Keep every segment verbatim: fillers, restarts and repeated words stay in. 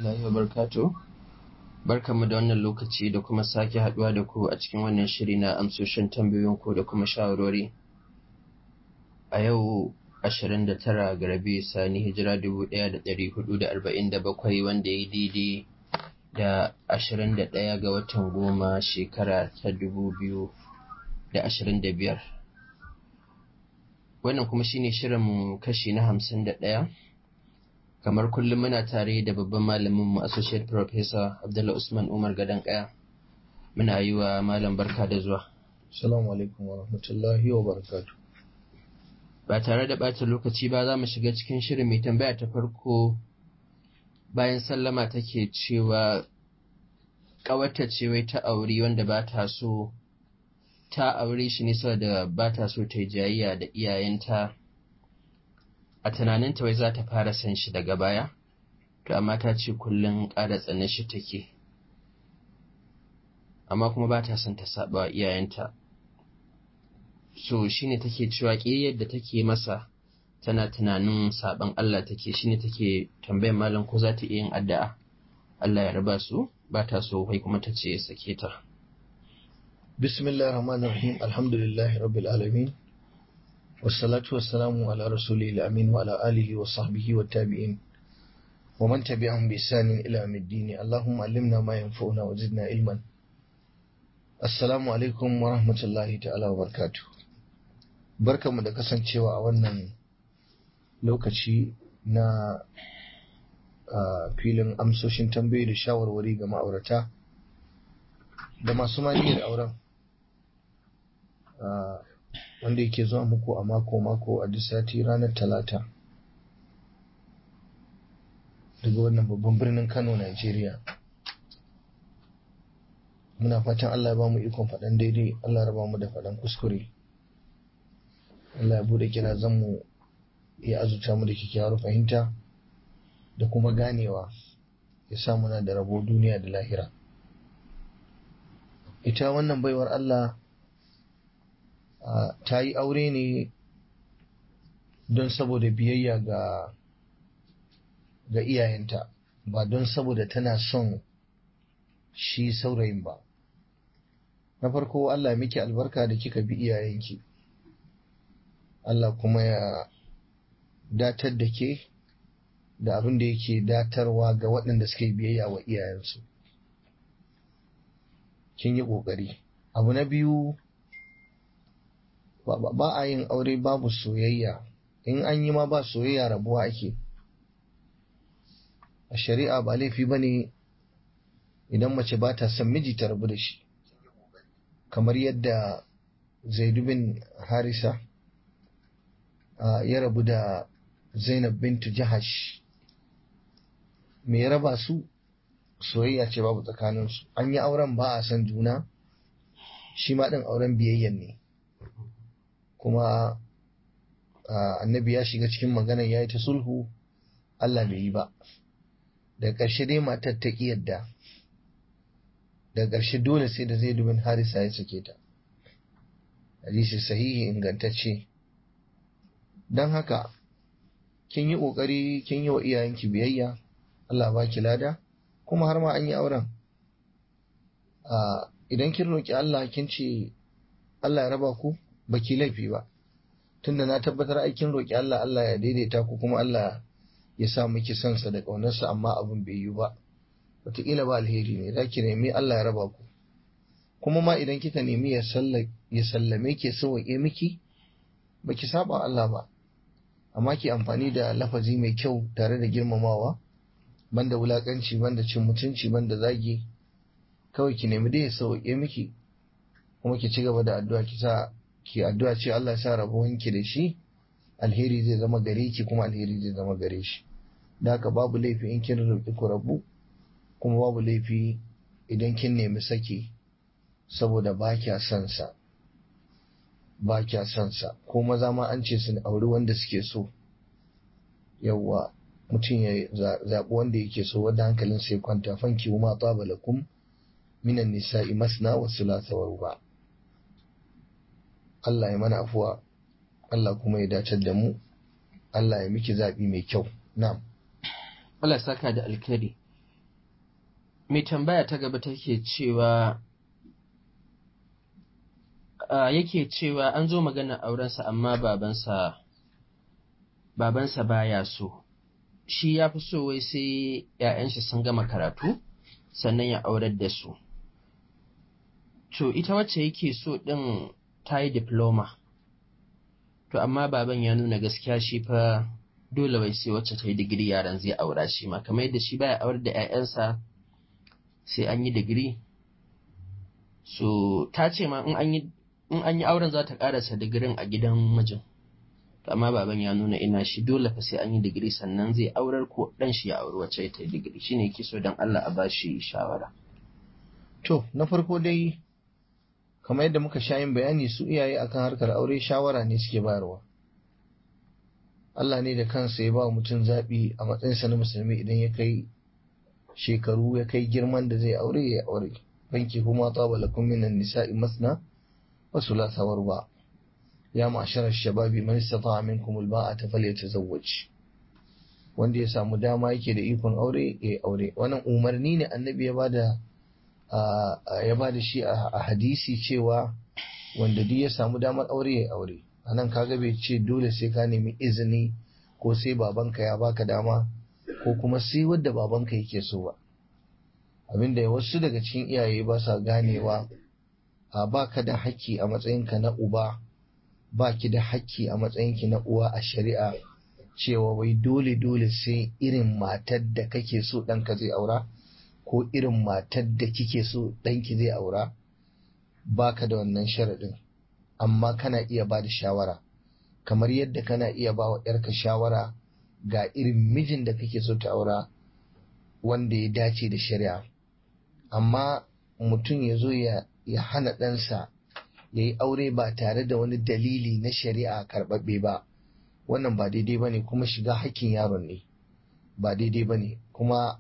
warahmatullahi wabarakatuh. Barkanmu da wannan lokaci da kuma sake haduwa da ku a cikin wannan shiri na amsoshin tambayoyin ku da kuma shawarwari. A yau ashirin da tara ga Rabi'u Sani hijira dubu ɗaya da ɗari hudu da arba'in da bakwai wanda ya daidai da ashirin da ɗaya ga watan goma shekara ta dubu biyu da ashirin da biyar. Wannan kuma shine shirinmu kashi na hamsin da ɗaya. Kamar kullum muna tare da babban malaminmu Associate Professor Abdullah Usman Umar Gadon Kaya. Muna yi wa malam barka da zuwa. Assalamu alaikum wa rahmatullahi wa barakatuh. Ba tare da ɓata lokaci ba za mu shiga cikin shirin. Mai tambaya ta farko bayan sallama take cewa ƙawarta ce wai ta aure wanda ba ta so ta aure shi ne saboda ba ta so ta yi jayayya da iyayenta. A tunaninta wai za ta fara san shi daga baya, to amma ta ce kullum ƙara tsane shi take, amma kuma ba ta son ta saba wa iyayenta. So shi ne take cewa ƙiyayyar da take masa tana tunanin saɓan Allah take, shi ne take tambayar malam ko za ta iya yin addu'a Allah ya raba su, ba ta so kai kuma ta ce ya sake ta. Bismillahir Rahmanir Rahim, alhamdulillahi rabbil alamin. Wassalatu wassalamu ala rasulil amin wa ala alihi wa sahbihi wa tabi'in wa man tabi'ahum bi ihsanin ila yawmiddin. Allahumma allimna ma yanfa'una wa zidna ilman. Assalamu alaikum wa rahmatullahi ta'ala wa barakatuh. Barkamu da kasancewa a wannan lokaci na filin amsoshin tambayoyi da shawarwari ga ma'aurata da masu maniyar auren, wanda yake zuwa muku a mako-mako a duk sati ranar talata daga wannan babban birnin Kano, Najeriya. Muna fatan Allah ya ba mu ikon faɗan daidai, Allah ya raba mu da faɗan kuskure, Allah ya bude kirazan mu, ya azuta mu da kyakkyawar fahimta da kuma ganewa, ya sa muna da rabo duniya da lahira. Ita wannan baiwar Allah Uh, ta yi aure ne don saboda biyayya ga ga iyayenta, ba don saboda tana son shi saurayin ba. Na farko, Allah miki albarka da kika bi iyayenki, Allah kuma ya datar da ke da abin da yake datarwa ga waɗanda suka yi biyayya wa iyayensu. Kin yi ƙoƙari. Abu na biyu, ba a yin aure babu soyayya. In an yi ma ba soyayya, rabuwa ake. A shari'a ba laifi ba ne idan mace ba ta son miji ta rabu da shi, kamar yadda Zaidu bin Harisa ya rabu da Zainab bintu Jahash. Me ya raba su? Soyayya ce babu tsakaninsu. An yi auren ba a son juna, shi ma ɗin auren biyayyan ne. Kuma annabi ya shiga cikin maganar ya yi ta sulhu, Allah bai yi ba. Daga ƙarshe dai matar ta ƙi yadda, daga ƙarshe dole sai da Zaid bin Harisa ya sake ta. Hadisi sahihi ingantacce. Don haka kin yi ƙoƙari, kin yi wa iyayenki biyayya, Allah ba ki lada, kuma har ma an yi auren. Idan kin roƙi Allah kin ce Allah ya raba ku, baki laifi ba, tunda na tabbatar aikin roƙi Allah Allah ya daidaita ku, kuma Allah ya sa miki sansa da ƙaunarsa, amma abin bai yi ba, wataƙila ba alheri ne. Za ki nemi Allah ya raba ku, kuma ma idan kika nemi ya sallame ki, sauwaƙe miki, ba ki saba Allah ba, amma ki amfani da lafazi mai kyau tare da girmamawa, banda wulaƙanci, banda cin mutunci, banda zagi. Kawai ki nemi dai ya sauwaƙe miki, kuma ki ci gaba da addu'a, ki sa ki addu'a ce Allah ya sa rabuwanki da shi alheri zai zama gare ki, kuma alheri zai zama gare shi. Da haka babu laifi in kin roƙi ku rabu, kuma babu laifi idan kin nemi saki saboda ba kya son sa, ba kya son sa. Ko maza ma an ce su auri wanda suke so. Yawwa, mutum ya zaɓi wanda yake so, wanda hankalin sai kwanta. Fanki ma taba lakum minan nisa'i masna wa thulatha wa ruba'. Allah ya mana afuwa, Allah kuma ya dace da mu, Allah ya miki zaɓi mai kyau. Na'am. Allah saka da alkhairi. mai tambaya ta gaba take cewa uh, yake cewa an zo magana aurensa amma babansa babansa baya so, shi ya fi so wai sai ‘ya'yan shi sun gama karatu sannan ya aurar da su. To ita wacce yake so ɗin ta yi diploma, to amma baban ya nuna gaskiya shi fa dole wai sai wacce ta yi digiri yaran zai aura shi ma, kamar yadda shi baya aurar da ‘ya'yansa sai an yi digiri. So ta ce ma in an yi in an yi auren za ta ƙarasa digirin a gidan mijin, amma baban ya nuna ina shi dole fa sai an yi digiri sannan zai aurar ko ɗan shi ya auri wacce ta yi digiri, shine yake so don Allah a ba shi shawara. To na farko dai kamar yadda muka sha yin bayani, su iyaye akan harkar aure shawara ne suke bayarwa. Allah ne da kansa ya ba mutum zaɓi a matsayinsa na musulmi, idan ya kai shekaru ya kai girman da zai aure ya aure. Banki kuma taba lakum minan nisa'i masna wa thulatha wa ruba. Ya ma'ashara shababi man istata'a minkum alba'ata falyatazawwaj. Wanda ya samu dama yake da ikon aure ya aure. Wannan umarni ne annabi ya bada ya bada shi a hadisi cewa wanda duk ya samu damar aure ya aure. Anan kaga bai ce dole sai ka nemi izini ko sai babanka ya baka dama ko kuma sai wanda babanka yake so ba. Abinda wasu daga cikin iyaye ba sa ganewa, a baka da haƙƙi a matsayinka na uba, baki da haƙƙi a matsayinki na uwa a shari'a cewa wai dole dole sai irin matar da kake so ɗanka zai aura ko irin matar da kike so ɗanki zai aura. Baka da wannan sharaɗin, amma kana iya ba da shawara, kamar yadda kana iya ba wa ‘yarka shawara ga irin mijin da kake so ta aura wanda ya dace da shari'a. Amma mutum ya zo ya hana ɗansa ya yi aure ba tare da wani dalili na shari'a karɓaɓɓe ba, wannan ba daidai ba ne, kuma shiga hakkin yaron ne, ba daidai ba ne. Kuma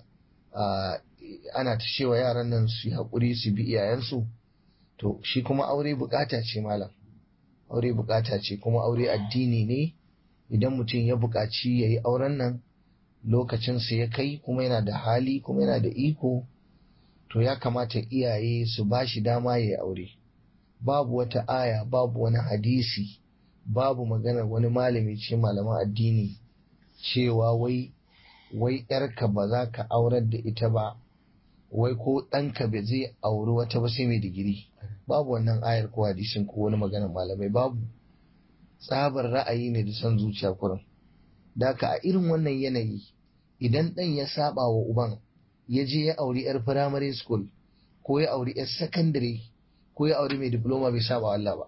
ana ta cewa yaran nan su yi haƙuri su bi iyayensu, to shi kuma aure bukata ce malam, aure bukata ce, kuma aure addini ne. Idan mutum ya buƙaci ya yi auren nan lokacinsa ya kai kuma yana da hali kuma yana da iko, to ya kamata iyaye su ba shi dama ya yi aure. Babu wata aya, babu wani hadisi, babu maganar wani malami ce malaman addini cewa wai wai ‘yarka ba za ka aurar da ita ba, wai ko ɗanka ba zai auri wata ba sai mai digiri. Babu wannan ayar ko hadisin ko wani maganar malamai, babu. Tsabar ra'ayi ne da son zuciya kurin. Da ka a irin wannan yanayi, idan ɗan ya saba wa uban ya je ya auri ‘yar firamare school ko ya auri ‘yar sakandare ko ya auri mai diploma, bai saba wa Allah ba.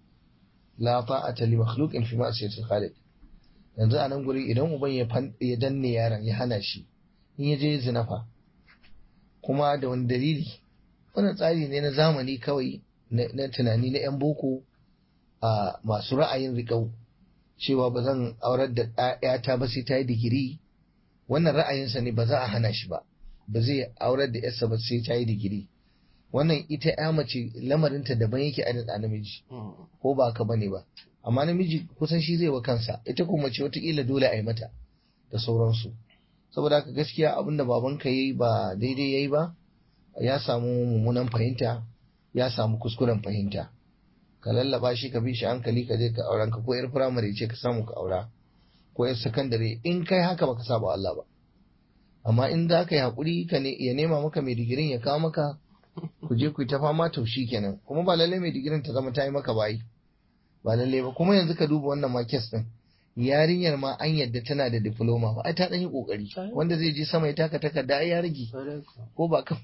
La ta'ata li makhluqin fi ma'siyatil khaliq. Yanzu a nan guri idan uban ya ya danne yaron ya hana shi, in ya je zina fa, kuma da wani dalili? Wannan tsari ne na zamani kawai, na tunani na ‘yan boko a masu ra'ayin riƙau, cewa ba zan aurar da ‘yata ba sai ta yi digiri. Wannan ra'ayinsa ne, ba za a hana shi ba, ba zai aurar da ‘yarsa ba sai ta yi digiri. Wannan ita ‘ya mace lamarinta daban yake a da namiji, ko ba haka bane ba. Amma namiji kusan shi zai wa kansa, ita kuma mace wataƙila dole a yi mata da sauransu. Saboda haka gaskiya abin da babanka ya yi ba daidai ya yi ba, ya samu mummunan fahimta, ya samu kuskuren fahimta. Ka lallaba shi, ka bi shi hankali, ka je ka auren ka, ko ‘yar firamare ce ka samu ka aura, ko ‘yar sakandare. In kai haka baka saba Allah ba. Amma in za ka yi haƙuri, ka ne ya nema maka mai digirin ya kawo maka, ku je ku yi ta fama, to shi kenan. Kuma ba lallai mai digirin ta zama ta yi maka bayi, ba lallai ba. Kuma yanzu ka duba wannan ma kes din, yarinyar ma an yadda tana da diploma ba, ai ta dan yi kokari. Wanda zai je sama ya taka takarda ai ya rage, ko ba ka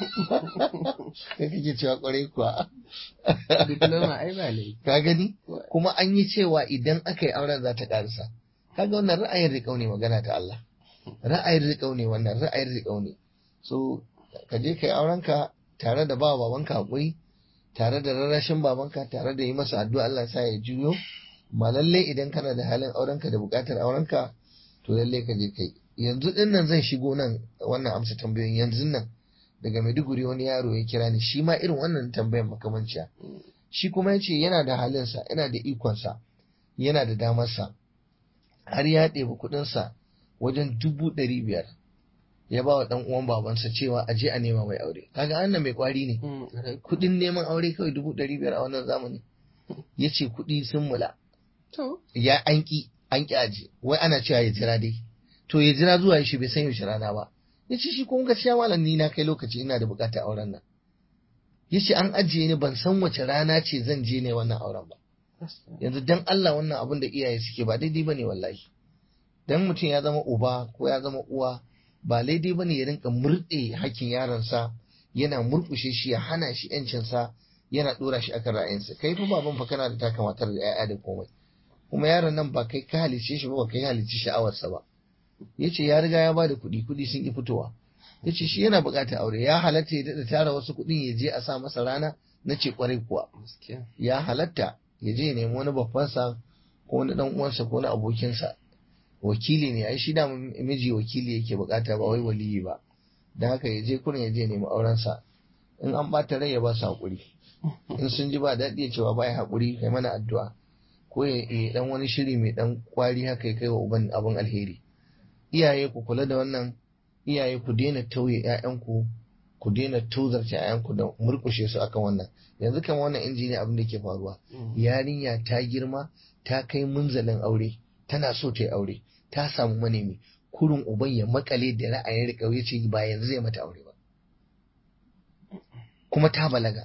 kai kake cewa kwarai kuwa diploma ai ba lai, ka gani. Kuma an yi cewa idan aka yi auren za ta karisa. Kaga wannan ra'ayin riƙau ne, magana ta Allah, ra'ayin riƙau ne wannan, ra'ayin riƙau ne. So ka je ka yi aurenka tare da ba babanka haƙuri, tare da rarrashin babanka, tare da yi masa addu'a Allah sa ya juyo. Ma lalle idan kana da halin aurenka da buƙatar aurenka, to lalle ka je kai. Yanzu din nan zan shigo nan wannan amsa tambayoyin yanzu nan daga Maiduguri, wani yaro ya kira ni, shi ma irin wannan tambayar makamanciya. Shi kuma ya ce yana da halinsa, yana da ikonsa, yana da damarsa, har ya ɗebi kuɗinsa wajen dubu ɗari biyar ya ba wa dan uwan babansa cewa a je a nema mai aure. Kaga annan mai kwari ne. Kudin neman aure kawai dubu ɗari biyar a wannan zamani. Ya ce kuɗi sun mula. Ya an ki an ki aje. Wai ana cewa ya jira dai. To ya jira zuwa shi bai san yaushe rana ba. Ya ce shi kuma gaskiya malam ni na kai lokaci ina da bukatar auren nan. Ya ce an ajiye ni ban san wace rana ce zan je ne wannan auren ba. Yanzu dan Allah wannan abin da iyaye suke ba daidai bane wallahi. Dan mutum ya zama uba ko ya zama uwa ba daidai bane ya rinka murɗe hakkin yaronsa yana murkushe shi ya hana shi yancinsa yana dora shi akan ra'ayinsa. Kai fa baban fa kana da taka matar da 'ya'ya da komai. Kuma yaron nan ba kai ka halice shi ba ba kai halice sha'awarsa ba. Yace ya riga ya bada kuɗi kuɗi sun ki fitowa. Yace shi yana buƙatar aure ya halatta ya daɗa tara wasu kuɗin ya je a sa masa rana na ce kwarai kuwa. Ya halatta ya je ya nemi wani babbansa ko wani dan uwansa ko wani abokinsa. Wakili ne ai shi da miji wakili yake bukata ba wai waliyi ba. Da haka ya je kurin ya je nemi aurensa. In an bata rai ya ba su haƙuri. In sun ji ba daɗi ya cewa ba ya haƙuri kai mana addu'a. Ko ya dan wani shiri mai dan kwari haka ya kai wa uban abin alheri. Iyaye ku kula da wannan, iyaye ku daina tauye ƴaƴanku, ku daina tozarta ƴaƴanku da murkushe su akan wannan. Yanzu kamar wannan injiniya abin da ke faruwa. Yarinya ta girma, ta kai munzalin aure, tana so ta yi aure, ta samu manemi, kurin uban ya makale da ra'ayin riƙau ya ce ba yanzu zai mata aure ba. Kuma ta balaga.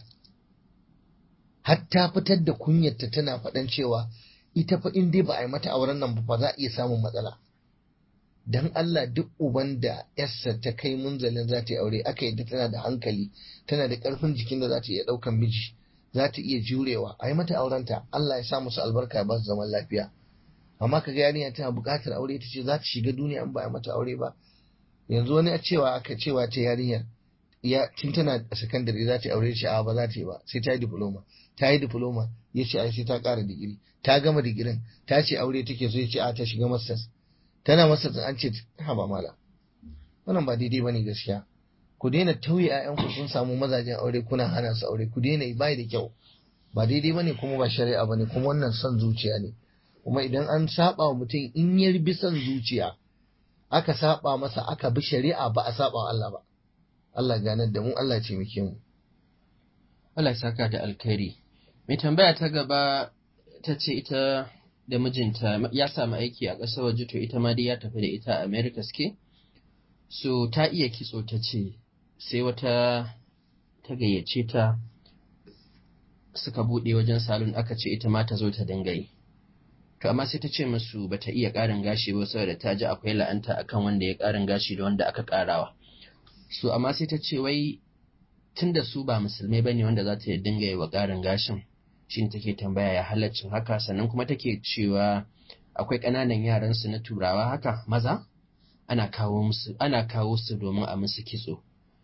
Har ta fitar da kunyarta tana faɗan cewa ita fa in dai ba a yi mata auren nan ba za a iya samun matsala. Dan Allah duk uban da yarsa ta kai munzalin za ta yi aure aka yadda tana da hankali tana da ƙarfin jikin da za ta iya ɗaukan miji za ta iya jurewa a yi mata aurenta Allah ya sa musu albarka ba su zaman lafiya. Amma kaga yarinya tana buƙatar aure ta ce za ta shiga duniya in ba a mata aure ba. Yanzu wani a cewa aka cewa ta yarinyar ya tun tana a sakandare za ta yi aure ce a ba za ta yi ba sai ta yi diploma ta yi diploma ya ce ai sai ta ƙara digiri ta gama digirin ta ce aure take so ya ce a ta shiga masters tana masa an ce ha ba mala wannan ba daidai bane gaskiya ku daina tauye ƴaƴanku sun samu mazajen aure kuna hana su aure ku daina bai da kyau ba daidai bane kuma ba shari'a bane kuma wannan son zuciya ne kuma idan an saba wa mutum in ya bi son zuciya aka saba masa aka bi shari'a ba a saba wa Allah ba Allah ganar da mu Allah ce muke mu Allah ya saka da alkhairi mai tambaya ta gaba ta ce ita da mijinta ya samu aiki a ƙasar waje to ita ma dai ya tafi da ita a America suke so ta iya kitso ta ce sai wata ta gayyace ta suka buɗe wajen salon aka ce ita ma ta zo ta dinga yi to amma sai ta ce musu bata iya ƙarin gashi ba saboda ta ji akwai la'anta akan wanda ya ƙarin gashi da wanda aka ƙarawa so amma sai ta ce wai tunda su ba musulmai bane wanda za ta dinga yi wa ƙarin gashin shi take tambaya ya halaccin haka sannan kuma take cewa akwai ƙananan yaran su na turawa haka maza ana kawo musu ana kawo su domin a musu kitso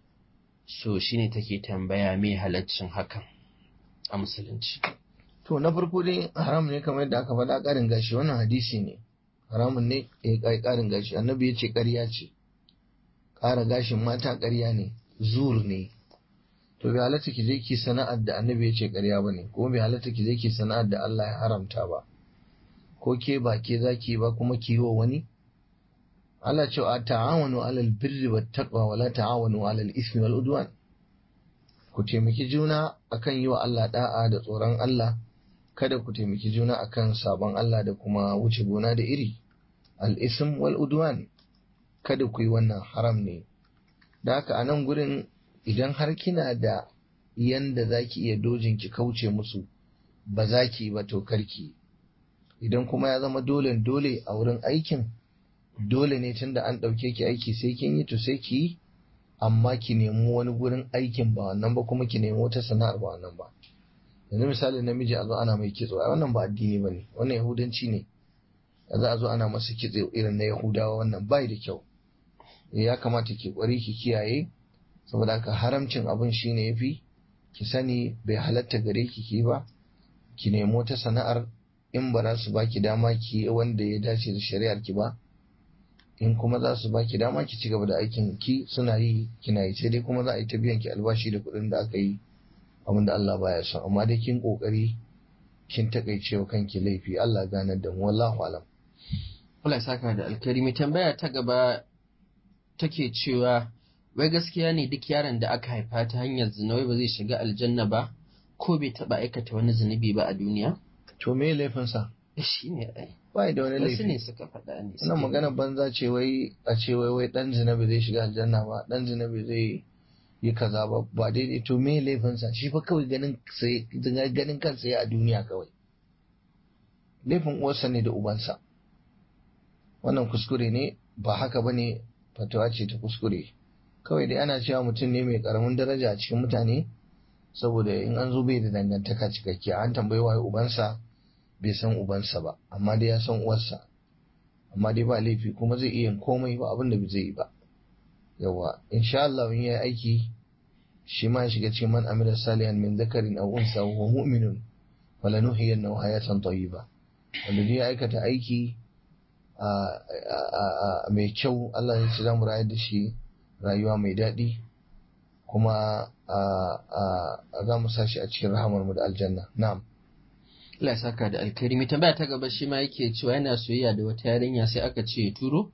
so shine take tambaya me halaccin hakan a musulunci to na farko dai haram ne kamar yadda aka faɗa ƙarin gashi wannan hadisi ne haramun ne ya kai ƙarin gashi annabi ya ce ƙarya ce ƙara gashin mata ƙarya ne zur ne to bai halatta ki je ki sana'ar da annabi ya ce ƙarya ba ne kuma bai halatta ki je ki sana'ar da Allah ya haramta ba ko ke ba ke zaki ba kuma ki yi wa wani Allah ce a ta'awanu alal birri wat taqwa wala ta'awanu alal ismi wal udwan ku taimaki juna akan yi wa Allah da'a da tsoron Allah kada ku taimaki juna akan sabon Allah da kuma wuce gona da iri al ism wal udwan kada ku yi wannan haram ne da haka a nan gurin idan har kina da yanda za ki iya dojin ki kauce musu ba za ki ba to karki idan kuma ya zama dole dole a wurin aikin dole ne tunda an ɗauke ki aiki sai kin yi to sai ki yi amma ki nemi wani gurin aikin ba wannan ba kuma ki nemi wata sana'ar ba wannan ba yanzu misali namiji a zo ana mai kitso a wannan ba addini ba ne wannan yahudanci ne za a zo ana masa kitso irin na yahudawa wannan bai da kyau ya kamata ki kwari ki kiyaye saboda haka haramcin abin shine yafi ki sani bai halatta gare ki ki ba ki nemo ta sana'ar in ba za su baki dama ki wanda ya dace da shari'ar ki ba in kuma za su baki dama ki ci gaba da aikin ki suna yi kina yi sai dai kuma za a yi ta biyan ki albashi da kuɗin da aka yi abin da Allah baya son amma dai kin kokari kin takaice wa kanki laifi Allah ganar da mu wallahu alam Allah ya saka da alkari mai tambaya ta gaba take cewa wai gaskiya ne duk yaron da aka haifa ta hanyar zina wai ba zai shiga aljanna ba ko bai taɓa aikata wani zunubi ba a duniya? To me laifinsa? Shi ne ai. Ba da wani laifi. Wasu ne suka faɗa ne. Wannan magana banza ce wai a ce wai wai ɗan zina bai zai shiga aljanna ba, ɗan zina bai zai yi kaza ba, ba daidai. To me laifinsa? Shi fa kawai ganin sai ganin kansa ya a duniya kawai. Laifin uwarsa ne da ubansa. Wannan kuskure ne, ba haka ba ne, fatawa ce ta kuskure. Kawai dai ana cewa mutum ne mai karamin daraja a cikin mutane, saboda in an zo bai da dangantaka cikakkiya. An tambayi waye ubansa, bai san ubansa ba, amma dai ya san uwarsa. Amma dai ba laifi, kuma zai iya komai, ba abin da bai zai yi ba. Yawa, insha Allah in yayi aiki, shi ma ya shiga cikin man amila salihan min dhakarin aw unsa wa huwa mu'minun falanuhyiyannahu hayatan tayyiba. Wanda dai ya aikata aiki mai kyau, Allah ya ce za mu rayar da shi rayuwa mai daɗi, kuma za mu sa shi a cikin rahamar mu da aljanna. Na'am. Allah ya saka da alkhairi. Mai tambaya ta gaba shi ma yake cewa yana soyayya da wata yarinya sai aka ce ya turo,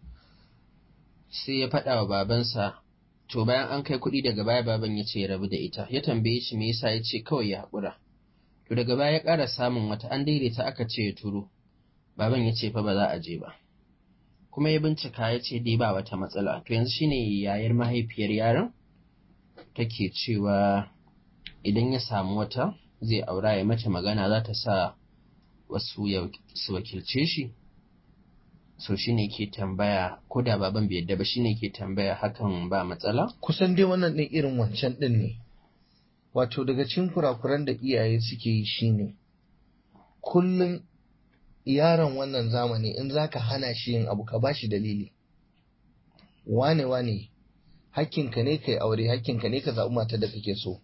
sai ya faɗa wa babansa, to bayan an kai kuɗi daga baya baban ya ce ya rabu da ita. Ya tambaye shi me yasa, ya ce kawai ya haƙura. To daga baya ya ƙara samun wata, an daidaita aka ce ya turo, baban ya ce fa ba za a je ba. Kuma ya bincika ya ce dai ba wata matsala. To yanzu shine yayar mahaifiyar yaron take cewa idan ya samu wata zai aura, ya mace magana za ta sa wasu su wakilce shi. So shine ke tambaya, ko da baban bai yadda ba, shine ke tambaya hakan ba matsala? Kusan dai wannan ɗin irin wancan ɗin ne. Wato daga cikin kurakuran da iyaye suke yi shine kullum yaron wannan zamani in zaka hana shi yin abu ka bashi dalili. Wane wane hakkinka ne kai aure, hakkinka ne ka zaɓi matar da kake so.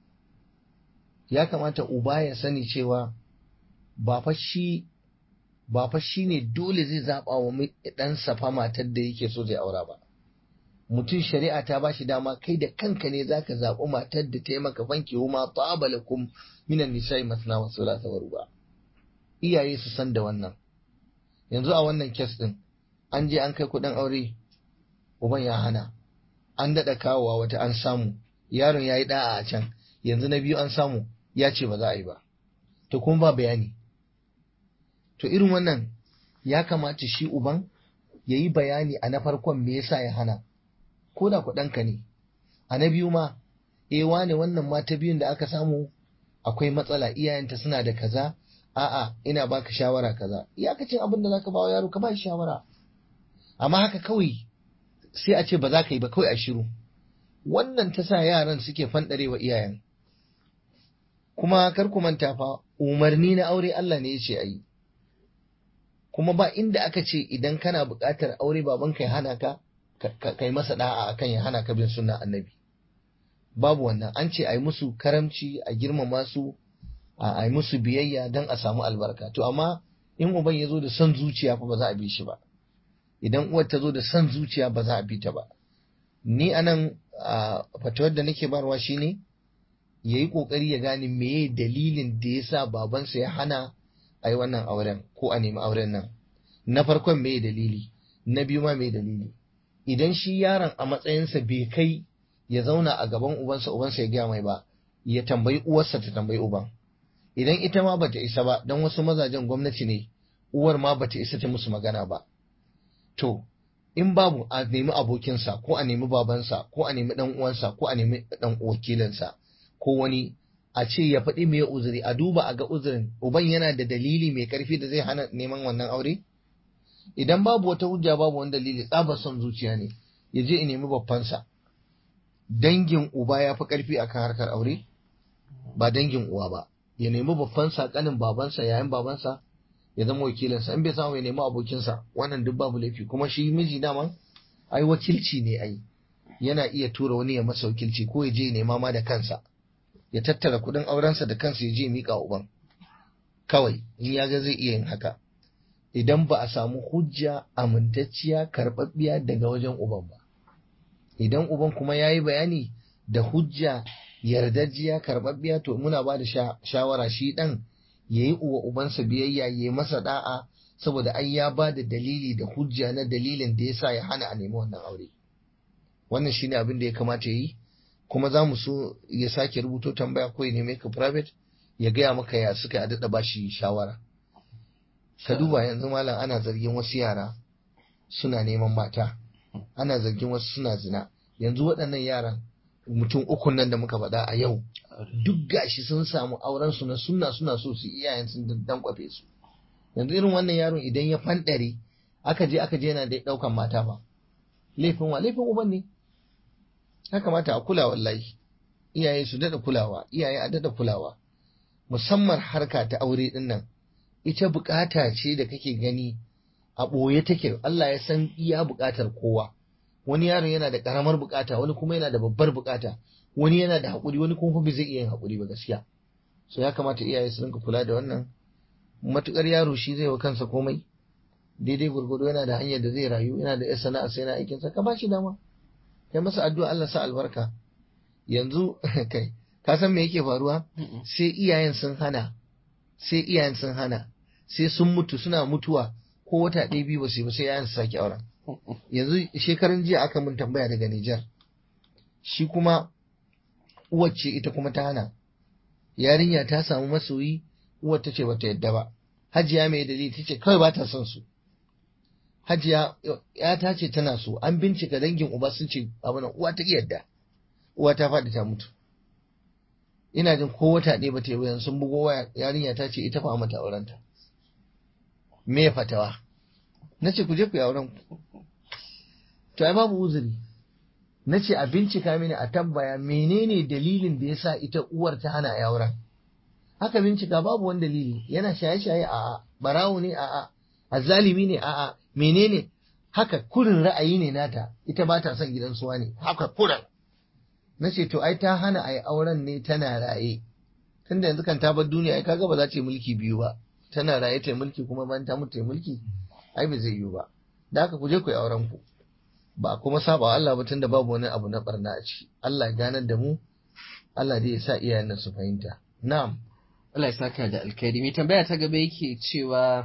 Ya kamata uba ya sani cewa ba fa shi ba fa shi ne dole zai zaɓa wa ɗansa fa matar da yake so zai aura ba. Mutum shari'a ta ba shi dama, kai da kanka ne za ka zaɓi matar da ta yi maka fanki ma ta'aba lakum minan nisa'i masna wa thulatha wa ruba. Iyaye su san da wannan. Yanzu a wannan kes ɗin an je an kai kuɗin aure, uban ya hana, an daɗa kawowa wata an samu, yaron ya yi ɗa'a a can, yanzu na biyu an samu ya ce ba za a yi ba. To kuma ba bayani. To irin wannan ya kamata shi uban ya yi bayani a na farkon me yasa ya hana, ko da kuɗanka ne. A na biyu ma, eh wane wannan mata biyun da aka samu akwai matsala, iyayenta suna da kaza, a'a ina baka shawara kaza. Iyakacin abin da zaka bawa yaro ka ba shi shawara. Amma haka kawai sai a ce ba za ka yi ba, kawai a shiru. Wannan ta sa yaran suke fanɗarewa iyayen. Kuma kar ku manta fa, umarni na aure Allah ne ya ce a yi. Kuma ba inda aka ce idan kana buƙatar aure babanka ya hana ka, kai masa da'a akan ya hana ka bin sunna annabi. Babu wannan. An ce a yi musu karamci, a girmama su, a yi musu biyayya don a samu albarka. To amma in uban ya zo da son zuciya fa ba za a bi shi ba. Idan uwar ta zo da son zuciya ba za a bi ta ba. Ni anan fatawar da nake barwa shine ya yi ƙoƙari ya gane meye dalilin da ya sa babansa ya hana a yi wannan auren ko a nemi auren nan. Na farkon meye dalili, na biyu ma meye dalili. Idan shi yaron a matsayinsa bai kai ya zauna a gaban ubansa, ubansa ya gaya mai ba, ya tambayi uwarsa ta tambayi uban. Idan ita ma bata isa ba, don wasu mazajen gwamnati ne, uwar ma bata isa ta musu magana ba. To, in babu, a nemi abokinsa ko a nemi babansa ko a nemi ɗan uwansa ko a nemi ɗan wakilinsa ko wani, a ce ya faɗi mai uzuri, a duba a ga uzurin uban yana da dalili mai ƙarfi da zai hana neman wannan aure. Idan babu wata hujja, babu wani dalili, tsabar son zuciya ne, ya je ya nemi babbansa. Dangin uba ya fi ƙarfi akan harkar aure, ba dangin uwa ba. Ya nemi babbansa, ƙanin babansa, yayin babansa, ya zama wakilinsa. In bai samu ya nemi abokinsa, wannan duk babu laifi. Kuma shi miji daman ai wakilci ne ai, yana iya tura wani ya masa wakilci, ko ya je ya nema ma da kansa, ya tattara kuɗin aurensa da kansa ya je miƙa uban kawai, in ya ga zai iya yin haka, idan ba a samu hujja amintacciya karɓaɓɓiya daga wajen uban ba. Idan uban kuma ya yi bayani da hujja yardajiya karɓaɓɓiya, to muna ba da shawara shi ɗan ya yi uwa ubansa biyayya, ya yi masa da'a, saboda ai ya ba da dalili da hujja na dalilin da ya sa ya hana a nemi wannan aure. wannan shine abin da ya kamata ya yi, kuma za mu so ya sake rubuto tambaya ko ya neme ka private ya gaya maka ya suka a daɗa bashi shawara. Ka duba yanzu malam ana zargin wasu yara suna neman mata, ana zargin wasu suna zina. Yanzu waɗannan yaran mutum ukun nan da muka faɗa a yau duk gashi sun samu auren su na sunna, suna so su iyayen sun dan kwafe su. Yanzu irin wannan yaron idan ya fanɗare aka je aka je yana da ɗaukan mata ba, laifin wa? Laifin uban ne. Ya kamata a kula wallahi, iyaye su daɗa kulawa, iyaye a daɗa kulawa, musamman harka ta aure ɗin nan. Ita bukata ce da kake gani a ɓoye take, Allah ya san iya bukatar kowa. Wani yaron yana da ƙaramar bukata, wani kuma yana da babbar bukata, wani yana da haƙuri, wani kuma bai zai iya yin haƙuri ba gaskiya. So ya kamata iyaye su rinka kula da wannan. Matukar yaro shi zai wa kansa komai, daidai gurgudu yana da hanyar da zai rayu, yana da sana'a sai na aikinsa, ka ba shi dama. Kai masa addu'a Allah sa albarka. Yanzu kai ka san me yake faruwa? Sai iyayen sun hana, sai iyayen sun hana, sai sun mutu, suna mutuwa ko wata ɗaya biyu ba su yi ba sai yayan su sake auren. Yanzu shekaran jiya aka mun tambaya daga Nijar, shi kuma uwacce ita kuma ta hana, yarinya ta samu masoyi, uwar ta ce bata yadda ba. Hajiya mai dalili ta ce kawai ba ta son su. Hajiya ya ta ce tana so, an bincika dangin uba sun ce abin uwa ta yadda, uwa ta faɗi ta mutu. Ina jin ko wata ɗaya bata yi ba sun bugo waya, yarinya ta ce ita fa mata aurenta. Me fatawa? Na ce ku je ku yi auren ku. To ai babu uzuri. Na ce a bincika mini a tambaya menene dalilin da yasa ita uwar ta hana ya auren. Haka bincika babu wani dalili, yana shaye-shaye a'a, barawo ne a'a, azzalimi ne a'a, menene? Haka kurin ra'ayi ne nata, ita ba ta son gidan suwa ne, haka kurin. Na ce to ai ta hana ai auren ne tana raye. Tunda yanzu kan ta bar duniya ai kaga ba za ta yi mulki biyu ba. Tana raye ta yi mulki kuma bayan ta mutu ta yi mulki, ai ba zai yiwu ba. Da haka ku je ku yi auren ku. Ba kuma saba wa Allah ba tunda babu wani abu na barna a ciki. Allah ya ganar da mu, Allah dai ya sa iyayen nan su fahimta. Na'am. Allah ya saka da alkhairi. Mai tambaya ta gaba yake cewa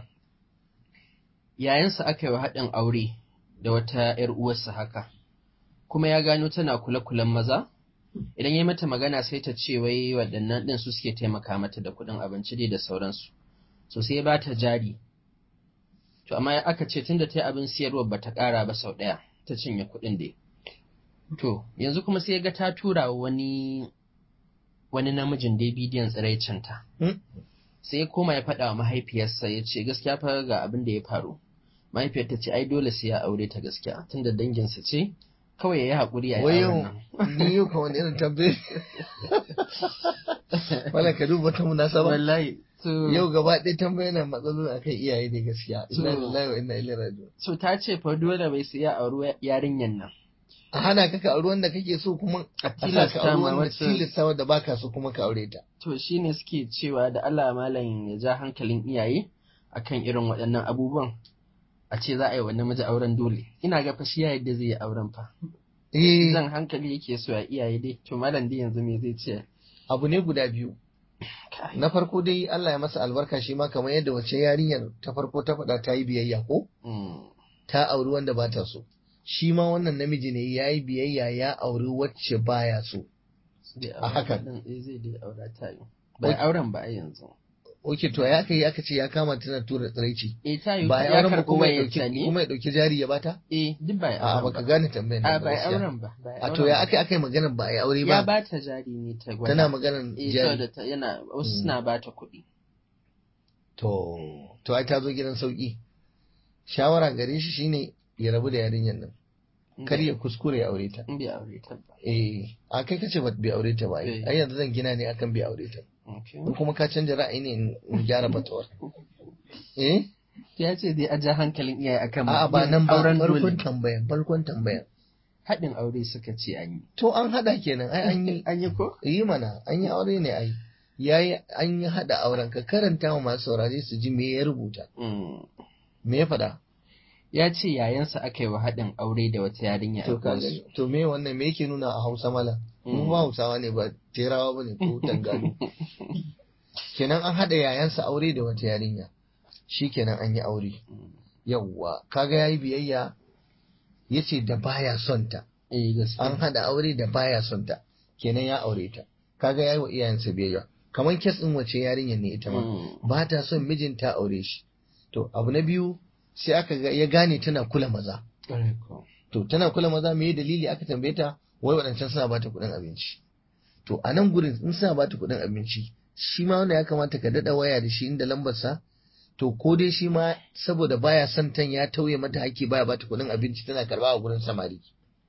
yayansa aka yi wa haɗin aure da wata ‘yar uwarsa haka, kuma ya gano tana kula-kulan maza, idan ya mata magana sai ta ce wai waɗannan ɗin su suke taimaka mata da kuɗin abinci dai da sauransu. So sai ya ba ta jari. To amma aka ce tunda ta yi abin siyarwa ba ta ƙara ba sau ɗaya, ta cinye kuɗin dai. To yanzu kuma sai ya ga ta tura wani wani namijin dai bidiyon tsiraicinta. Sai ya koma ya faɗa wa mahaifiyarsa ya ce gaskiya fa ga abin da ya faru. Mahaifiyar ta ce ai dole sai ya aure ta gaskiya tunda danginsa ce, kawai ya yi haƙuri a yi auren nan. Ni yau ka wani irin tambaye. Wala ka duba ta munasaba. Wallahi. Yau gaba ɗaya tambaye na matsaloli akan iyaye da gaskiya. Inna lillahi wa inna ilaihi raji'un. So ta ce fa dole bai sai ya auri yarinyan nan. A hana ka ka auri wanda kake so kuma a tilasta ka auri wanda tilasta wanda baka so kuma ka aure ta. To shine suke cewa da Allah malam ya ja hankalin iyaye akan irin waɗannan abubuwan. A ce za a yi wa namiji auren dole. Ina ga fa shi ya yadda zai yi auren fa. Eh. Zan hankali yake so ya iyaye dai. To malam dai yanzu me zai ce? Abu ne guda biyu. Na farko dai Allah ya masa albarka shi ma kamar yadda wace yarinyar ta farko ta faɗa ta yi biyayya ko? Ta auri wanda ba ta so. Shi ma wannan namiji ne ya yi biyayya ya auri wacce baya so. A haka. Zai dai aura ta yi. Bai auren ba a yanzu. Ok, to ya kai aka ce ya kama tana tura tsiraici. Eh ta yi ba ya auren ba kuma ya dauki kuma ya dauki jari ya bata? Eh duk ba ya auren. A baka gane tambayar nan ba. A ba auren ba. A to ya aka aka yi maganar ba ya aure ba. Ya bata jari ne ta gwada. Tana maganar jari. Eh ta yana wasu suna bata kuɗi. To to ai ta zo gidan sauki. Shawara gare shi shine ya rabu da yarinyar nan. Kar ya kuskure ya aure ta. In bai aure ta ba. Eh a kai kace ba bai aure ta ba. Ai yanzu zan gina ne akan bai aure ta. In kuma ka canja ra'ayi ne in gyara fatawar. Eh? Ya ce dai a ja hankalin iyaye akan a'a ba nan ba farkon tambayan farkon tambayan. Haɗin aure suka ce an yi. To an haɗa kenan ai an yi. An yi ko? Yi mana an yi aure ne ai. Yayi an yi haɗa auren ka karanta wa masu saurare su ji me ya rubuta. Me ya faɗa? Ya ce yayansa aka yi wa haɗin aure da wata yarinya a wasu. To me wannan me yake nuna a Hausa mala? Mu ba Hausawa ne ba Terawa ba ne ko Tangalo. Kenan an haɗa yayansa aure da wata yarinya. Shi kenan an yi aure. Yawwa kaga yayi biyayya yace da baya son ta. eh gaskiya an hada aure da baya son ta kenan ya aure ta kaga yayi wa iyayensa biyayya kamar kes din wace yarinyar ne ita ma Mm. ba ta son mijinta aure shi to abu na biyu sai aka ga ya gane tana kula maza Ƙwarai ko. to tana kula maza me dalili aka tambaye ta wai waɗancan suna bata kuɗin abinci to a nan gurin in suna bata kuɗin abinci shi ma wanda ya kamata ka daɗa waya da shi inda lambarsa to ko dai shi ma saboda baya son tan ya tauye mata haƙƙi baya bata kuɗin abinci tana karɓa a gurin samari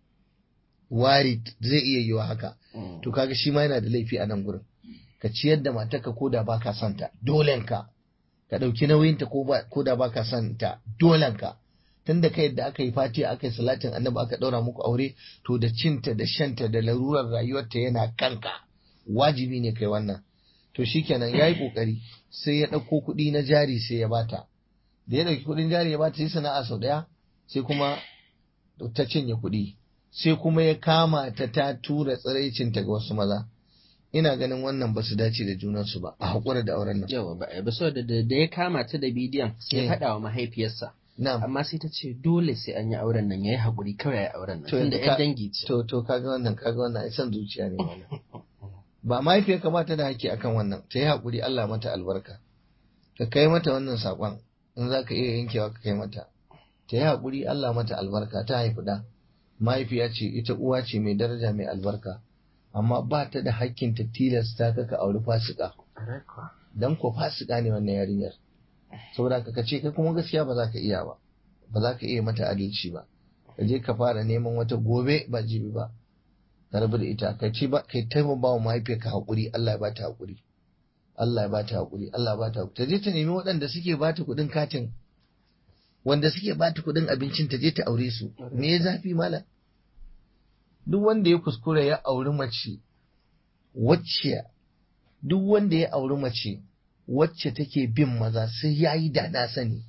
wari zai iya yiwa haka Mm. to kaga shi ma yana da laifi a nan gurin ka ciyar da matarka ko da baka son ta dolenka ka ɗauki nauyinta ko ba ko da baka son ta dolenka tunda kai yadda aka yi fati aka yi salatin annabi aka ɗaura muku aure to da cinta da shanta da larurar rayuwarta yana kanka wajibi ne kai wannan to shikenan yayi kokari sai ya ɗauko kuɗi na jari sai ya bata da ya ɗauki kuɗin jari ya bata sai sana'a sau ɗaya sai kuma ta cinye kuɗi sai kuma ya kama ta ta tura tsiraicinta ga wasu maza ina ganin wannan ba su dace da junansu ba a haƙura da auren nan Yawa ba ba so da da ya kama ta da bidiyon sai Eh. ya faɗa wa mahaifiyarsa na'am amma sai ta ce dole sai an yi auren nan yayi haƙuri kawai yayi auren nan To tunda yanzu ƴan ka- dangi ce. to to kaga wannan kaga wannan ai san zuciya ne wannan ba mahaifiyar ka ba ta da haƙƙi akan wannan ta yi haƙuri Allah mata albarka ka kai mata wannan saƙon in za ka iya yankewa ka kai mata ta yi haƙuri Allah mata albarka ta haifi ɗa mahaifiya ce ita uwa ce mai daraja mai albarka amma ba ta da haƙƙin ta tilasta ka ka auri fasika Ƙwarai ko. dan ko fasika ne wannan yarinyar saboda ka ce kai kuma gaskiya ba za ka iya ba ba za ka iya mata adalci ba ka je ka fara neman wata gobe ba jibi ba ka rabu da ita kai ce ba kai taimaka ba wa mahaifiyarka haƙuri Allah ya bata haƙuri Allah ya bata haƙuri Allah ya bata haƙuri ta je ta nemi waɗanda suke bata kuɗin katin wanda suke bata kuɗin abincin ta je ta aure su me ya zafi malam duk wanda ya kuskura ya auri mace wacce duk wanda ya auri mace wacce take bin maza sai ya yi da na sani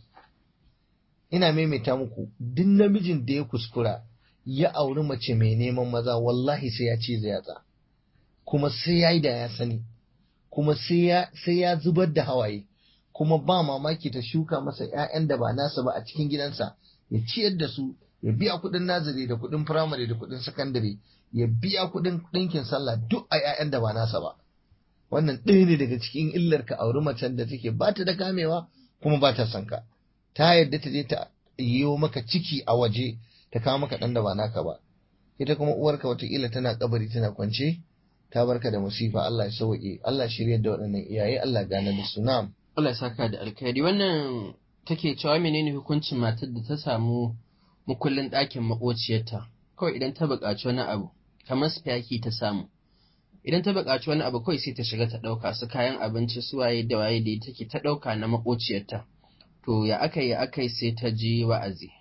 ina maimaita muku duk namijin da ya kuskura ya auri mace mai neman maza wallahi sai ya cize yatsa kuma sai ya yi da ya sani kuma sai ya sai ya zubar da hawaye kuma ba mamaki ta shuka masa ƴaƴan da ba nasa ba a cikin gidansa ya ciyar da su ya biya kuɗin nazari da kuɗin firamare da kuɗin sakandare ya biya kuɗin ɗinkin sallah duk a ƴaƴan da ba nasa ba wannan ɗaya ne daga cikin illar ka auri macen da take ba ta da kamewa kuma ba ta son ka ta yadda ta je ta yiwo maka ciki a waje ta kawo maka ɗan da ba naka ba ita kuma uwarka watakila tana kabari tana kwance ta barka da musifa Allah ya sauke Allah shiryar da waɗannan iyaye Allah gane da su na'am Allah ya saka da alkhairi wannan take cewa menene hukuncin matar da ta samu mukullin ɗakin maƙociyarta kawai idan ta buƙaci wani abu kamar spiyaki ta samu idan ta buƙaci wani abu kawai sai ta shiga ta ɗauka su kayan abinci su waye da waye da take ta ɗauka na maƙociyarta to ya aka yi aka yi sai ta je wa'azi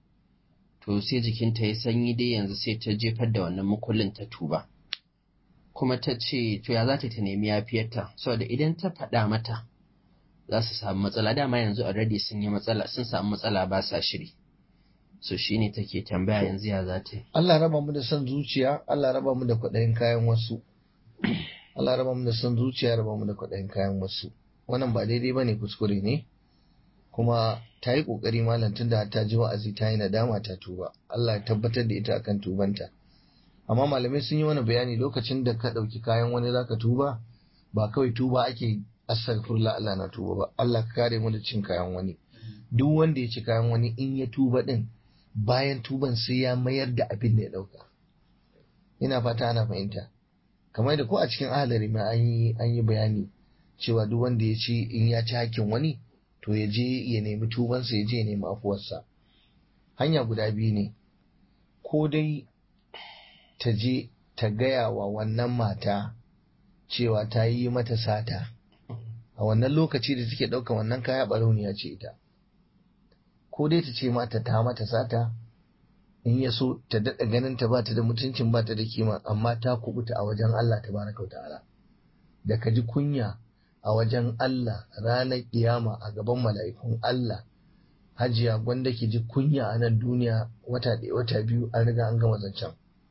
to sai jikinta ya sanyi dai yanzu sai ta jefar da wannan mukullin ta tuba kuma ta ce to ya za ta ta nemi yafiyarta saboda idan ta faɗa mata za su samu matsala dama yanzu already sun yi matsala sun samu matsala ba sa shiri so shine take tambaya yanzu ya za ta yi Allah raba mu da son zuciya Allah raba mu da kwaɗayin kayan wasu Allah raba mu da son zuciya raba mu da kwaɗayin kayan wasu wannan ba daidai bane kuskure ne kuma ta yi ƙoƙari malam tunda ta ji wa'azi ta yi nadama ta tuba Allah ya tabbatar da ita akan tubanta amma malamai sun yi wani bayani lokacin da ka ɗauki kayan wani zaka tuba ba kawai tuba ake astaghfirullah Allah na tuba ba Allah ka kare mu da cin kayan wani duk wanda ya ci kayan wani in ya tuba din bayan tuban sai ya mayar da abin da ya ɗauka ina fata ana fahimta kamar da ko a cikin ahalari ma an yi an yi bayani cewa duk wanda ya ci in ya ci hakkin wani to ya je ya nemi tubansa ya je ya nemi afuwarsa hanya guda biyu ne ko dai ta je ta gaya wa wannan mata cewa ta yi mata sata a wannan lokaci da take ɗauka wannan kaya ɓarauniya ce ita ko dai ta ce mata ta mata sata in ya so ta daɗa ganin ta ba ta da mutuncin ba ta da kima amma ta kubuta a wajen Allah ta baraka wa ta'ala da ka ji kunya a wajen Allah ranar kiyama a gaban mala'ikun Allah hajiya gwanda ki ji kunya a nan duniya wata ɗaya wata biyu an riga an gama zancen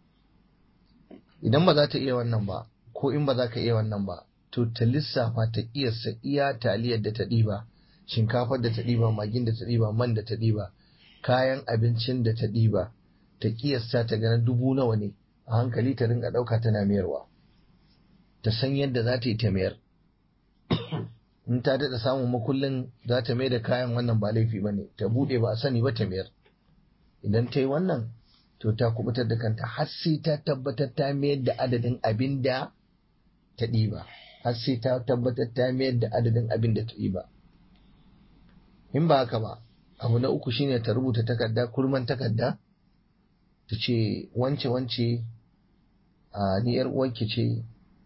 idan ba za ta iya wannan ba ko in ba za ka iya wannan ba to ta lissafa ta kiyasta iya taliyar da ta ɗiba shinkafar da ta ɗiba magin da ta ɗiba man da ta ɗiba kayan abincin da ta ɗiba ta kiyasta ta ganin dubu nawa ne, a hankali ta ringa ɗauka tana mayarwa, ta san yadda za ta yi ta mayar. In ta daɗa samun makullin za ta mai da kayan, wannan ba laifi ba ne, ta buɗe ba a sani ba ta mayar. Idan ta yi wannan to ta kubutar da kanta har sai ta tabbatar ta mayar da adadin abin da ta ɗiba, har sai ta tabbatar ta mayar da adadin abin da ta ɗiba. In ba haka ba, abu na uku shine ta rubuta takarda, kurman takarda, ta ce wance wance a ni yar uwarki ce,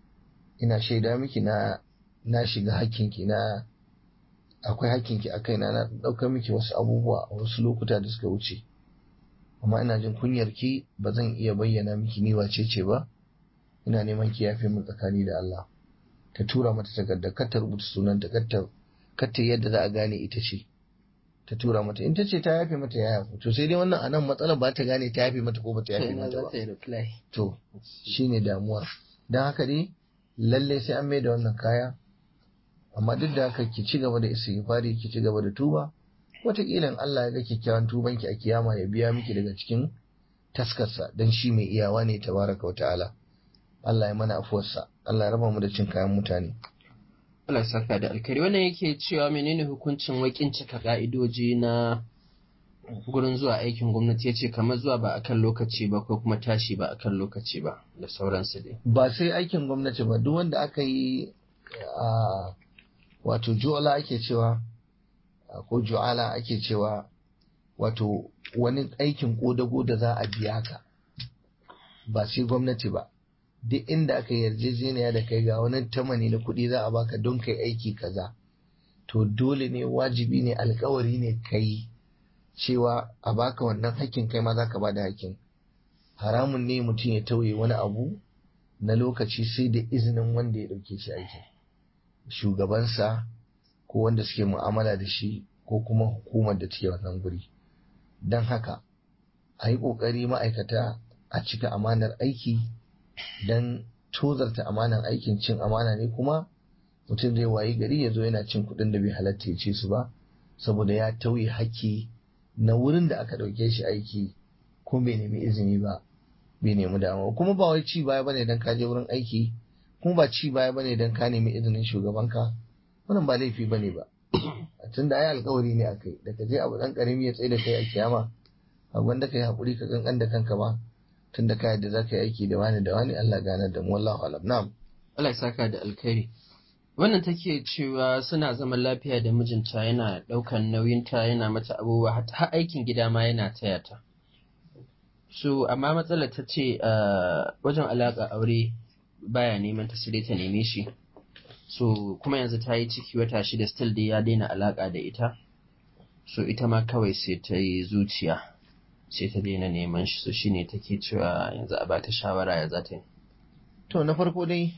ina shaida miki na na shiga hakkinki, na akwai hakkinki a kaina, na ɗaukar miki wasu abubuwa a wasu lokuta da suka wuce, amma ina jin kunyar ki, ba zan iya bayyana miki ni wace ce ba, ina neman ki yafe min tsakani da Allah. Ta tura mata takarda, kar ta rubuta sunanta, kar ta kar ta yadda za a gane ita ce, ta tura mata. In ta ce ta yafe mata ya yafe, to sai dai wannan anan matsalar ba ta gane ta yafe mata ko ba ta yafe mata ba. To shine damuwar. Dan haka dai lalle sai an mai da wannan kaya, amma duk da haka ki ci gaba da istighfari, ki ci gaba da tuba. Wataƙila in Allah ya ga kyakkyawan tubanki a kiyama ya biya miki daga cikin taskarsa, dan shi mai iyawa ne tabaraka wa ta'ala. Allah ya mana afuwarsa, Allah ya raba mu da cin kayan mutane. Allah saka da alkari. Wannan yake cewa menene hukuncin wakin cika ka'idoji na gurin zuwa aikin gwamnati, ya ce kamar zuwa ba akan lokaci ba ko kuma tashi ba akan lokaci ba da sauransu dai. Ba sai aikin gwamnati ba, duk wanda aka yi a wato ju'ala ake cewa ko ju'ala ake cewa, wato wani aikin kodago da za a biya ka, ba sai gwamnati ba. Duk inda aka yarjejeniya da kai ga wani tamani na kuɗi za a baka don kai aiki kaza, to dole ne, wajibi ne, alkawari ne kai cewa a baka wannan hakkin, kai ma za ka ba da hakkin. Haramun ne mutum ya tauye wani abu na lokaci sai da izinin wanda ya ɗauke shi aikin, shugabansa ko wanda suke mu'amala da shi ko kuma hukumar da take wannan guri. Don haka a yi ƙoƙari ma'aikata a cika amanar aiki, don tozarta amanar aikin cin amana ne, kuma mutum zai wayi gari ya zo yana cin kuɗin da bai halatta ya ce su ba, saboda ya tauye haƙƙi na wurin da aka ɗauke shi aiki ko bai nemi izini ba, bai nemi dama. Kuma ba wai ci baya bane dan ka je wurin aiki, kuma ba ci baya bane dan ka nemi izinin shugabanka, wannan ba laifi bane ba. Tunda ai alƙawari ne akai, da ka je abu dan karimi ya tsaye da kai a kiyama, a gwanda kai hakuri ka kankan da kanka ba, tunda ka yadda za ka yi aiki da wani da wani. Allah gane da mu, wallahu alam. Na'am. Allah ya saka da alkhairi. Wannan take cewa suna zaman lafiya da mijinta, yana ɗaukan nauyinta, yana mata abubuwa, har aikin gida ma yana taya ta. So amma matsalar ta ce wajen alaƙa aure baya neman ta, sai dai ta neme shi. So kuma yanzu ta yi ciki wata shida, still dai ya daina alaƙa da ita. So ita ma kawai sai ta yi zuciya, sai ta daina neman shi. So shine take cewa yanzu a bata shawara ya za ta yi. To na farko dai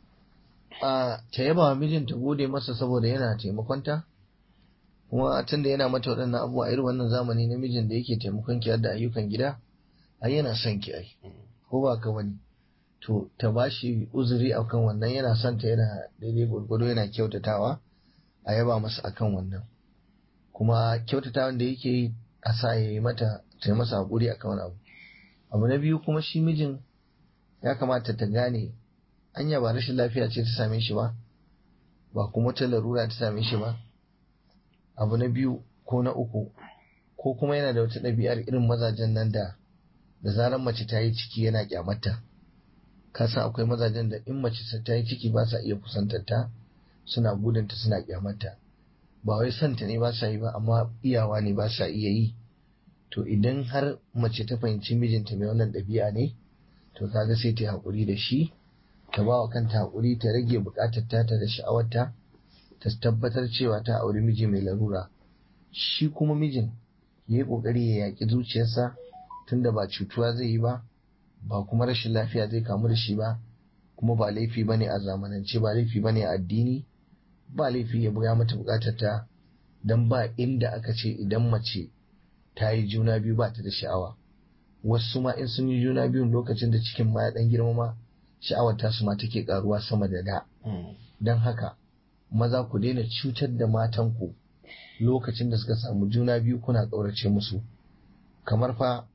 a ta yaba wa mijinta, gode masa saboda yana taimakonta, kuma tunda yana mata waɗannan abubuwa irin wannan zamani, na mijin da yake taimakon ki da ayyukan gida, ai yana son ki ai, ko ba ka wani. To ta bashi uzuri akan wannan, yana son ta, yana daidai gwargwado, yana kyautatawa, a yaba masa akan wannan. Kuma kyautatawan da yake yi a sa ya yi mata, ta yi masa haƙuri akan wani abu. Abu na biyu kuma, shi mijin ya kamata ta gane anya ba rashin lafiya ce ta same shi ba, ba kuma ta larura ta same shi ba. Abu na biyu ko na uku, ko kuma yana da wata ɗabi'ar irin mazajen nan da da zarar mace ta yi ciki yana kyamata. Ka san akwai mazajen da in mace ta yi ciki ba sa iya kusantar ta, suna gudunta, suna kyamata. Ba wai santa ne ba sa yi ba, amma iyawa ne ba sa iya yi. To idan har mace ta fahimci mijinta mai wannan ɗabi'a ne, to kaga sai ta yi haƙuri da shi, ta ba wa kanta haƙuri, ta rage buƙatar ta da sha'awarta, ta tabbatar cewa ta auri miji mai larura. Shi kuma mijin ya yi ƙoƙari ya yaƙi zuciyarsa, tunda ba cutuwa zai yi ba, ba kuma rashin lafiya zai kamu da shi ba, kuma ba laifi ba ne a zamanance, ba laifi ba ne a addini, ba laifi ya buga mata buƙatar ta, don ba inda aka ce idan mace ta yi juna biyu ba ta da sha'awa. Wasu ma in sun yi juna biyun lokacin da cikin ma ya ɗan girmama, sha'awar tasu ma take karuwa sama da da. Don haka maza ku daina cutar da matanku lokacin da suka samu juna biyu, kuna ƙaurace musu. Kamar fa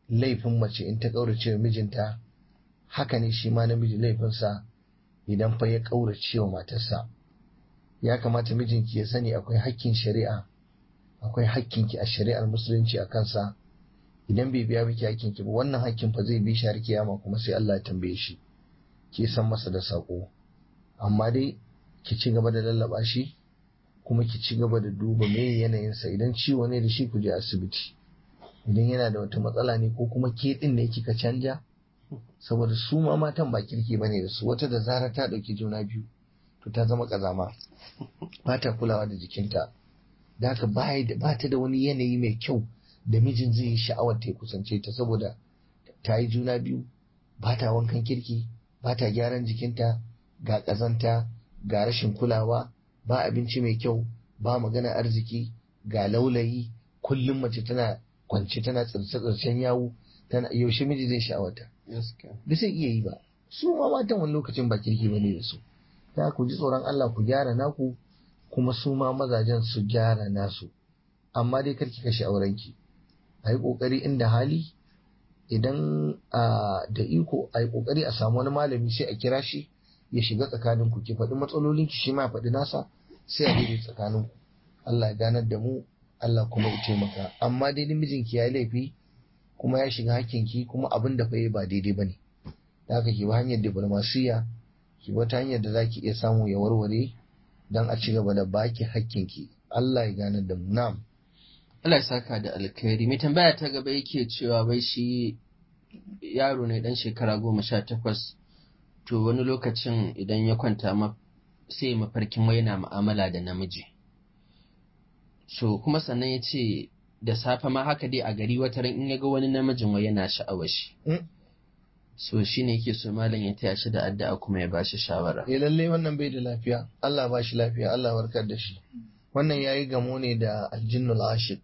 laifin mace in ta ƙaurace wa mijinta, haka ne shi ma namiji laifinsa idan fa ya ƙaurace wa matarsa. Ya kamata mijinki ya sani akwai hakkin shari'a, akwai hakkinki a shari'ar musulunci a kansa. Idan bai biya miki hakkinki ba, wannan hakkin fa zai bi shi har kiyama kuma sai Allah ya tambaye shi. Ki san masa da sako, amma dai ki ci gaba da lallaba shi, kuma ki ci gaba da duba me yanayinsa. Idan ciwo ne da shi ku je asibiti, idan yana da wata matsala ne ko kuma ke din ne kika canja, saboda su ma matan ba kirki bane da su. Wata da zarar ta dauki juna biyu to ta zama kazama, ba ta kulawa da jikinta, da haka ba ta da wani yanayi mai kyau da mijin zai yi sha'awar ta kusance ta, saboda ta yi juna biyu, ba ta wankan kirki, ba ta gyaran jikinta, ga ƙazanta, ga rashin kulawa, ba abinci mai kyau, ba magana arziki, ga laulayi, kullum mace tana kwance tana tsirce-tsircen yawu, tana yaushe miji zai sha'awata. Da sai iya yi ba. Su ma matan wani lokacin ba kirki bane da su. Ta ku ji tsoron Allah ku gyara naku, kuma su ma mazajen su gyara nasu. Amma dai karki kashe aurenki. A yi ƙoƙari inda hali, idan da iko a yi ƙoƙari a samu wani malami sai a kira shi ya shiga tsakaninku, ki faɗi matsalolinki shi ma ya faɗi nasa, sai a daidai tsakaninku. Allah ya ganar da mu, Allah kuma ya taimaka. Amma dai mijinki ya yi laifi kuma ya shiga hakkinki, kuma abin da fa yi ba daidai ba ne. Da haka ki bi hanyar diplomasiya, ki bi ta hanyar da za ki iya samu ya warware don a ci gaba da baki hakkinki. Allah ya ganar da mu. Na'am. Allah ya saka da alkhairi. Mai tambaya ta gaba yake cewa bai shi yaro ne dan shekara goma sha takwas, to wani lokacin idan ya kwanta ma sai mafarkin wai yana mu'amala da namiji. So kuma sannan ya ce da safe ma haka dai a gari wata ran in ya ga wani namijin wai yana sha'awar shi. So shi ne yake so malam ya taya shi da addu'a kuma ya ba shi shawara. Eh lalle wannan bai da lafiya. Allah ba shi lafiya, Allah warkar da shi. Wannan yayi gamo ne da aljinnul ashiq.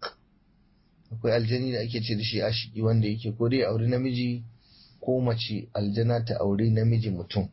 Akwai aljani da ake ce da shi ashiki, wanda yake ko dai auri namiji ko mace aljana ta auri namiji mutum.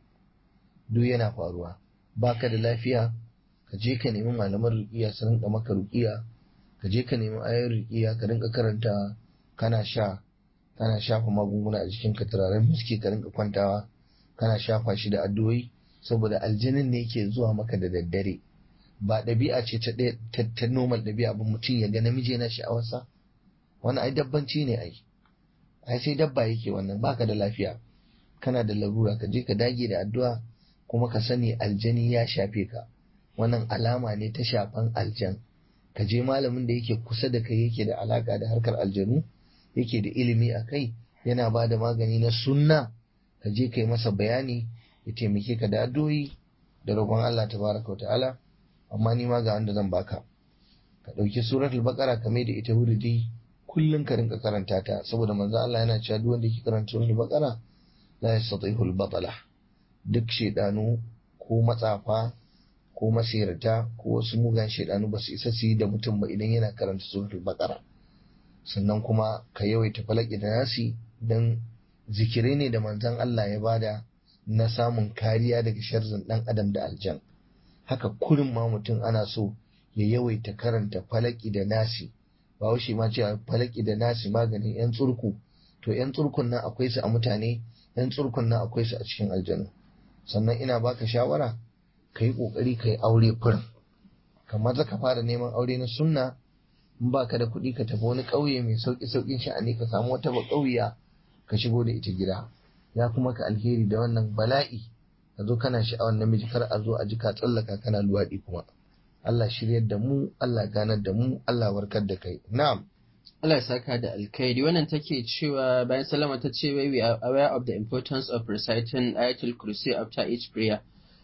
Duk yana faruwa. Baka da lafiya, ka je ka nemi malaman ruqiya su rinka maka ruqiya, ka je ka nemi ayoyin ruqiya ka rinka karanta, kana sha, kana shafa magunguna a jikin ka, turaren miski ka rinka kwantawa kana shafa shi da addu'o'i, saboda aljanin ne yake zuwa maka da daddare. Ba ɗabi'a ce ta ta normal ɗabi'a ba mutum ya ga namiji yana sha'awarsa. Wannan ai dabbanci ne ai. Ai sai dabba yake wannan. Baka da lafiya, kana da larura, ka je ka dage da addu'a, kuma ka sani aljani ya shafe ka. Wannan alama ne ta shafan aljan. Ka je malamin da yake kusa da kai, yake da alaka da harkar aljanu, yake da ilimi a kai, yana ba da magani na sunna, ka je kai masa bayani ya taimake ka da addu'o'i da roƙon Allah tabaraka wa ta'ala. Amma ni ma ga wanda zan baka, ka ɗauki suratul baqara ka mai da ita wuridi, kullum ka rinka karanta ta, saboda manzo Allah yana cewa duk wanda yake karanta suratul baqara la yastatihul batala. Duk shedanu ko matsafa ko masirata ko wasu mugan shedanu ba su isa su yi da mutum ba idan yana karanta suratul baqara. Sannan kuma ka yawaita falaki da nasi, dan zikirai ne da manzon Allah ya bada na samun kariya daga sharrin dan adam da aljan. Haka kurin ma mutum ana so ya yawaita karanta falaki da nasi. Ba washe ma cewa falaki da nasi maganin yan tsurku, to yan tsurkun nan akwai su a mutane, yan tsurkun nan akwai su a cikin aljanu. Sannan ina baka shawara, ka yi kokari ka yi aure furin, kamar za ka fara neman aure na sunna. In baka da kuɗi ka tafi wani ƙauye mai sauƙi sauƙin sha'ani, ka samu wata baƙauya ka shigo da ita gida. Ya kuma ka alheri da wannan bala'i, ka zo kana sha'awar namiji, kar a zo a ji ka tsallaka kana luwaɗi kuma. Allah shiryar da mu, Allah ganar da mu, Allah warkar da kai. Na'am. Allah ya saka da alkhairi. Wannan take cewa bayan salama ta ce, we are aware of the importance of reciting Ayatul Kursi after each prayer.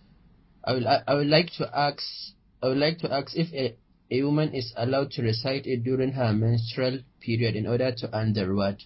I will, I would like to ask, I would like to ask if a, a woman is allowed to recite it during her menstrual period in order to earn the reward.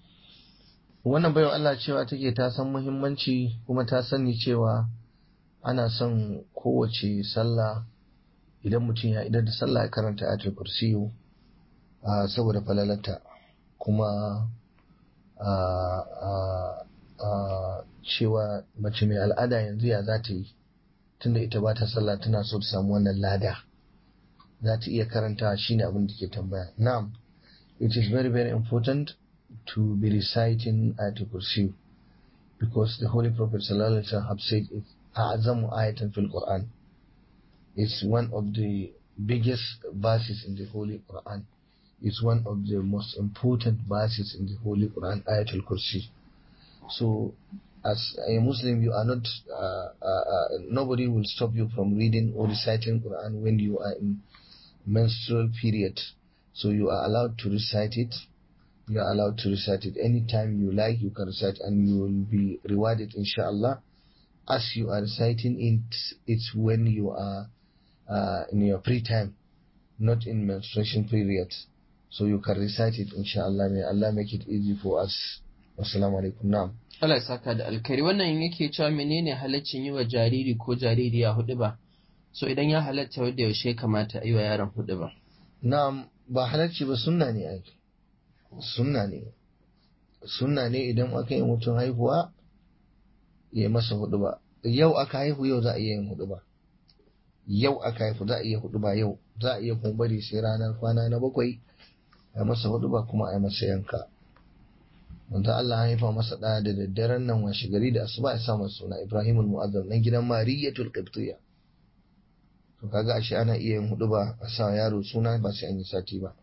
Wannan bayan Allah cewa take ta san muhimmanci, kuma ta sani cewa ana son kowace sallah idan mutum ya idar da sallah ya karanta Ayatul Kursi uh, saboda falalata, kuma uh, uh, uh, cewa mace mai al'ada yanzu ya za ta yi, tunda ita ba ta sallah tana so ta samu wannan lada, za ta iya karanta. Shine abin da ke tambaya. Na'am, it is very very important to be reciting Ayatul Kursi, because the Holy Prophet sallallahu alaihi wasallam have said it's a'zamu ayatan fil Quran. It's one of the biggest verses in the Holy Quran. It's one of the most important verses in the Holy Quran, Ayatul Kursi. So, as a Muslim, you are not, uh, uh, uh, nobody will stop you from reading or reciting Quran when you are in menstrual period. So you are allowed to recite it. You are allowed to recite it anytime you like. You can recite, and you will be rewarded, inshallah. As you are reciting it, it's when you are uh, in your free time, not in menstruation period. So you can recite it, inshallah. May Allah make it easy for us. Wassalamu alaikum. Na'am. Allah ya saka da alkhairi. Wannan yake cewa menene halaccin yi wa jariri ko jaririya hudu ba? So idan ya halatta, wanda yaushe kamata yi wa yaron hudu ba? Na'am, ba halarci ba, sunna ne ai. Sunna ne. Sunna ne idan aka yi mutum haihuwa ya yi masa hudu ba. Yau aka haihu, yau za a iya yin hudu ba. Yau aka haihu za a iya hudu ba yau. Za a iya kuma bari sai ranar kwana na bakwai a masa hudu ba, kuma a yi masa yanka. Wanda Allah haifa masa ɗaya da daddaren nan washe gari da asuba ya sa masa suna Ibrahim al-Mu'azzam, nan gidan Mariyatul Qibtiyya. To kaga ashe ana iya yin hudu ba a sa yaro suna ba sai an yi sati ba.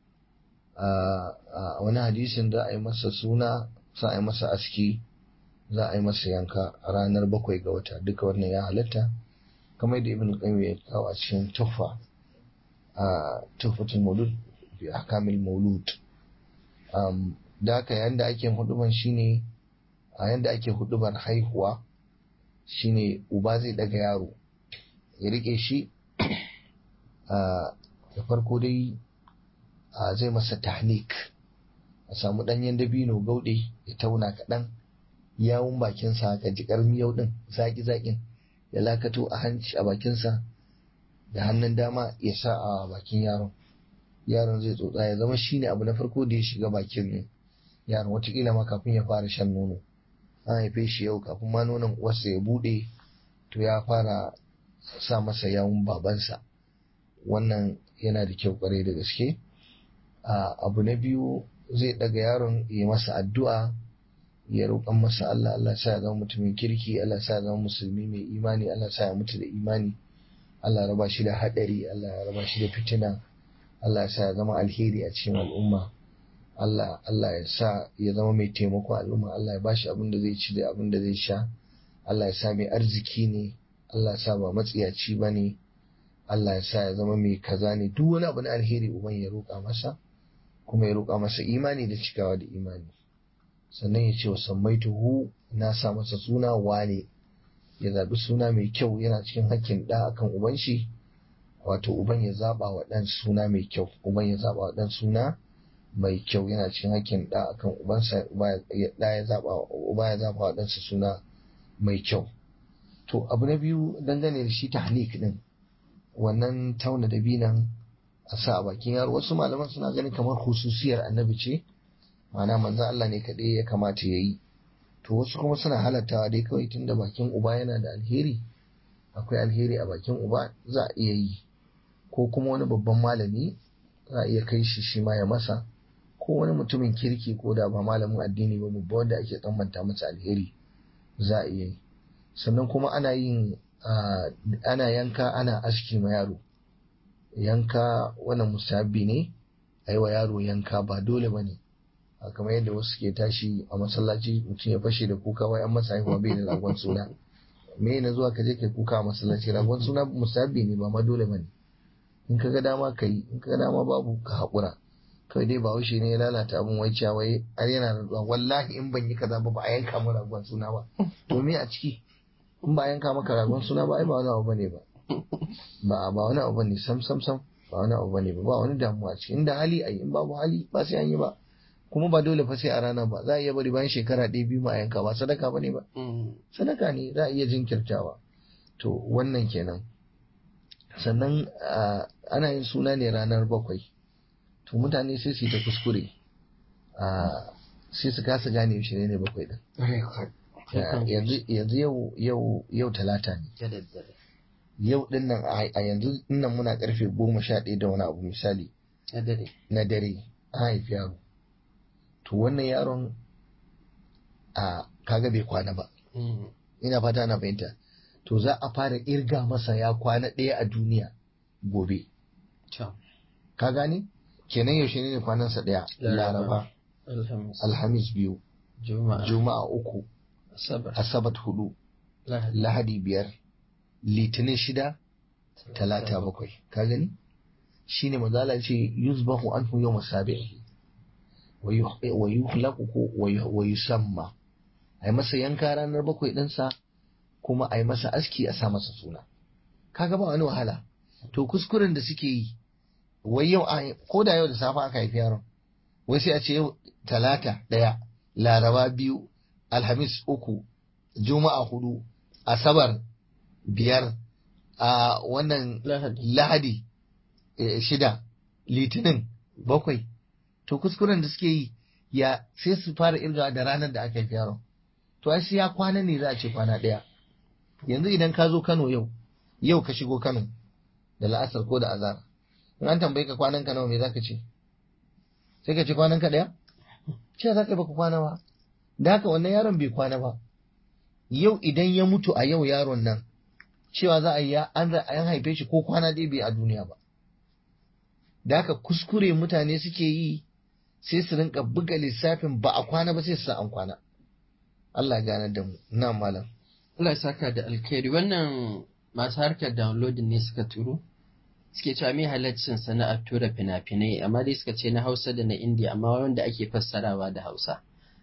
A wani hadisin za a yi masa suna, za a yi masa aski, za a yi masa yanka a ranar bakwai ga wata. Duka wannan ya halatta, kamar da Ibn Qayyim ya kawo a cikin Tuhfa, a Tuhfatul Maulud bi Ahkamil Maulud. Um, da haka yanda ake huduban shine, a yanda ake hudubar haihuwa shine uba zai daga yaro ya rike shi, da farko dai zai masa tahnik, a samu ɗanyen dabino gauɗe ya tauna kaɗan, yawun bakinsa ka ji ƙarmi yau ɗin zaƙi-zaƙin ya lakato a hanci a bakinsa, da hannun dama ya sa a bakin yaron. Yaron zai tsotsa, ya zama shine abu na farko da ya shiga bakin yaron, watakila ma kafin ya fara shan nono. An haife shi yau, kafin ma nonon uwarsa ya buɗe to ya fara sa masa yawun babansa. Wannan yana da kyau kwarai da gaske. Abu na biyu, zai daga yaron ya masa addu'a, ya roƙan masa Allah, Allah sa ya zama mutumin kirki, Allah sa ya zama musulmi mai imani, Allah sa ya mutu da imani, Allah ya raba shi da haɗari, Allah ya raba shi da fitina, Allah ya sa ya zama alheri a cikin al'umma, Allah Allah ya sa ya zama mai taimako al'umma, Allah ya bashi abin da zai ci da abin da zai sha, Allah ya sa mai arziki ne, Allah ya sa ba matsiyaci ba ne, Allah ya sa ya zama mai kaza ne. Duk wani abu na alheri uban ya roƙa masa, kuma ya roƙa masa imani da cikawa da imani. Sannan ya ce wa sammaituhu, na sa masa suna wane, ya zaɓi suna mai kyau. Yana cikin hakkin ɗa akan uban shi, wato uban ya zaɓa wa ɗan suna mai kyau. Uban ya zaɓa wa ɗan suna mai kyau, yana cikin hakkin ɗa akan ubansa, uba ya zaɓa wa ɗansa suna mai kyau. To abu na biyu, dangane da shi tahnik ɗin, wannan tauna dabinan a sa a bakin yaro, wasu malaman suna ganin kamar hususiyar annabi ce, ma'ana manzon Allah ne kaɗai ya kamata ya yi. To wasu kuma suna halattawa dai kawai, tunda bakin uba yana da alheri, akwai alheri a bakin uba, za a iya yi. Ko kuma wani babban malami za a iya kai shi shi ma ya masa, ko wani mutumin kirki ko da ba malamin addini ba, babba wanda ake tsammanta masa alheri, za a iya yi. Sannan kuma ana yin ana yanka, ana aski ma yaro. Yanka wannan musahabi ne, a yi wa yaro yanka, ba dole ba ne. Kamar yadda wasu ke tashi a masallaci, mutum ya fashe da kuka wai an masa haihuwa bai da ragon suna. Me na zuwa ka je kai kuka a masallaci? Ragon suna musahabi ne, ba ma dole ba ne. In ka ga dama ka yi, in ka ga dama babu ka haƙura. Kawai dai bahaushe ne ya lalata abin wai cewa wai har yana rantsuwa, wallahi in ban yi kaza ba ba a yanka mu ragon suna ba. To me a ciki? In ba a yanka maka ragon suna ba ai ba wani abu bane ba. Ba ba wani abu bane, sam sam sam ba wani abu bane ba, ba wani damuwa a ciki. Inda hali ayi, in babu hali ba sai an yi ba. Kuma ba dole fa sai a rana ba, za a iya bari bayan shekara ɗaya biyu ma a yanka, ba sadaka bane ba. Sadaka ne, za a iya jinkirtawa. To wannan kenan. Sannan ana yin suna ne ranar bakwai. To mutane sai su yi ta kuskure, sai su kasa gane yaushe ne bakwai din. Yanzu yau yau yau talata ne. Yau din nan a yanzu nan muna karfe goma sha ɗaya da wani abu misali na dare, an haifi yaro. to wannan yaron a kaga bai kwana ba. Ina fata na fahimta. To za a fara irga masa ya kwana ɗaya a duniya gobe. Ka gane? Kenan yaushe ne kwanansa ɗaya? Laraba, Alhamis biyu, Juma'a uku, Asabat hudu, Lahadi biyar, Litinin shida, Talata bakwai. Ka gani? Shi ne mazala ce yuzbahu anhu yawma sabi'i wa yuhlaqu wa yusamma. Ai masa yanka ranar bakwai ɗinsa kuma ai masa aski a sa masa suna. Kaga ba wani wahala. To kuskuren da suke yi wai yau ko da yau da safe aka haifi yaron wai sai a ce yau talata ɗaya, laraba biyu, alhamis uku, juma'a hudu, asabar biyar, a wannan lahadi shida, litinin bakwai. To kuskuren da suke yi ya sai su fara irgawa da ranar da aka haifi yaron. To ai sai ya kwana ne za a ce kwana ɗaya. Yanzu idan ka zo Kano yau yau ka shigo Kano da la'asar ko da azar, in an tambaye ka kwanan ka nawa me zaka ce? Sai ka ce kwanan ka ɗaya? Ce za ka baka kwana ba. Da haka wannan yaron bai kwana ba. Yau idan ya mutu a yau yaron nan cewa za a yi an haife shi ko kwana ɗaya bai a duniya ba. Da haka kuskure mutane suke yi sai su rinka buga lissafin ba a kwana ba sai su sa an kwana. Allah gane da mu. Na malam. Allah ya saka da alkhairi. Wannan masu harkar downloading ne suka turo. Suke cewa mai halaccin sana'ar tura fina-finai amma dai suka ce na Hausa da na Indiya amma wanda ake fassarawa da Hausa.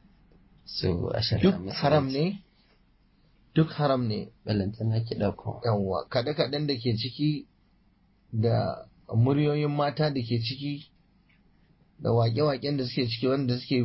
So a duk haram ne? Duk haram ne. Balantana ki ɗauko. Yawwa kaɗe-kaɗen da ke ciki da muryoyin mata da ke ciki da waƙe-waƙen da suke ciki wanda suke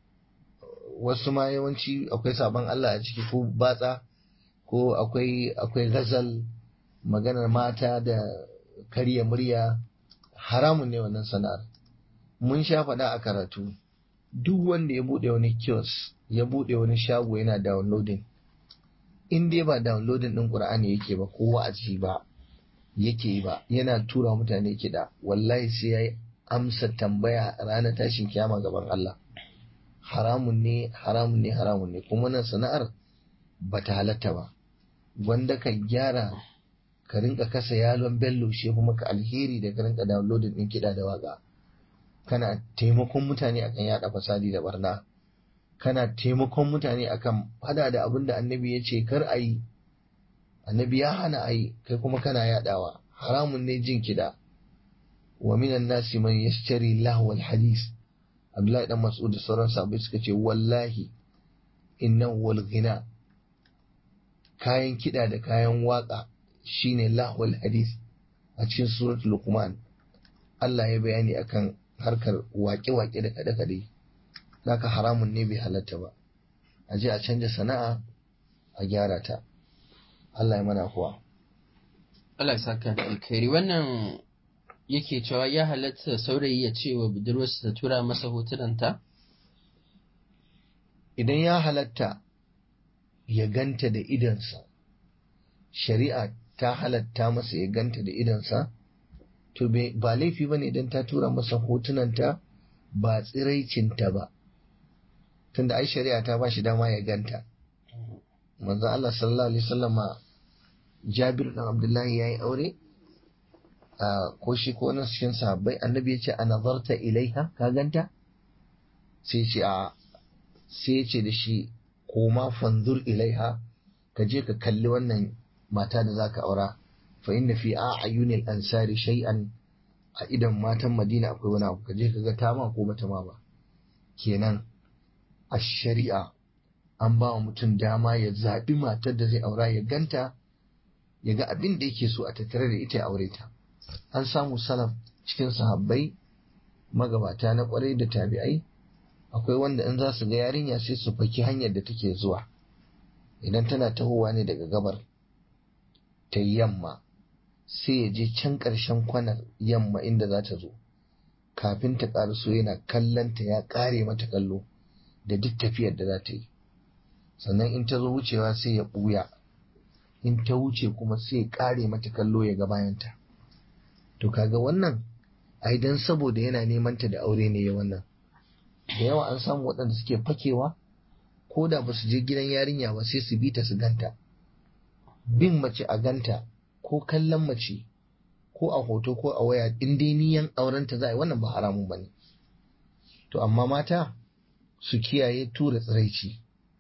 wasu ma yawanci akwai sabon Allah a ciki ko batsa ko akwai akwai ghazal maganar mata da karya murya haramun ne wannan sana'ar. Mun sha faɗa a karatu duk wanda ya buɗe wani kiosk ya buɗe wani shago yana downloading in dai ba downloading ɗin Qur'ani yake ba ko wa'azi ba yake ba yana tura mutane kiɗa wallahi sai ya amsa tambaya ranar tashin kiyama gaban Allah. Haramun ne haramun ne haramun ne kuma wannan sana'ar ba ta halatta ba. Wanda ka gyara ka rinka kasa yalon bello shi kuma ka alheri da ka rinka downloading ɗin kiɗa da waka. Kana taimakon mutane akan yaɗa fasadi da barna. Kana taimakon mutane akan hada da abin da annabi ya ce kar a yi. Annabi ya hana a yi kai kuma kana yaɗawa. Haramun ne jin kiɗa. Wa minan nasi man yashtari lahwal hadis. Abdullahi dan Mas'ud da sauran sahabbai suka ce wallahi innahu wal ghina kayan kiɗa da kayan waka shine lahwal hadis. A cikin suratul Luqman Allah ya bayani akan harkar waƙe-waƙe da kaɗe-kaɗe. Naka haramun ne bai halatta ba. A je a canja sana'a a gyara ta. Allah ya mana kuwa. Allah ya saka da alkhairi. Wannan yake cewa ya halatta saurayi ya ce wa budurwarsa ta tura masa hotunanta? Idan ya halatta ya ganta da idansa, shari'a ta halatta masa ya ganta da idansa, to ba laifi ba ne idan ta tura masa hotunanta ba tsiraicinta ba. Tunda ai shari'a ta ba shi dama ya ganta. Manzo Allah sallallahu alaihi wasallama Jabir dan Abdullahi yayi aure ko shi ko wani cikin sahabbai annabi ya ce a nazarta ilaiha ka ganta sai ce a sai ce da shi koma fanzur ilaiha ka je ka kalli wannan mata da zaka aura fa inna fi a'yunil ansari shay'an a idan matan Madina akwai wani abu ka je ka ga ta ma ko bata ma ba. Kenan a shari'a an ba wa mutum dama ya zaɓi matar da zai aura ya ganta ya ga abin da yake so a tattare da ita ya aure ta. An samu salaf cikin sahabbai magabata na kwarai da tabi'ai akwai wanda in za su ga yarinya sai su faki hanyar da take zuwa idan tana tahowa ne daga gabar ta yamma sai ya je can ƙarshen kwanar yamma inda za ta zo kafin ta ƙaraso yana kallon ta ya ƙare mata kallo da duk tafiyar da za ta yi sannan in ta zo wucewa sai ya ɓuya in ta wuce kuma sai ya ƙare mata kallo ya ga bayanta. To kaga wannan ai dan saboda yana neman ta da aure ne ya wannan da yawa an samu waɗanda suke fakewa ko da ba su je gidan yarinya ba sai su bi ta su ganta. Bin mace a ganta ko kallon mace ko a hoto ko a waya in dai niyan aurenta za a yi wannan ba haramun ba ne. To amma mata su kiyaye tura tsiraici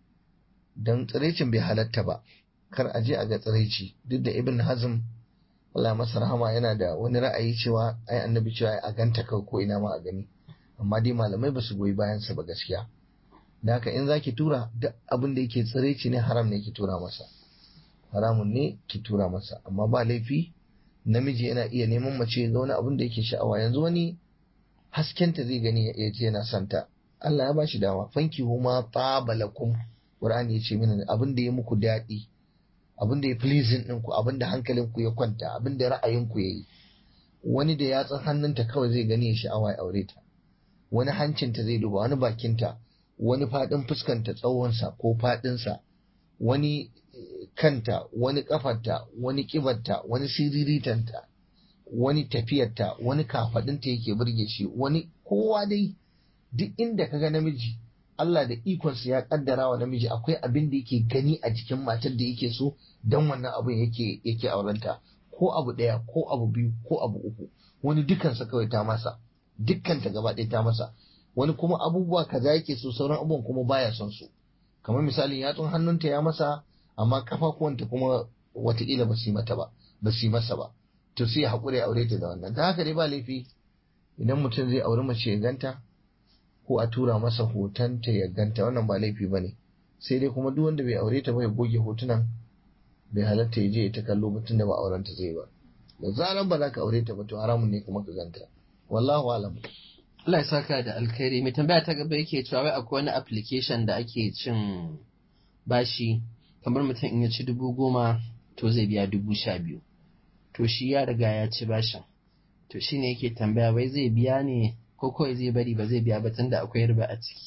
don tsiraicin bai halatta ba, kar a je a ga tsiraici. Duk da Ibn Hazm Allah masa rahama yana da wani ra'ayi cewa ai annabi cewa a ganta kawai ko ina ma a gani, amma dai malamai ba su goyi bayan sa ba gaskiya. Da haka in zaki tura duk abin da yake tsiraici ne haram ne ki tura masa, haramun ne ki tura masa. Amma ba laifi namiji yana iya neman mace ga wani abin da yake sha'awa. Yanzu wani haskenta zai gani ya ce yana santa, Allah ya ba shi dama. Fanki huma tabalakum, Qur'ani ya ce mini abin da ya muku daɗi, abin da ya pleasing ɗinku, abin da hankalinku ya kwanta, abin da ra'ayinku ya yi. Wani da yatsun hannunta kawai zai gani ya sha'awa ya aure ta, wani hancinta zai duba, wani bakinta, wani faɗin fuskanta tsawonsa ko faɗinsa, wani kanta, wani ƙafarta, wani ƙibarta, wani siriritanta, wani tafiyarta, wani kafaɗinta yake burge shi, wani kowa dai. Duk inda kaga namiji Allah da ikonsa ya kaddara wa namiji akwai abin da yake gani a jikin matar da yake so, don wannan abin yake yake aurenta, ko abu ɗaya ko abu biyu ko abu uku. Wani dukansa kawai ta masa, dukkanta gaba ɗaya ta masa. Wani kuma abubuwa kaza yake so, sauran abubuwan kuma baya son su. Kamar misalin yatsun hannunta ya masa, amma kafafuwanta kuma wataƙila ba su yi mata ba, ba su yi masa ba. To sai ya haƙura ya aure ta da wannan. Ta haka dai ba laifi idan mutum zai auri mace ya ganta, ko a tura masa hotonta ya ganta, wannan ba laifi ba ne. Sai dai kuma duk wanda bai aure ta ba ya goge hotunan, bai halatta ya je ya ta kallo mutum da ba auren ta zai ba. Da zaran ba za ka aure ta ba to haramun ne kuma ka ganta. Wallahu alam. Allah ya saka da alkhairi. Mai tambaya ta gaba yake cewa wai akwai wani application da ake cin bashi, kamar mutum in ya ci dubu goma to zai biya dubu sha biyu. To shi ya riga ya ci bashin. To shi ne yake tambaya wai zai biya ne ko kawai zai bari ba zai biya ba tunda akwai riba a ciki.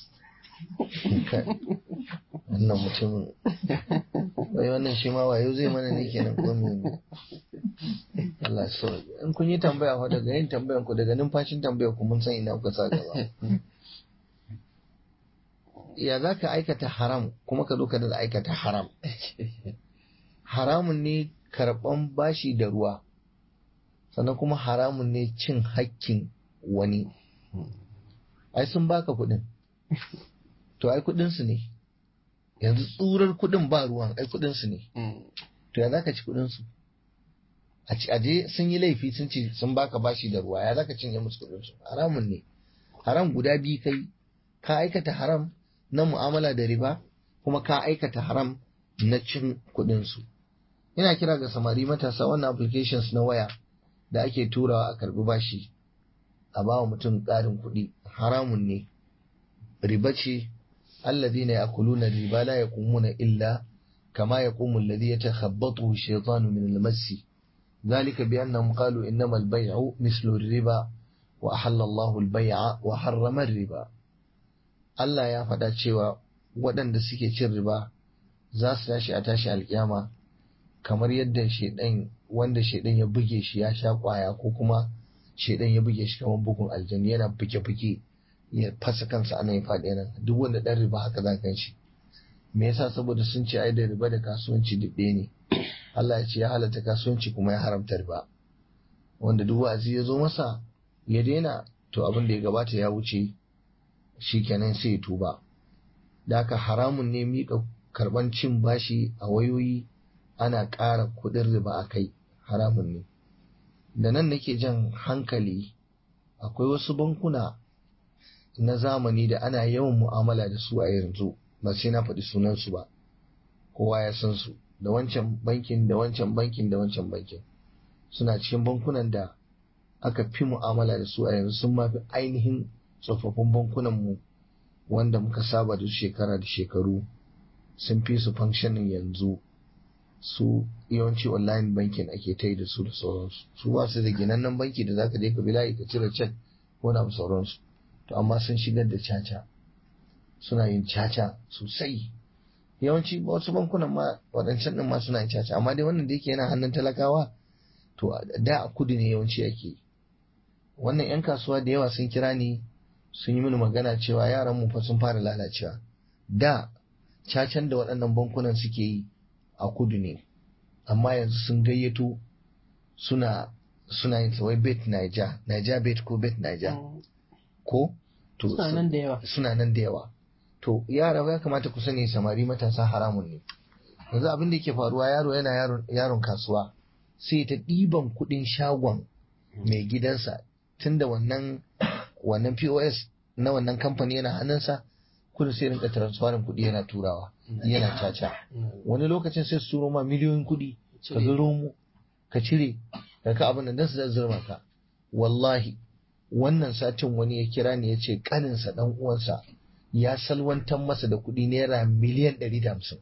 Wannan mutumin wai wannan shi ma wayo zai mana ne kenan ko me? Allah so in kun yi tambaya fa daga yin tambayan ku, daga numfashin tambayar ku mun san ina kuka sa gaba. Ya za ka aikata haram kuma ka zo ka da aikata haram? Haramun ne karɓan bashi da ruwa, sannan kuma haramun ne cin hakkin wani. Ai sun baka kuɗin, to ai kuɗinsu ne, yanzu tsurar kuɗin ba ruwan, ai kuɗinsu ne. To ya za ka ci kuɗinsu? A ci aje sun yi laifi sun ce sun baka bashi da ruwa, ya za ka cinye musu kuɗinsu? Haramun ne. Haram guda biyu kai, ka aikata haram na mu'amala da riba, kuma ka aikata haram na cin kuɗinsu. Ina kira ga samari matasa, wannan applications na waya da ake turawa a karbi bashi a bawa mutum ƙarin kuɗi haramun ne, riba ce. alladhina ya'kuluna riba la yaqumuna illa kama yaqumu alladhi yatakhabbathu ash-shaytanu min al-massi dhalika bi annahum qalu innama al-bay'u mithlu ar-riba wa ahalla Allahu al-bay'a wa harrama ar-riba. Allah ya faɗa cewa waɗanda suke cin riba za su tashi a tashi alƙiyama kamar yadda shedan, wanda shedan ya buge shi ya sha kwaya, ko kuma shedan ya buge shi kamar bugun aljanni yana buge-buge ya fasa kansa ana ya faɗi nan. Duk wanda ɗan riba haka za kan shi. Me yasa? Saboda sun ce ai da riba da kasuwanci duk ɗaya ne. Allah ya ce ya halatta kasuwanci kuma ya haramta riba. Wanda duk wa'azi ya zo masa ya daina, to abin da ya gabata ya wuce, shi kenan sai ya tuba. Da haka haramun ne miƙa karɓan cin bashi a wayoyi ana ƙara kuɗin riba a kai, haramun ne. Da nan nake jan hankali, akwai wasu bankuna na zamani da ana yawan mu'amala da su a yanzu, ba sai na faɗi sunansu ba, kowa ya san su, da wancan bankin da wancan bankin da wancan bankin. Suna cikin bankunan da aka fi mu'amala da su a yanzu, sun mafi ainihin tsofaffin bankunanmu wanda muka saba da shekara da shekaru, sun fi su functioning yanzu. Su yawanci online banking ake ta yi da su da sauransu. Su ba su da ginannen banki da zaka je ka bi layi ka cire cek ko na sauransu. To amma sun shigar da caca, suna yin caca sosai. Yawanci wasu bankunan ma waɗancan ɗin ma suna yin caca, amma dai wannan da yake yana hannun talakawa, to da a kudu ne yawanci ake. Wannan 'yan kasuwa da yawa sun kira ni sun yi mini magana cewa yaran mu fa sun fara lalacewa. Da cacan da waɗannan bankunan suke yi a kudu ne, amma yanzu sun gayyato suna suna yin wai bet Niger, Niger bet ko bet Niger ko to suna nan da yawa suna nan da yawa to yara ya kamata ku sani samari matasa haramun ne. Yanzu abin da yake faruwa yaro yana yaron yaron kasuwa sai ta ɗiban kuɗin shagon mai gidansa tunda wannan wannan P O S na wannan kamfani yana hannunsa, kudu sai rinka transferin kuɗi yana turawa yana caca. Wani lokacin sai su turo ma miliyoyin kuɗi ka ga romo ka cire ka ka abin nan su zazzurma ka. Wallahi wannan satin wani ya kira ni ya ce kaninsa dan uwansa ya salwantar masa da kuɗi naira miliyan ɗari da hamsin.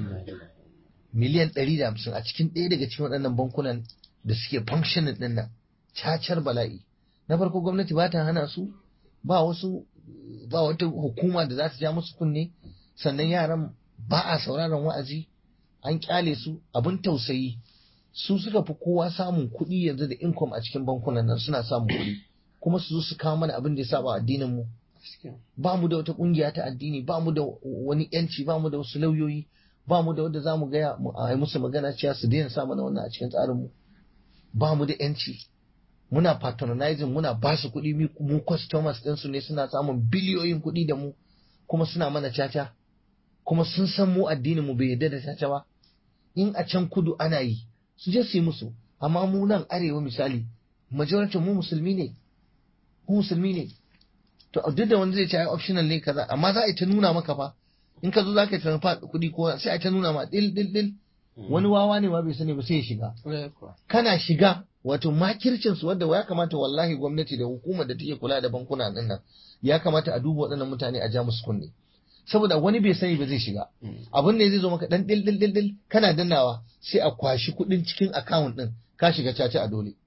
Miliyan ɗari da hamsin a cikin ɗaya daga cikin waɗannan bankunan da suke functioning ɗin nan. Cacar bala'i. Na farko gwamnati ba ta hana su, ba wasu ba wata hukuma da za ta ja musu kunne, sannan yaran ba a sauraron wa'azi, an kyale su. Abin tausayi su suka fi kowa samun kuɗi yanzu da income a cikin bankunan nan, suna samun kuɗi kuma su zo su kawo mana abin da ya saba addinin mu. Ba mu da wata kungiya ta addini, ba mu da wani yanci, ba mu da wasu lauyoyi, ba mu da wanda za mu gaya a musu magana cewa su daina sa mana wannan a cikin tsarin mu. Ba mu da yanci, muna patronizing, muna ba su kuɗi, mu customers ɗinsu ne, suna samun biliyoyin kuɗi da mu kuma suna mana caca, kuma sun san mu addinin mu bai yarda da caca ba. In a can kudu ana yi su je su yi musu, amma mu nan arewa misali majority mu musulmi ne, mu musulmi ne. To duk da wani zai ce ai optional ne kaza, amma za a yi ta nuna maka fa in ka zo za ka yi transfer kuɗi ko sai a ta nuna ma dil dil dil. Wani wawa ne ma bai sani ba sai ya shiga. Kana shiga wato makircin su wanda ya kamata wallahi gwamnati da hukumar da take kula da bankuna din nan ya kamata a duba waɗannan mutane a ja musu kunne, saboda wani bai sani ba zai shiga. Abin ne zai zo maka dan dil dil dil dil kana dannawa sai a kwashi kuɗin cikin account din ka shiga caca a dole.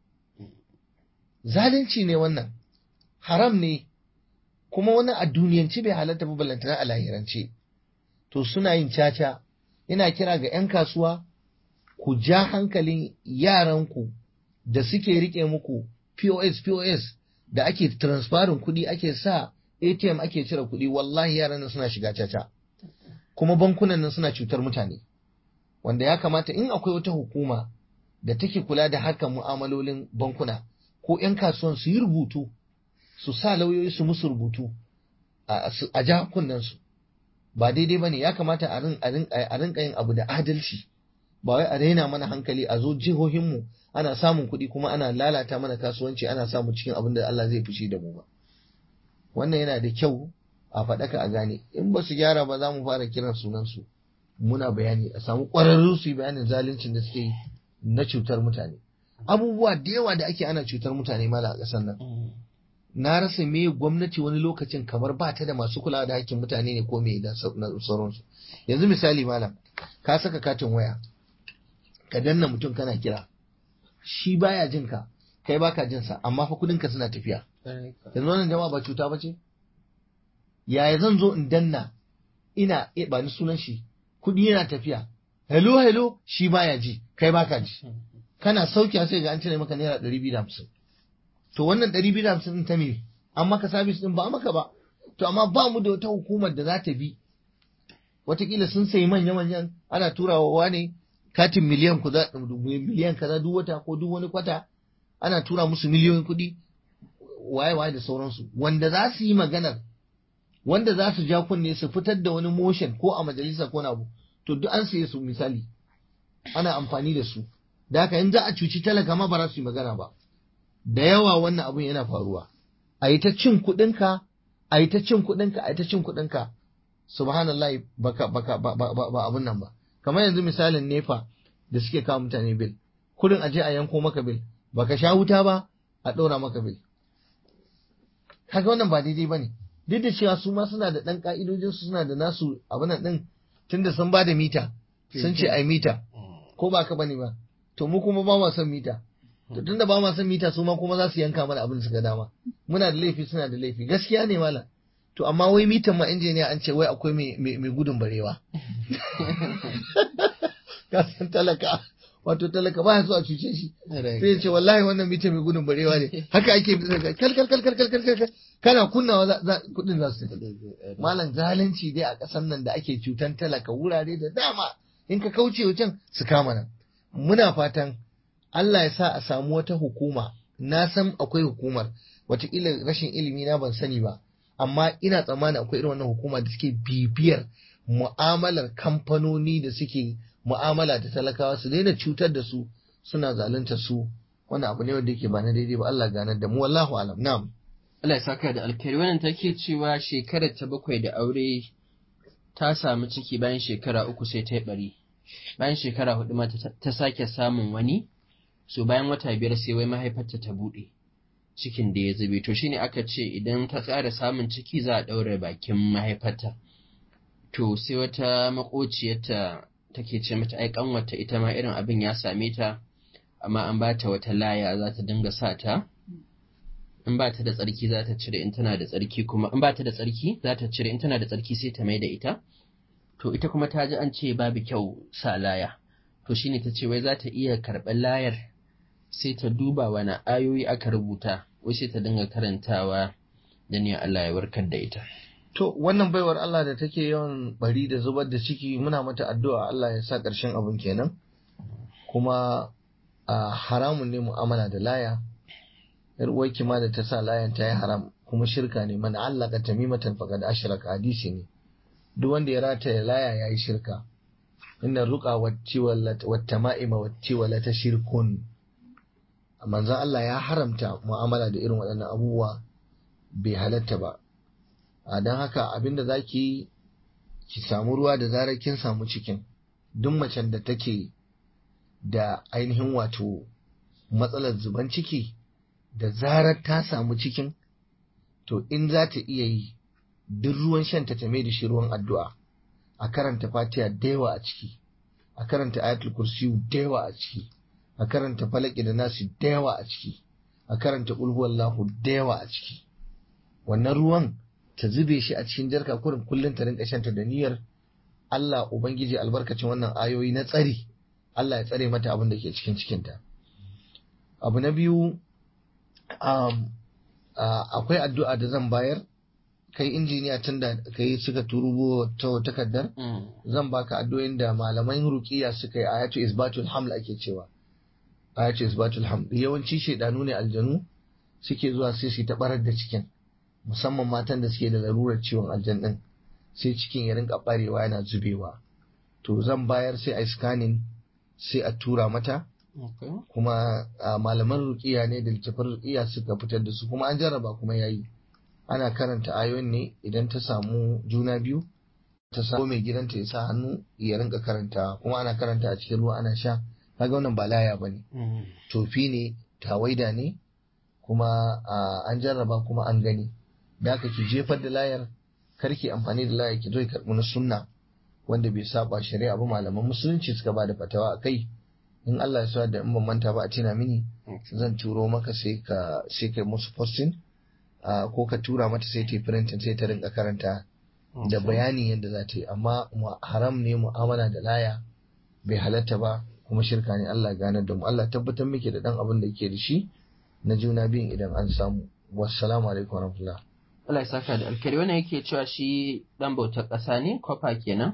Zalunci ne wannan, haram ne, kuma wani a duniyanci bai halatta ba ballantana a lahirance. To suna yin caca. Ina kira ga 'yan kasuwa ku ja hankalin yaranku da suke rike muku P O S P O S da ake transferin kuɗi, ake sa A T M ake cire kuɗi. Wallahi yaran nan suna shiga caca, kuma bankunan nan suna cutar mutane, wanda ya kamata in akwai wata hukuma da take kula da harkar mu'amalolin bankuna ko 'yan kasuwan su yi rubutu, su sa lauyoyi su musu rubutu a ja kunnensu. Ba daidai ba ne, ya kamata a rinka yin abu da adalci, ba wai a raina mana hankali a zo jihohinmu ana samun kuɗi kuma ana lalata mana kasuwanci, ana samu cikin abin da Allah zai fushi da mu ba. Wannan yana da kyau a faɗaka a gane. In ba su gyara ba za mu fara kiran sunansu muna bayani, a samu ƙwararru su yi bayanin zaluncin da suke yi na cutar mutane. Abubuwa da yawa da ake ana cutar mutane mala a ƙasar nan. Na rasa me gwamnati wani lokacin kamar ba ta da masu kula da hakkin mutane ne ko me da sauransu. Yanzu misali malam, ka saka katin waya ka danna mutum kana kira, shi baya jin ka, kai baka jin sa, amma fa kudin ka suna tafiya. Yanzu wannan jama'a ba cuta ba ce? Yaya zan zo in danna ina ba ni sunan shi, kudi yana tafiya, hello hello, shi baya ji, kai baka ji, kana sauki sai ga an cire maka naira ɗari biyu da hamsin. To wannan ɗari biyu da hamsin ɗin ta me? An maka sabis ɗin ba maka ba. To amma ba mu da wata hukumar da za ta bi. Wataƙila sun sayi manya-manyan ana turawa ne katin miliyan kuza miliyan kaza duk wata ko duk wani kwata ana tura musu miliyoyin kuɗi waye waye da sauransu. Wanda za su yi maganar, wanda za su ja kunne su fitar da wani motion ko a majalisa ko na abu, to duk an saye su misali. Ana amfani da su. Da haka in za a cuci talaka ma ba za su yi magana ba. Da yawa wannan abun yana faruwa, a yi ta cin kuɗinka, a yi ta cin kuɗinka, a yi ta cin kuɗinka, subhanallah baka baka ba ba abun nan ba. Kamar yanzu misalin nefa da suke kawo mutane bil, kuɗin aje a yanko maka bil, baka sha wuta ba a ɗora maka bil. Kaga wannan ba daidai ba ne, duk da cewa su ma suna da ɗan ƙa'idojin su, suna da nasu abun nan ɗin, tunda sun ba da mita, sun ce ai mita, ko ba ka bane ba, to mu kuma ba ma son mita. To tunda ba ma son mita, su ma kuma za su yanka mana abin da suka dama. Muna da laifi, suna da laifi, gaskiya ne malam. To amma wai mitan ma injiniya an ce wai akwai mai gudun barewa. Ka san talaka wato talaka ba ya so a cuce shi sai ya ce wallahi wannan mita mai gudun barewa ne haka ake kal kal kal kal kal kal kal kana kunnawa kudin za su tafi malam zalunci dai a ƙasar nan da ake cutan talaka wurare da dama in ka kauce wajen su kama nan muna fatan Allah ya sa a samu wata hukuma na san akwai hukumar wataƙila rashin ilimi na ban sani ba amma ina tsammani akwai irin wannan hukuma da suke bibiyar mu'amalar kamfanoni da suke mu'amala da talakawa su daina cutar da su suna zalunta su wannan abu ne wanda yake ba na daidai ba Allah ganar da mu wallahu alam na'am Allah ya saka da alkhairi wannan take cewa shekarar ta bakwai da aure ta samu ciki bayan shekara uku sai ta yi bari bayan shekara hudu ma ta sake samun wani so bayan wata biyar sai wai mahaifarta ta bude cikin da ya zube to shine aka ce idan ta tsara samun ciki za a daure bakin mahaifarta to sai wata makociyarta take ce mata ai kanwarta ita ma irin abin ya same ta amma an bata wata laya za ta dinga sa ta in ba ta da tsarki za ta cire in tana da tsarki kuma in ba ta da tsarki za ta cire in tana da tsarki sai ta mai da ita to ita kuma ta ji an ce babu kyau sa laya to shine ta ce wai za ta iya karɓar layar sai ta duba wani ayoyi aka rubuta wai sai ta dinga karantawa da niyyar Allah ya warkar da ita to wannan baiwar Allah da take yawan bari da zubar da ciki muna mata addu'a Allah ya sa ƙarshen abin kenan kuma haramun ne mu'amala da laya yar uwarki ma da ta sa layan ta yi haram kuma shirka ne man allaka tamimatan faqad ashraka hadisi ne duk wanda ya rataya laya yayi shirka inna ruqa wat tama'ima wat tiwala ta shirkun manzon Allah ya haramta mu'amala da irin waɗannan abubuwa bai halatta ba a don haka abinda zaki ki samu ruwa da zarar kin samu cikin duk macen da take da ainihin wato matsalar zuban ciki da zarar ta samu cikin to in za ta iya yi duk ruwan shan ta mai da shi ruwan addu'a a karanta fatiha da yawa a ciki a karanta ayatul kursiyu da yawa a ciki a karanta falaki da nasu da yawa a ciki a karanta qul huwallahu da yawa a ciki wannan ruwan ta zube shi a cikin jarka kurin kullun ta rinka shanta da niyyar Allah ubangiji albarkacin wannan ayoyi na tsari Allah ya tsare mata abin da ke cikin cikinta abu na biyu Um, uh, akwai addu'a da zan bayar kai injiniya tun da kai suka turubo ta takardar mm. zan baka addu'o'in da malaman ruqiya suka yi ayatu isbatul haml ake cewa ayatu isbatul haml yawanci shedanu ne aljanu suke zuwa sai su ta barar da cikin musamman matan da suke da larurar ciwon aljan din sai cikin ya rinka barewa yana zubewa to zan bayar sai a scanning sai a tura mata Okay. kuma uh, malaman ruqiya ne da littafin ruqiya suka fitar da su kuma an jarraba kuma yayi ana karanta ayoyin ne idan ta samu juna biyu ta samu mai gidanta ya sa hannu ya rinka karanta kuma ana karanta a cikin ruwa ana sha kaga wannan ba laya bane mm. tofi ne tawaida ne kuma uh, an jarraba kuma an gani da haka ki jefar da layar karki amfani da layar ki zo ki karbi na sunna wanda bai saba shari'a ba malaman musulunci suka ba da fatawa akai in Allah ya sa da in ban manta ba a tina mini zan turo maka sai ka sai kai musu posting ko ka tura mata sai ta printing sai ta rinka karanta da bayani yadda za ta yi amma haram ne mu'amala da laya bai halatta ba kuma shirka ne Allah ganar da mu Allah tabbatar muke da dan abin da yake da shi na juna biyun idan an samu wassalamu alaikum warahmatullah Allah ya saka da alkhairi wannan yake cewa shi dan bautar ƙasa ne kofa kenan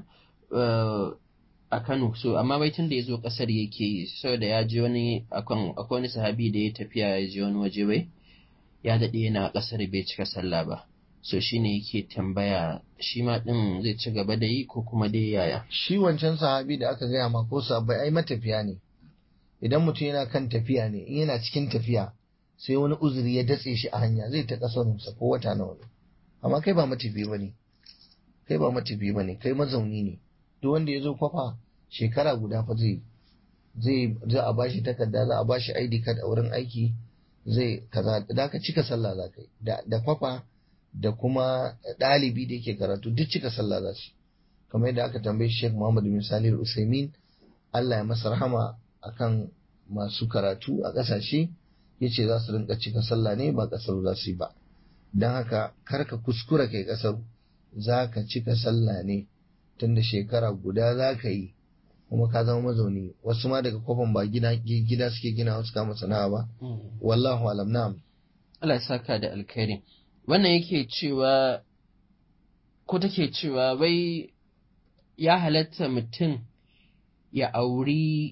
a Kano so amma bai tun da ya zo kasar yake yi saboda ya ji wani akwai wani sahabi da ya tafiya ya je wani waje bai ya daɗe yana kasar bai cika sallah ba so shine yake tambaya shi ma din zai ci gaba da yi ko kuma dai yaya shi wancan sahabi da aka gaya ma ko sahabbai ai matafiya ne idan mutum yana kan tafiya ne in yana cikin tafiya sai wani uzuri ya datse shi a hanya zai ta kasarunsa ko wata nawa ne amma kai ba matafi bane kai ba matafi bane kai mazauni ne duk wanda ya zo kwafa shekara guda fa zai zai za a bashi takarda za a bashi I D card a wurin aiki zai kaza da ka cika sallah za ka yi da, da kwafa da kuma ɗalibi da yake karatu duk cika sallah za su kamar yadda aka tambaye Sheikh Muhammad bin Salih Al-Usaimin Allah ya masa rahama akan masu karatu a ƙasashe yace za su rinka cika sallah ne ba ƙasar za su yi ba don haka kar ka kuskura kai ƙasar za ka cika sallah ne tunda shekara guda za ka yi kuma ka zama mazauni, wasu ma daga kofan ba gida gida suke gina wasu kama sana'a ba. Wallahu alam. Na'am. Allah ya saka da alkhairi. Wannan yake cewa ko take cewa wai ya halatta mutum ya auri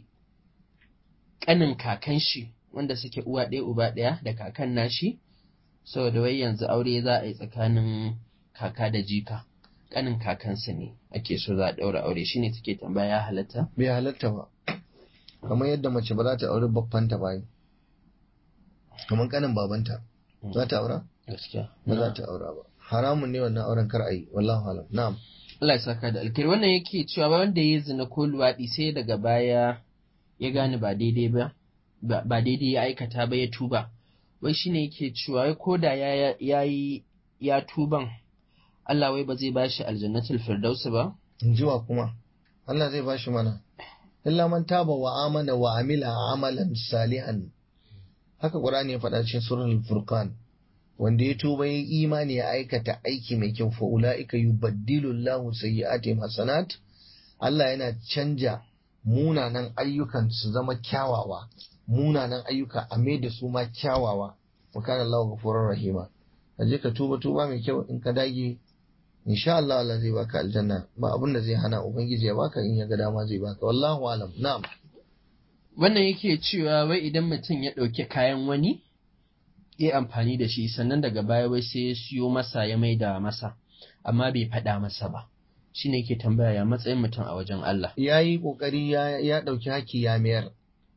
ƙanin kakan shi wanda suke uwa ɗaya uba ɗaya da kakan nashi, saboda wai yanzu aure za a yi tsakanin kaka da jika, ƙanin kakansa ne ake so za a ɗaura aure, shine take tambaya ya halatta? Bai halatta ba, kamar yadda mace ba za ta auri babbanta ba, kamar ƙanin babanta za ta aura? Gaskiya ba za ta aura ba, haramun ne wannan auren, kar a yi. Wallahu alam. Na'am. Allah ya saka da alkhairi. Wannan yake cewa wanda ya zina ko luwaɗi sai daga baya ya gane ba daidai ba ba daidai ya aikata ba ya tuba, wai shine yake cewa wai ko da ya yi ya tuban Allah wai ba zai bashi aljannatul firdausi ba? In jiwa kuma Allah zai bashi mana, illa man taba wa amana wa amila amalan salihan, haka Qur'ani ya faɗa cikin suratul Furqan. Wanda ya tuba ya imani ya aikata aiki mai kyau, fa ulaika yubaddilu Allahu sayyi'atihim hasanat, Allah yana canja munanan ayyukan su zama kyawawa, munanan ayyuka a mai da su ma kyawawa. Wa kana Allahu ghafurur rahima. Kaje ka tuba tuba mai kyau, in ka dage insha Allah Allah zai baka aljanna, ba abin da zai hana ubangiji ya baka, in ya ga dama zai baka. Wallahu alam. Na'am. Wannan yake cewa wai idan mutum ya ɗauki kayan wani ya amfani da shi, sannan daga baya wai sai ya siyo masa ya maida masa, amma bai faɗa masa ba, shi ne ke tambaya ya matsayin mutum a wajen Allah. Ya yi ƙoƙari ya ɗauki haki ya mayar,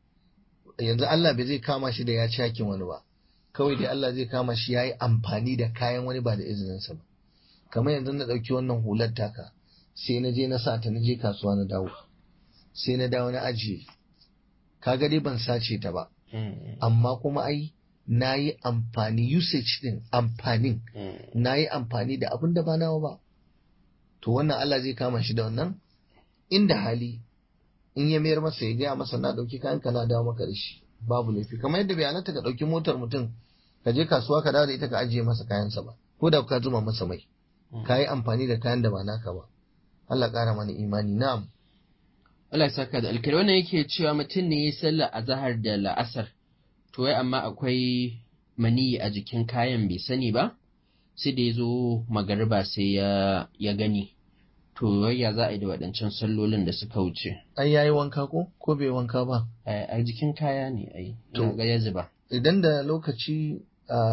yanzu Allah bai zai kama shi da ya ci hakin wani ba, kawai dai Allah zai kama shi ya yi amfani da kayan wani ba da izininsa ba. Kamar yanzu na ɗauki wannan hular taka, sai na je na sa ta, na je kasuwa na dawo, sai na dawo na ajiye, kaga dai ban sace ta ba, amma kuma ai na yi amfani, usage din amfanin, na yi amfani da abin da ba nawa ba, to wannan Allah zai kama shi da wannan, inda hali in ya mayar masa ya gaya masa na ɗauki kayan ka na dawo maka da shi, babu laifi. Kamar yadda bai halatta ka ɗauki motar mutum ka je kasuwa ka dawo da ita ka ajiye masa kayansa ba, ko da ka zuma masa mai, ka yi amfani da kayan da ba naka ba. Allah ƙara mana imani. Na'am. Allah ya saka da alkhairi. Wannan yake cewa mutum ne ya sallah azhar da la'asar, to wai amma akwai maniyi a jikin kayan bai sani ba, sai da ya zo magariba sai ya, ya gani, to wai ya za a yi da waɗancan sallolin da suka wuce? Ai yayi wanka ko ko bai wanka ba? A jikin kaya ne ai, to ga ya zuba. Idan da lokaci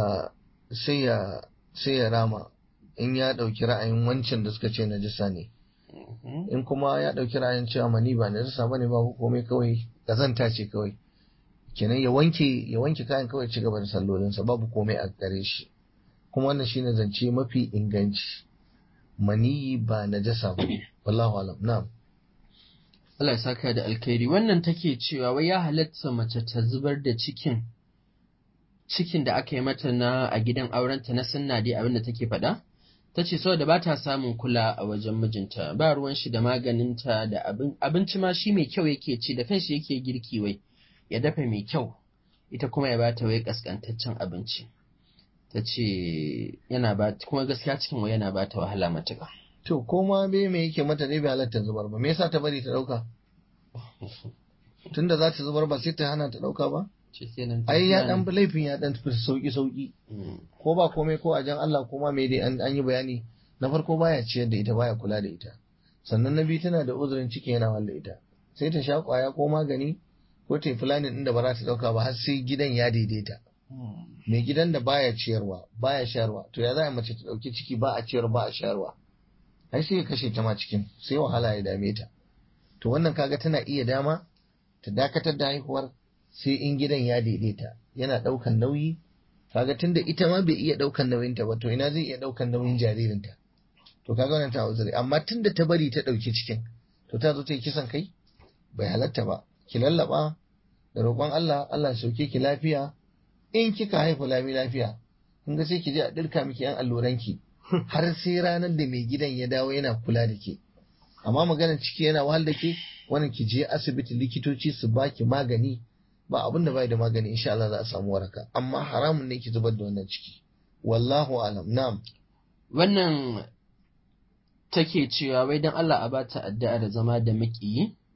sai ya sai ya rama, in ya ɗauki ra'ayin wancan da suka ce najasa ne, in kuma ya ɗauki ra'ayin cewa mani ba najasa bane, babu komai, kawai kazanta ce kawai, kenan ya wanke ya wanke kayan kawai, ci gaba da sallolinsa, babu komai a gare shi. Kuma wannan shine zance mafi inganci, maniyi ba najasa ba. Wallahu alam. Na'am. Allah ya saka da alkhairi. Wannan take cewa wai ya halatta mace ta zubar da cikin cikin da aka yi mata na a gidan aurenta na sunna dai abin da take faɗa, ta ce saboda ba ta samun kula a wajen mijinta, ba ruwan shi da maganinta da abinci ma shi mai kyau yake ci, da kanshi yake girki, wai ya dafa mai kyau, ita kuma ya bata wai kaskantaccen abinci. Ta ce yana ba, kuma gaskiya cikin wai yana bata wahala matuƙa. To koma bai me yake mata ne bai halatta zubar ba, me yasa ta bari ta dauka? Tunda za ta zubar ba sai ta hana ta dauka ba? Ai ya dan laifin ya dan fi sauki sauki. Ko ba komai ko a jan Allah kuma me dai an yi bayani, na farko baya ciyar da ita, baya kula da ita. Sannan na biyu tana da uzurin ciki yana walla ita. Sai ta sha kwaya ko magani ko ta yi fulani din da ba za ta dauka ba har sai gidan ya daidaita. Mai gidan da baya ciyarwa baya shayarwa, to ya za a mace ta dauki ciki ba a ciyar ba a shayarwa? Ai sai ya kashe ta ma cikin, sai wahala ya dame ta. To wannan kaga tana iya dama ta dakatar da haihuwar sai in gidan ya daidaita, yana daukan nauyi. Kaga tunda ita ma bai iya daukan nauyin ta ba, to ina zai iya daukan nauyin jaririnta? To kaga wannan ta uzuri. Amma tunda ta bari ta dauki cikin, to ta zo ta yi kisan kai? Bai halatta ba. Ki lallaba da roƙon Allah, Allah ya sauke ki lafiya. In kika haifu lami lafiya, kun ga sai ki je a dirka miki yan alluranki har sai ranar da mai gidan ya dawo yana kula da ke. Amma maganar ciki yana wahal da ke, wannan ki je asibiti, likitoci su baki magani, ba abin da bai da magani, insha Allah za a samu waraka. Amma haramun ne ki zubar da wannan ciki. Wallahu alam. Na'am. Wannan take cewa wai dan Allah a bata addu'a da zama da makiyi,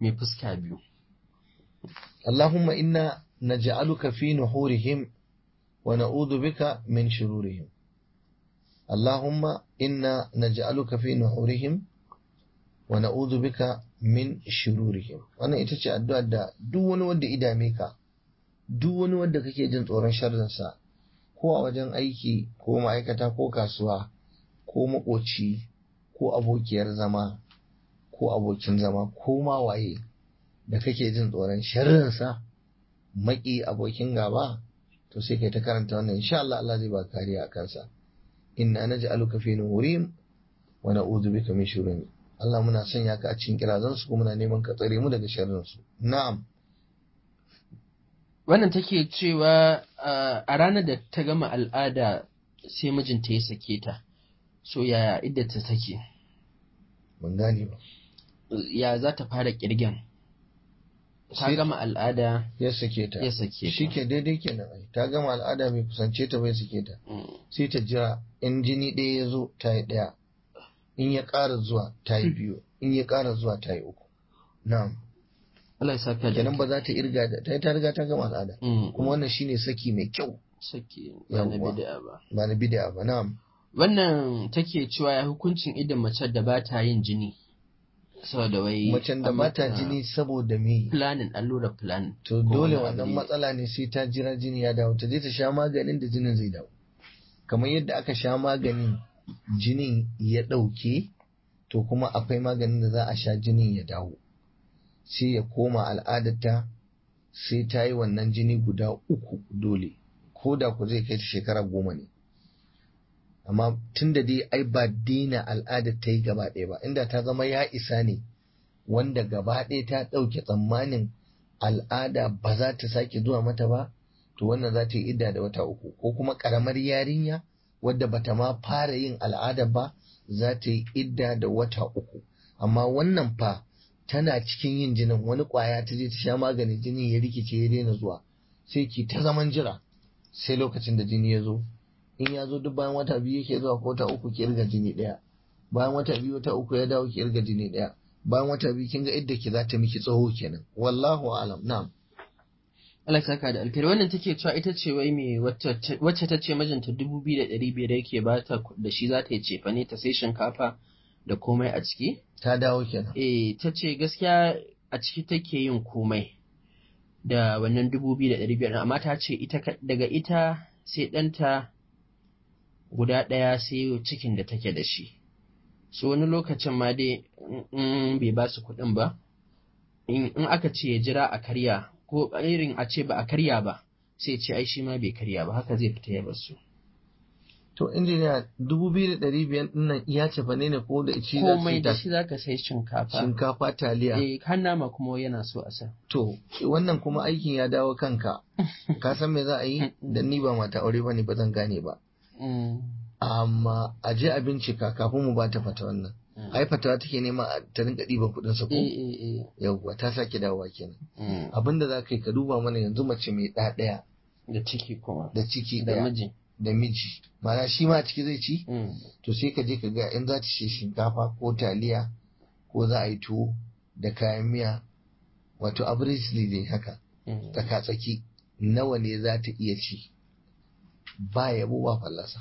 mai fuska biyu. Allahumma inna naj'aluka fi nuhurihim wa na'udhu bika min shururihim. Allahumma inna naj'aluka fi nuhurihim wa na'udhu bika min shururihim. Wannan ita ce addu'ar da duk wani wanda idame ka, duk wani wanda kake jin tsoron sharrinsa, ko a wajen aiki ko ma'aikata ko kasuwa ko makoci ko abokiyar zama ko abokin zama ko ma waye da kake jin tsoron sharrinsa, maki abokin gaba, to sai kai ta karanta wannan insha Allah Allah zai ba kariya a kansa. Inna naj'aluka fi nuhurihim wa na'udhu bika min shururihim. Allah muna sanya ka a cikin kirazan su kuma muna neman ka tsare mu daga sharrin su. Na'am. Wannan take cewa a ranar da ta gama al'ada sai mijinta ya sake ta. So yaya iddata take? Ban gane ba. Ya za ta fara kirgen? Ta gama al'ada ya sake ta. Ya sake ta. Shike daidai kenan ai. Ta gama al'ada bai kusance ta bai sake ta. Sai ta jira in jini ɗaya ya zo ta yi ɗaya. In ya ƙara zuwa ta yi biyu. In ya ƙara zuwa ta yi uku. Na'am. Allah ya saka da kenan ba za ta irga da ta ta riga ta gama al'ada. Kuma wannan shine saki mai kyau. Saki ba na bid'a ba. Ba na bid'a ba. Na'am. Wannan take cewa ya hukuncin idan mace da ba ta yin jini. Saboda wai macen da ba ta jini saboda me? Planning, allura planning. To dole wannan matsala ne sai ta jira jini ya dawo. Ta je ta sha maganin da jinin zai dawo. Kamar yadda aka sha maganin jinin ya ɗauke, to kuma akwai maganin da za a sha jinin ya dawo. Sai ya koma al'adarta, sai ta yi wannan jini guda uku dole. Ko da ku zai kai ta shekara goma ne. Amma tun da dai ai ba dina al'adar ta yi gaba ɗaya ba, inda ta zama ya isa ne wanda gaba ɗaya ta ɗauke tsammanin al'ada ba za ta sake zuwa mata ba, to wannan za ta yi idda da wata uku. Ko kuma ƙaramar yarinya wadda bata ma fara yin al'ada ba za ta yi idda da wata uku. Amma wannan fa tana cikin yin jinin wani ƙwaya ta je ta sha maganin jinin ya rikice ya daina zuwa, sai ki ta zaman jira sai lokacin da jini ya zo. In ya zo duk bayan wata biyu yake zuwa ko wata uku ki irga jini ɗaya, bayan wata biyu wata uku ya dawo ki irga jini ɗaya, bayan wata biyu kin ga idda ki za ta miki tsawo kenan. Wallahu alam. Na'am. Allah saka da alkhairi. Wannan take cewa ita ce wai me wacce ta ce mijinta dubu biyu da ɗari biyar yake ba ta da shi za ta yi cefane ta sai shinkafa da komai a ciki. Ta dawo kenan. Eh, ta ce gaskiya a ciki take yin komai da wannan dubu biyu da ɗari biyar, amma ta ce ita daga ita sai ɗanta guda ɗaya sai cikin da take da shi. So wani lokacin ma dai in bai ba su kuɗin ba, in aka ce ya jira a karya ko irin a ce ba a karya ba, sai ce ai shi ma bai karya ba, haka zai fita ya basu. To injiniya dubu biyu da ɗari biyar ɗin nan iya ce fa ne ko da shi za komai da shi za ka sai shinkafa. Shinkafa taliya. Eh, har nama kuma yana so a sa. To wannan kuma aikin ya dawo kanka. Ka san me za a yi? Dan ni ba mata aure ba ne ba zan gane ba. Amma a je a bincika kafin mu ba ta fata wannan. Ai fatawa take nema ta rinka ɗiba kuɗin sa ko? Yawwa ta sake dawowa kenan. Abinda za ka yi ka duba mana yanzu mace mai ɗa ɗaya. Da ciki kuma. Da ciki da ɗaya. miji. Da miji. Mana shi ma a ciki zai ci? To sai ka je ka ga in za ta ci shinkafa ko taliya ko za a yi tuwo da kayan miya. Wato averagely dai haka. Tsaka tsaki nawa ne za ta iya ci? Ba yabo ba fallasa.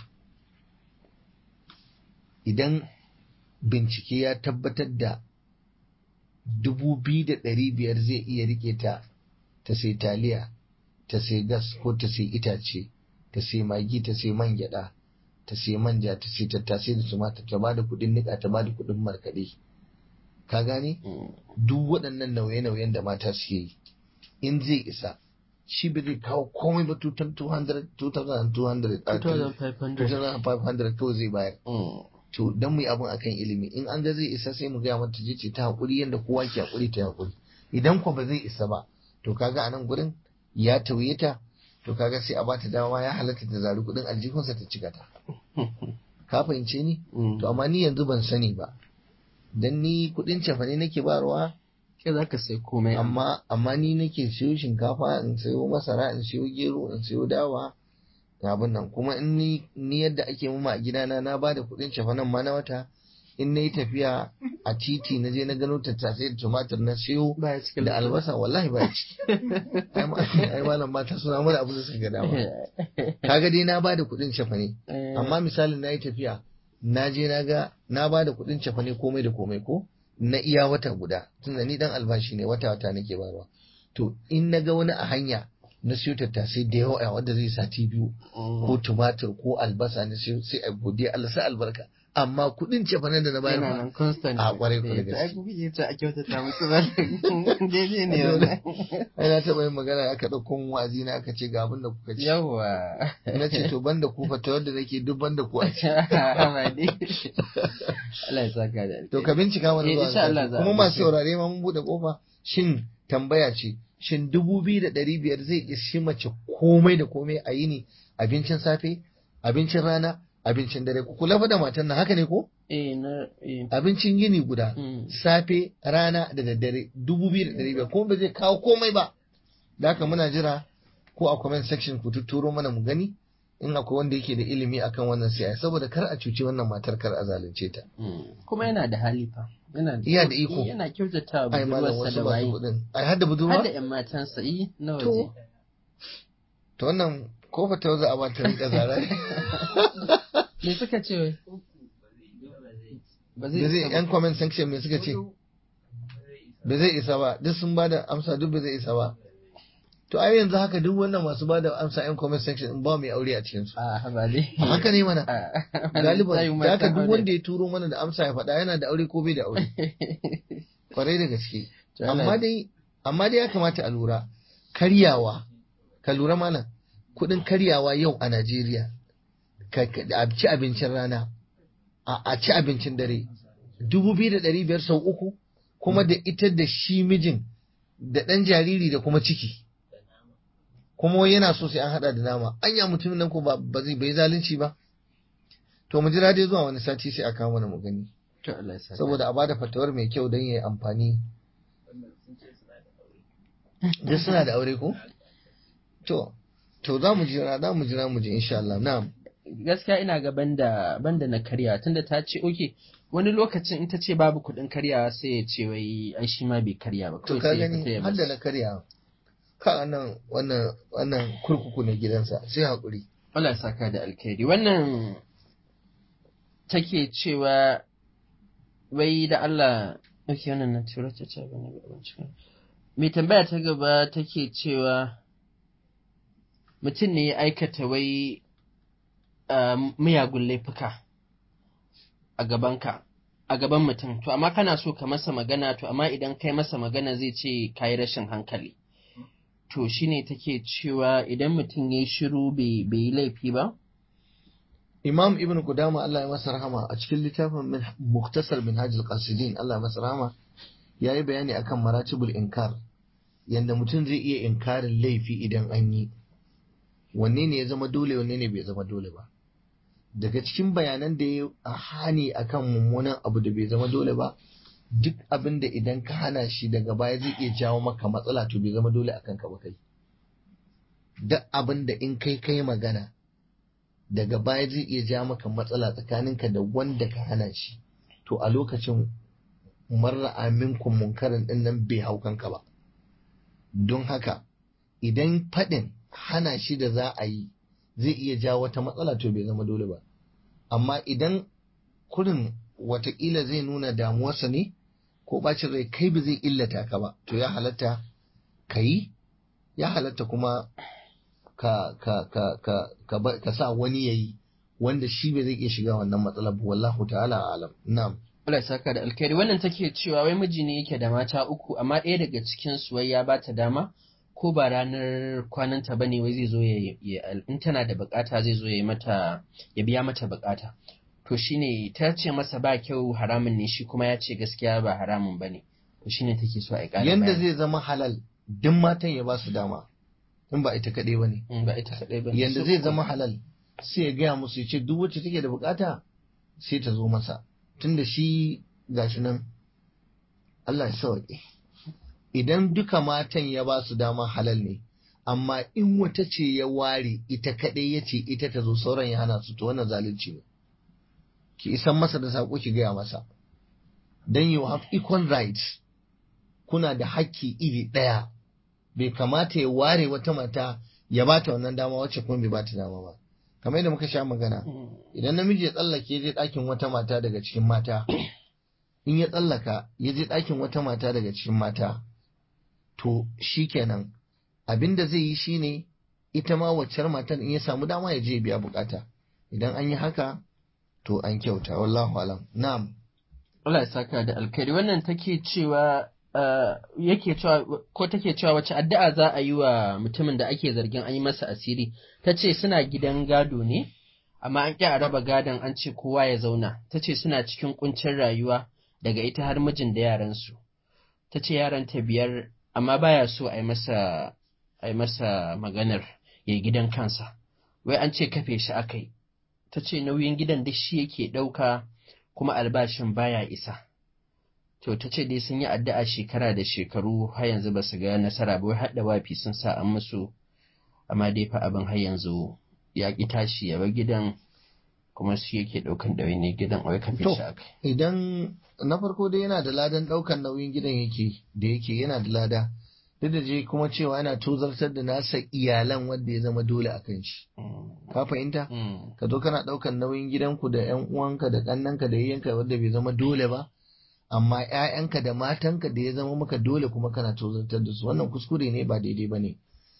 Idan bincike ya tabbatar da dubu biyu da ɗari biyar zai iya rike ta ta sai taliya, ta sai gas ko ta sai itace, ta sai magi, ta sai man gyada, ta sai manja, ta sai tattasai da tumatir, ta bada kuɗin nika, ta bada kuɗin markaɗe. Ka gane? Duk waɗannan nauye-nauyen da mata suke yi, in zai isa, shi ba zai kawo komai ba two thousand two hundred, two thousand two hundred, two thousand five hundred kawai zai bayar. To dan mu yi abin akan ilimi, in an ga zai isa sai mu gaya mata je ce ta haƙuri yadda kowa ke haƙuri ta haƙuri. Idan ko ba zai isa ba, to kaga a nan gurin ya tauye ta, to kaga sai a bata dama ya halatta ta zari kuɗin aljihunsa ta cika ta. Ka fahimce ni? To amma ni yanzu ban sani ba. Dan ni kuɗin cefane nake bayarwa. Ke za ka sai komai. Amma amma ni nake siyo shinkafa, in siyo masara, in siyo gero, in siyo dawa. Abin nan kuma in ni ni yadda ake mama a gidana na bada kuɗin cefanen ma na wata, in na yi tafiya a titi na je na gano tattasai da tumatir na siyo da albasa wallahi ba ciki. Ai malam mata suna mana abin da suka ga dama. Kaga dai na bada kuɗin cefane amma misalin na yi tafiya na je na ga na bada kuɗin cefane komai da komai ko na iya wata guda tunda ni dan albashi ne wata wata nake bayarwa. To in na ga wani a hanya na siyo tattasai da yawa wanda zai sati biyu ko tumatir ko albasa na siyo sai a godiya Allah sa albarka. Amma kudin ce fanan da na bayar yana nan constant a kwarai ku da gaske. ai kuke yace a kyautata musu ba daidai ne wannan. Ai na taɓa yin magana aka ɗauko wa'azi na aka ce ga abin da kuka ce. Yawa. Na ce to banda ku fata wanda nake duk banda ku a ce. Amma dai. Allah ya saka da. To ka bincika mana zuwa. Insha Allah za. Kuma masu saurare ma mun bude kofa shin tambaya ce shin dubu biyu da ɗari biyar zai ishi mace komai da komai a yini abincin safe abincin rana abincin dare ku kula fa da matan nan haka ne ko eh na eh abincin yini guda safe rana da daddare dubu biyu da ɗari biyar kuma ba zai kawo komai ba da haka muna jira ko a comment section ku tuturo mana mu gani in akwai wanda yake da ilimi akan wannan sai saboda kar a cuci wannan matar kar a zalunce ta kuma yana da hali fa yana iya da iko yana kyautata budurwarsa da waye ai har da budurwa har da ƴan matansa yi na waje to wannan ko fa ta za a ba ta rika zara me suka ce wai ba zai yan comment section me suka ce ba zai isa ba duk sun bada amsa duk ba zai isa ba to ai yanzu haka duk wannan masu bada amsa yan comment section in ba mai aure a cikin su a ba dai haka ne mana galiban da haka duk wanda ya turo mana da amsa ya faɗa yana da aure ko bai da aure kwarai da gaske amma dai amma dai ya kamata a lura karyawa ka lura mana kuɗin karyawa yau a Najeriya a ci abincin rana a ci abincin dare dubu biyu da ɗari biyar sau uku kuma da ita da shi mijin da ɗan jariri da kuma ciki kuma yana so sai an haɗa da nama anya mutumin nan ko ba zai bai zalunci ba to mu jira dai zuwa wani sati sai a kawo mana mu gani saboda a bada fatawar mai kyau don yayi amfani da suna da aure ko to to za mu jira za mu jira mu ji insha Allah na'am gaskiya ina ga banda banda na karya tunda ta ce okay wani lokacin in ta ce babu kuɗin karya sai ya ce wai ai shi ma bai karya ba to ka gani har da na karya ka wannan wannan wannan kurkuku ne gidansa sai hakuri Allah ya saka da alkhairi wannan take cewa wai da Allah okay wannan na tura ta ce bane ba wancan mai tambaya ta gaba take cewa mutum ne ya aikata wai miyagun laifuka a gabanka a gaban mutum to amma kana so ka masa magana to amma idan kai masa magana zai ce kayi rashin hankali to shine take cewa idan mutum yayi shiru bai yi laifi ba Imam Ibn Qudama Allah ya masa rahama a cikin littafin Mukhtasar Minhaj al-Qasidin Allah ya masa rahama yayi bayani akan maratibul inkar yanda mutum zai iya inkarin laifi idan an yi wanne ne ya zama dole wanne ne bai zama dole ba daga cikin bayanan da ya hani akan mummunan abu da bai zama dole ba duk abin da idan ka hana shi daga baya zai iya jawo maka matsala to bai zama dole akan ka ba kai duk abin da in kai kai magana daga baya zai iya jawo maka matsala tsakaninka da wanda ka hana shi to a lokacin marra aminkum munkarin din nan bai hau kanka ba don haka idan faɗin hana shi da za a yi zai iya jawo wata matsala to bai zama dole ba amma idan kurin watakila zai nuna damuwarsa ne ko bacin rai kai ba zai illata ka ba to ya halatta ka yi ya halatta kuma ka ka ka ka ka, ka sa wani yayi wanda shi bai zai iya shiga wannan matsalar ba wallahu ta'ala alam na'am Allah saka da alkhairi wannan take cewa wai miji ne yake da mata uku amma ɗaya daga cikin su wai ya bata dama ko ba ranar kwananta bane wai zai zo ya in tana da bukata zai zo ya mata ya biya mata bukata to shine ta ce masa ba kyau haramun ne shi kuma ya ce gaskiya ba haramun bane to shine take so a ƙara yanda zai zama halal duk matan ya ba su dama in ba ita kaɗai bane ba ita kaɗai bane yanda zai zama halal sai ya gaya musu ya ce duk wacce take da bukata sai ta zo masa tunda shi gashi nan Allah ya sauke idan duka matan ya ba su dama halal ne amma in wata ce ya ware ita kaɗai ya ce ita ta zo sauran ya hana su to wannan zalunci ne ki isan masa da sako ki gaya masa. Then you have equal rights. Kuna da hakki iri ɗaya. Bai kamata ya ware wata mata ya bata wannan dama wacce kuma bai bata dama ba. Kamar yadda muka sha magana, idan namiji ya tsallake ya je ɗakin wata mata daga cikin mata, in ya tsallaka ya je ɗakin wata mata daga cikin mata, to shikenan abin da zai yi shine ita ma waccar matan in ya samu dama ya je biya bukata. Idan an yi haka to an kyauta, wallahu alam. Na'am. Allah ya saka da alkhairi. Wannan take cewa Uh, yake cewa ko take cewa wace addu'a za a yi wa mutumin da ake zargin an yi masa asiri. Ta ce suna gidan gado ne, amma an ƙi a raba gadon, an ce kowa ya zauna. Ta ce suna cikin ƙuncin rayuwa daga ita har mijin da yaransu. Ta ce yaranta biyar, amma baya so a yi masa, a yi masa maganar ya yi gidan kansa. Wai an ce kafe shi aka yi. Ta ce nauyin gidan duk shi yake ɗauka, kuma albashin baya isa. To ta ce dai sun yi addu'a shekara da shekaru har yanzu ba su ga nasara ba, wai haɗa wafi sun sa an musu, amma dai fa abin har yanzu ya ƙi tashi ya bar gidan, kuma shi yake ɗaukan ɗawainiyar gidan, wai kafe shi aka. Idan na farko dai yana da ladan ɗaukan nauyin gidan yake da yake yana da lada, duk da je kuma cewa yana tozartar da nasa iyalan wanda ya zama dole a kan shi. Ka fahimta? Ka zo kana ɗaukan nauyin gidanku da ƴan uwanka da ƙannanka da yayyanka wanda bai zama dole ba. Amma ‘ya'yanka da matanka da ya zama maka dole kuma kana tozartar da su, wannan kuskure ne ba daidai ba ne.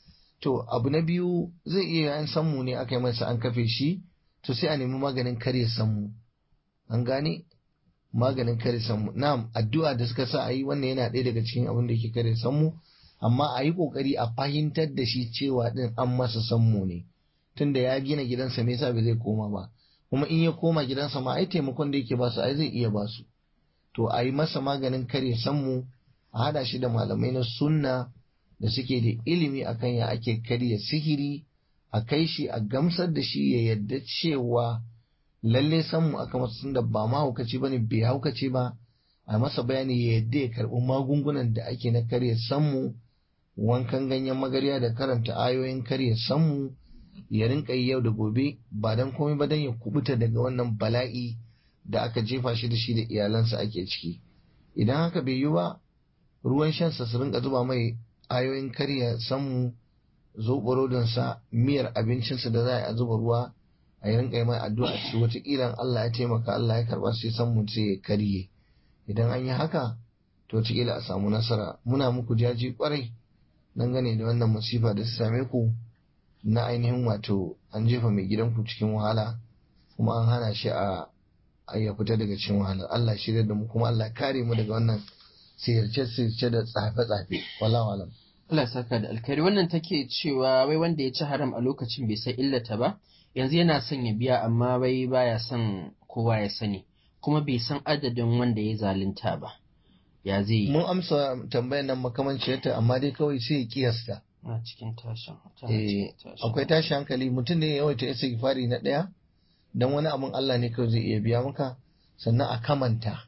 To, abu na biyu zai iya ‘yan sammu ne aka yi masa an kafe shi, to sai a nemi maganin karya sammu. An gane? Maganin karya sammu. Na'am, addu'a da suka sa a yi wannan yana ɗaya daga cikin abin da yake karya sammu, amma a yi ƙoƙari a fahimtar da shi cewa ɗin an masa sammu ne. Tunda ya gina gidansa me yasa bai zai koma ba. Kuma in ya koma gidansa ma ai taimakon da yake ba su ai zai iya ba su. To a yi masa maganin kare sammu, a haɗa shi da malamai na sunna da suke da ilimi akan ya ake karya sihiri, a kai shi a gamsar da shi ya yadda cewa lalle sammu aka masa tunda ba ma haukaci ba ne bai haukace ba, a masa bayani ya yadda ya karɓi magungunan da ake na karya sammu, wankan ganyen magarya da karanta ayoyin karya sammu, ya rinka yi yau da gobe ba don komai ba don ya kubuta daga wannan bala'i da aka jefa shi da shi da iyalansa ake ciki. Idan haka bai yi ba, ruwan shansa su rinka zuba mai ayoyin karya sammu, zoɓorodinsa, miyar abincinsa da za a zuba ruwa a yi rinka yi mai addu'a ci wataƙila Allah ya taimaka Allah ya karɓa sai sammu sai ya karye. Idan an yi haka to wataƙila a samu nasara. Muna muku jaji kwarai dangane da wannan masifa da su same ku na ainihin wato an jefa mai gidanku cikin wahala kuma an hana shi a ya fita daga cikin wahala. Allah shirya da mu kuma Allah kare mu daga wannan sirce-sirce da tsafe-tsafe. Wallahu alam. Allah saka da alkhairi. Wannan take cewa wai wanda ya ci haram a lokacin bai san illata ba, yanzu yana son ya biya amma wai baya son kowa ya sani, kuma bai san adadin wanda ya zalunta ba. Ya zai yi? Mun amsa tambayar nan makamanciyarta amma dai kawai sai ya kiyasta. A cikin tashin. Eh, akwai tashin hankali mutum ne ya yawaita istighfari na ɗaya. Dan wani abun Allah ne kawai zai iya biya maka, sannan a kamanta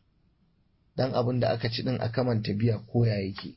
dan abin da aka ci din a kamanta biya koya yake.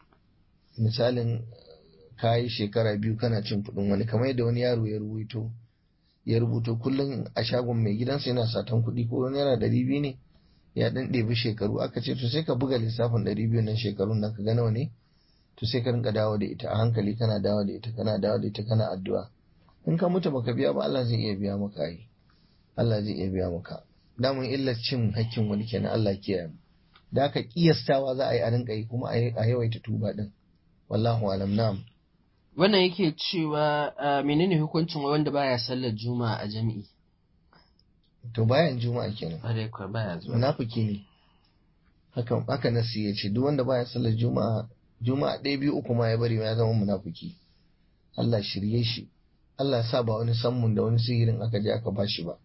Misalin kayi shekara biyu kana cin kuɗin wani, kamar yadda wani yaro ya rubuto ya rubuto kullum a shagon mai gidansa yana satan kuɗi ko naira ɗari biyu ne ya ɗan ɗebi shekaru, aka ce to sai ka buga lissafin ɗari biyu nan shekarun nan ka ga nawa ne, to sai ka rinka dawo da ita a hankali, kana dawo da ita kana dawo da ita kana addu'a. In ka mutu baka biya ba Allah zai iya biya maka yi. Allah zai iya biya maka. Damun illar cin hakkin wani kenan, Allah kiyaye mu. Da aka kiyastawa za a yi a rinka yi kuma a yawaita tuba din. Wallahu alam. Na'am. Wannan yake cewa menene hukuncin wanda baya sallar juma'a a jami'i? To bayan juma'a kenan. Bare ko baya zuwa. Munafiki ne. Haka haka nasi ya ce duk wanda baya sallar juma'a juma'a ɗaya biyu uku ma ya bari ya zama munafiki. Allah shirye shi. Allah sa ba wani sammun da wani sihirin aka je aka bashi ba.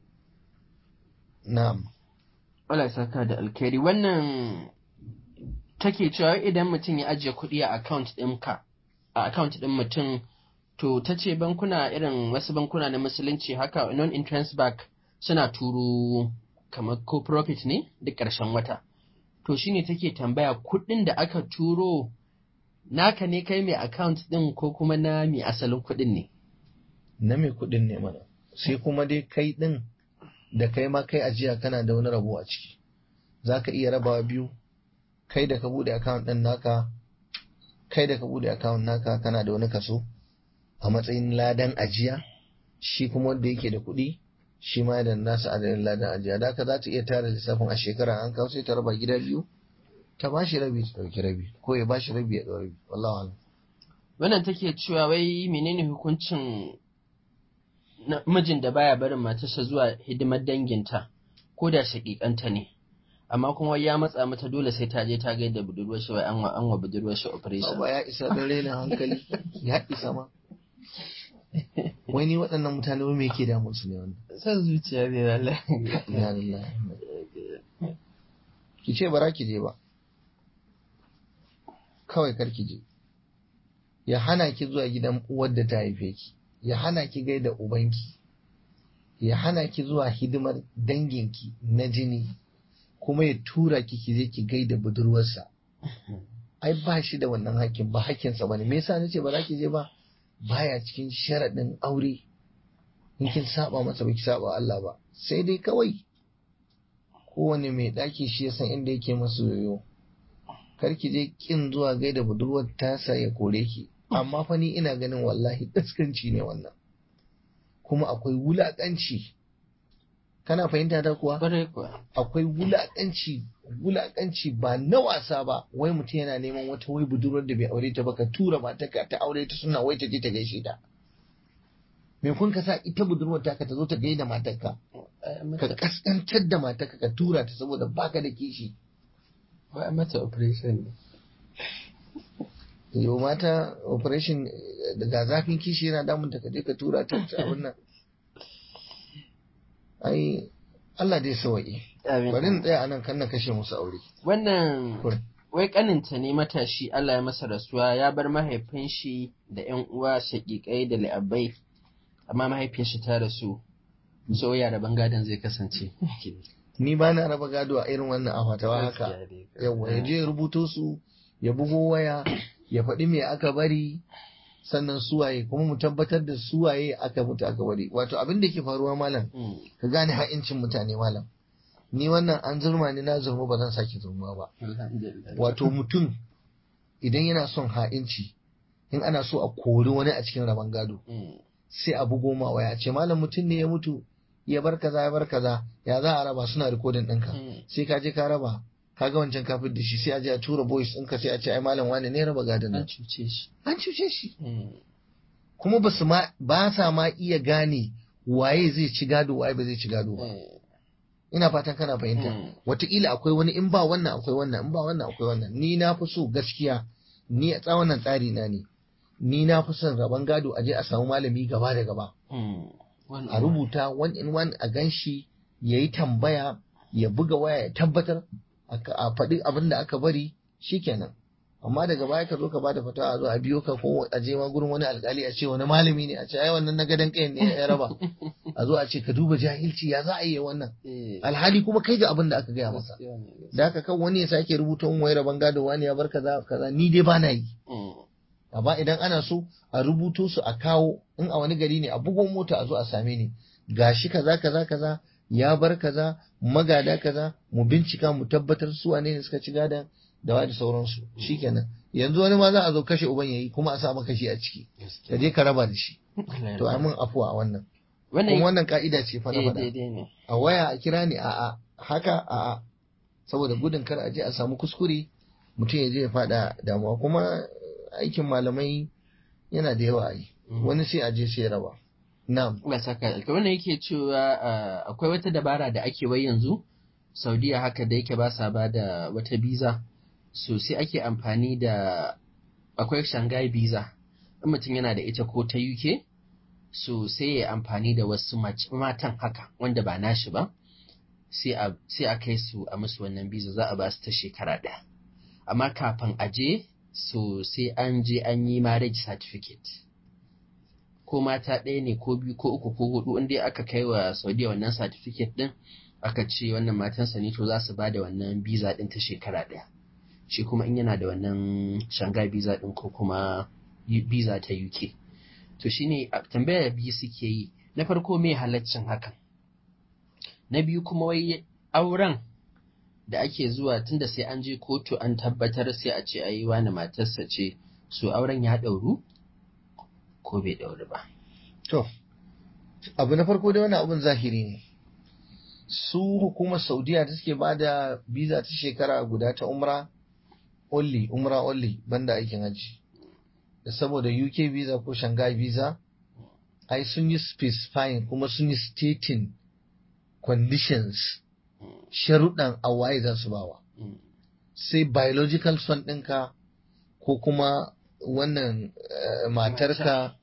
Na'am. Allah ya saka da alkhairi. Wannan take cewa idan mutum ya ajiye kuɗi a account ɗinka, a account ɗin mutum, to ta ce bankuna irin wasu bankuna na musulunci haka non-interest bank suna turo kamar ko profit ne duk ƙarshen wata. To shine take tambaya kuɗin da aka turo naka ne kai mai account ɗin ko kuma na mai asalin kuɗin ne? Na mai kuɗin ne mana. Sai kuma dai kai ɗin da kai ma kai ajiya kana da wani rabo a ciki, za ka iya rabawa biyu, kai da ka bude account ɗin naka kai da ka bude account naka kana da wani kaso a matsayin ladan ajiya, shi kuma wanda yake da kuɗi shi ma da nasa adadin ladan ajiya. Da haka za ta iya tara lissafin a shekara an kawo sai ta raba gida biyu, ta ba shi rabi ta ɗauki rabi, ko ya ba shi rabi ya ɗau rabi. Wallahu a'lam. Wannan take cewa wai menene hukuncin mijin da baya barin matarsa zuwa hidimar danginta ko da shaƙiƙanta ne, amma kuma ya matsa mata dole sai ta je ta gaida budurwar shi, wai an wa an wa budurwar shi operation. Ba ya isa da raina hankali, ya isa ma. Wai ni waɗannan mutane wai me yake damun su ne wannan? San zuciya ne wallahi. Ya Allah. Ki ce bara ki je ba. Kawai kar ki je. Ya hana ki zuwa gidan uwar da ta haife ki. Ya hana ki gaida ubanki. Ya hana ki zuwa hidimar danginki na jini. Kuma ya tura ki ki je ki gaida budurwarsa. Ai ba shi da wannan hakkin, ba hakkinsa bane. Me yasa nace ba za ki je ba? Baya cikin sharaɗin aure. In kin saba masa ba ki saba Allah ba. Sai dai kawai kowane mai ɗaki shi ya san inda yake masa yoyo. Kar ki je kin zuwa gaida budurwar tasa ya kore ki. Amma fa ni ina ganin wallahi daskanci ne wannan. Kuma akwai wulaƙanci. Kana fahimta ta kuwa? Akwai wulaƙanci, wulaƙanci ba na wasa ba. Wai mutum yana neman wata wai budurwar da bai aure ta ba, ka tura matarka ta aure ta suna wai ta je ta gaishe ta. Me kun ka sa ita budurwar ta ka ta zo ta gaida matarka? Ka kaskantar da matarka ka tura ta saboda baka da kishi. Wai mata operation ne. Yo mata operation daga zafin kishi yana damun ta ka je ka tura ta abin nan. Ai Allah dai sawaye. Bari in tsaya anan kan na kashe musu aure. Wannan wai kaninta ne matashi, Allah ya masa rasuwa, ya bar mahaifin shi da ƴan uwa shaƙiƙai da li'abbai, amma mahaifin shi ta rasu. So ya raban gadon zai kasance. Ni ba na raba gado a irin wannan afatawa haka. Yawwa ya je ya rubuto su, ya bugo waya, ya faɗi me aka bari, sannan suwaye, kuma mu tabbatar da suwaye aka mutu aka bari. Wato abin da ke faruwa malam, ka gane ha'incin mutane malam. Ni wannan an zurma ni na zurma ba zan sake zurma ba. Wato mutum idan yana son ha'inci, in ana so a kori wani a cikin rabon gado, sai a bugo ma waya ce malam mutum ne ya mutu ya bar kaza ya bar kaza, ya za a raba, suna rikodin ɗinka, sai ka je ka raba, ka ga wancan kafin da shi, sai a je a tura boys ɗinka, sai a ce ai malam wane ne raba gadon nan. An cuce shi. An cuce shi. Kuma ba su ma ba sa ma iya gane waye zai ci gado waye ba zai ci gado ba. Ina fatan kana fahimta. Wataƙila akwai wani, in ba wannan akwai wannan, in ba wannan akwai wannan. Ni na fi so gaskiya, ni a tsawon nan tsari na ne. Ni na fi son rabon gado a je a samu malami gaba da gaba. A rubuta one in one a ganshi, ya yi tambaya, ya buga waya ya tabbatar, a faɗi abin da aka bari, shikenan. Amma daga baya ka zo ka bada fata a zo a biyo ka, ko a je ma gurin wani alƙali a ce wani malami ne, a ce ai wannan na gadon kayan ne ya raba. A zo a ce ka duba jahilci, ya za a yi wannan. Alhali kuma kai ga abin da aka gaya masa. Da haka kan wani ya sake rubuta wani wai rabon gado wani ya bar kaza kaza, ni dai ba na yi. Amma idan ana so a rubuto su a kawo, in a wani gari ne a bugon mota a zo a same ni, gashi kaza kaza kaza ya bar kaza, magada kaza, mu bincika mu tabbatar su wane ne suka ci gadan da wa da sauransu. Shikenan. Yanzu wani ma za a zo kashe uban yayi, kuma a sa maka shi a ciki, ka je ka raba da shi. To ai mun afuwa a wannan. Kuma wannan ka'ida ce fa na faɗa. A waya a kira ni a'a, haka a'a, saboda gudun kar a je a samu kuskure, mutum ya je ya faɗa damuwa. Kuma aikin malamai yana da yawa yi, wani sai a je sai raba. Na'am. Allah saka alka. Wannan yake cewa akwai wata dabara da ake wai yanzu Saudiya haka, da yake ba sa ba da wata biza, so sai ake amfani da, akwai Shanghai biza, in mutum yana da ita ko ta U K, so sai ya amfani da wasu matan haka wanda ba nashi ba, sai a kai su a musu wannan biza, za a ba su ta shekara ɗaya. Amma kafin a je, so sai an je an yi marriage certificate, ko mata ɗaya ne ko biyu ko uku ko hudu, in dai aka kai wa Saudiya wannan certificate din, aka ce wannan matansa ne, to za su ba da wannan biza din ta shekara ɗaya. Shi kuma in yana da wannan Shanghai biza din ko kuma biza ta U K. To shine tambaya biyu suke yi. Na farko, me halaccin hakan? na biyu kuma wai auren da ake zuwa tunda sai an je kotu an tabbatar sai a ce ayi wani matarsa ce, su auren ya ɗauru ko bai ɗauri ba. To, abu na farko da wani abun zahiri ne. Su hukumar Saudiya ta suke ba da biza ta shekara guda ta umra only, umra only, banda aikin hajji. Da saboda U K visa ko Shanghai visa, ai sun yi specifying kuma sun yi stating conditions, sharuɗan a waye za su bawa. Sai biological son ɗinka ko kuma wannan uh, matarka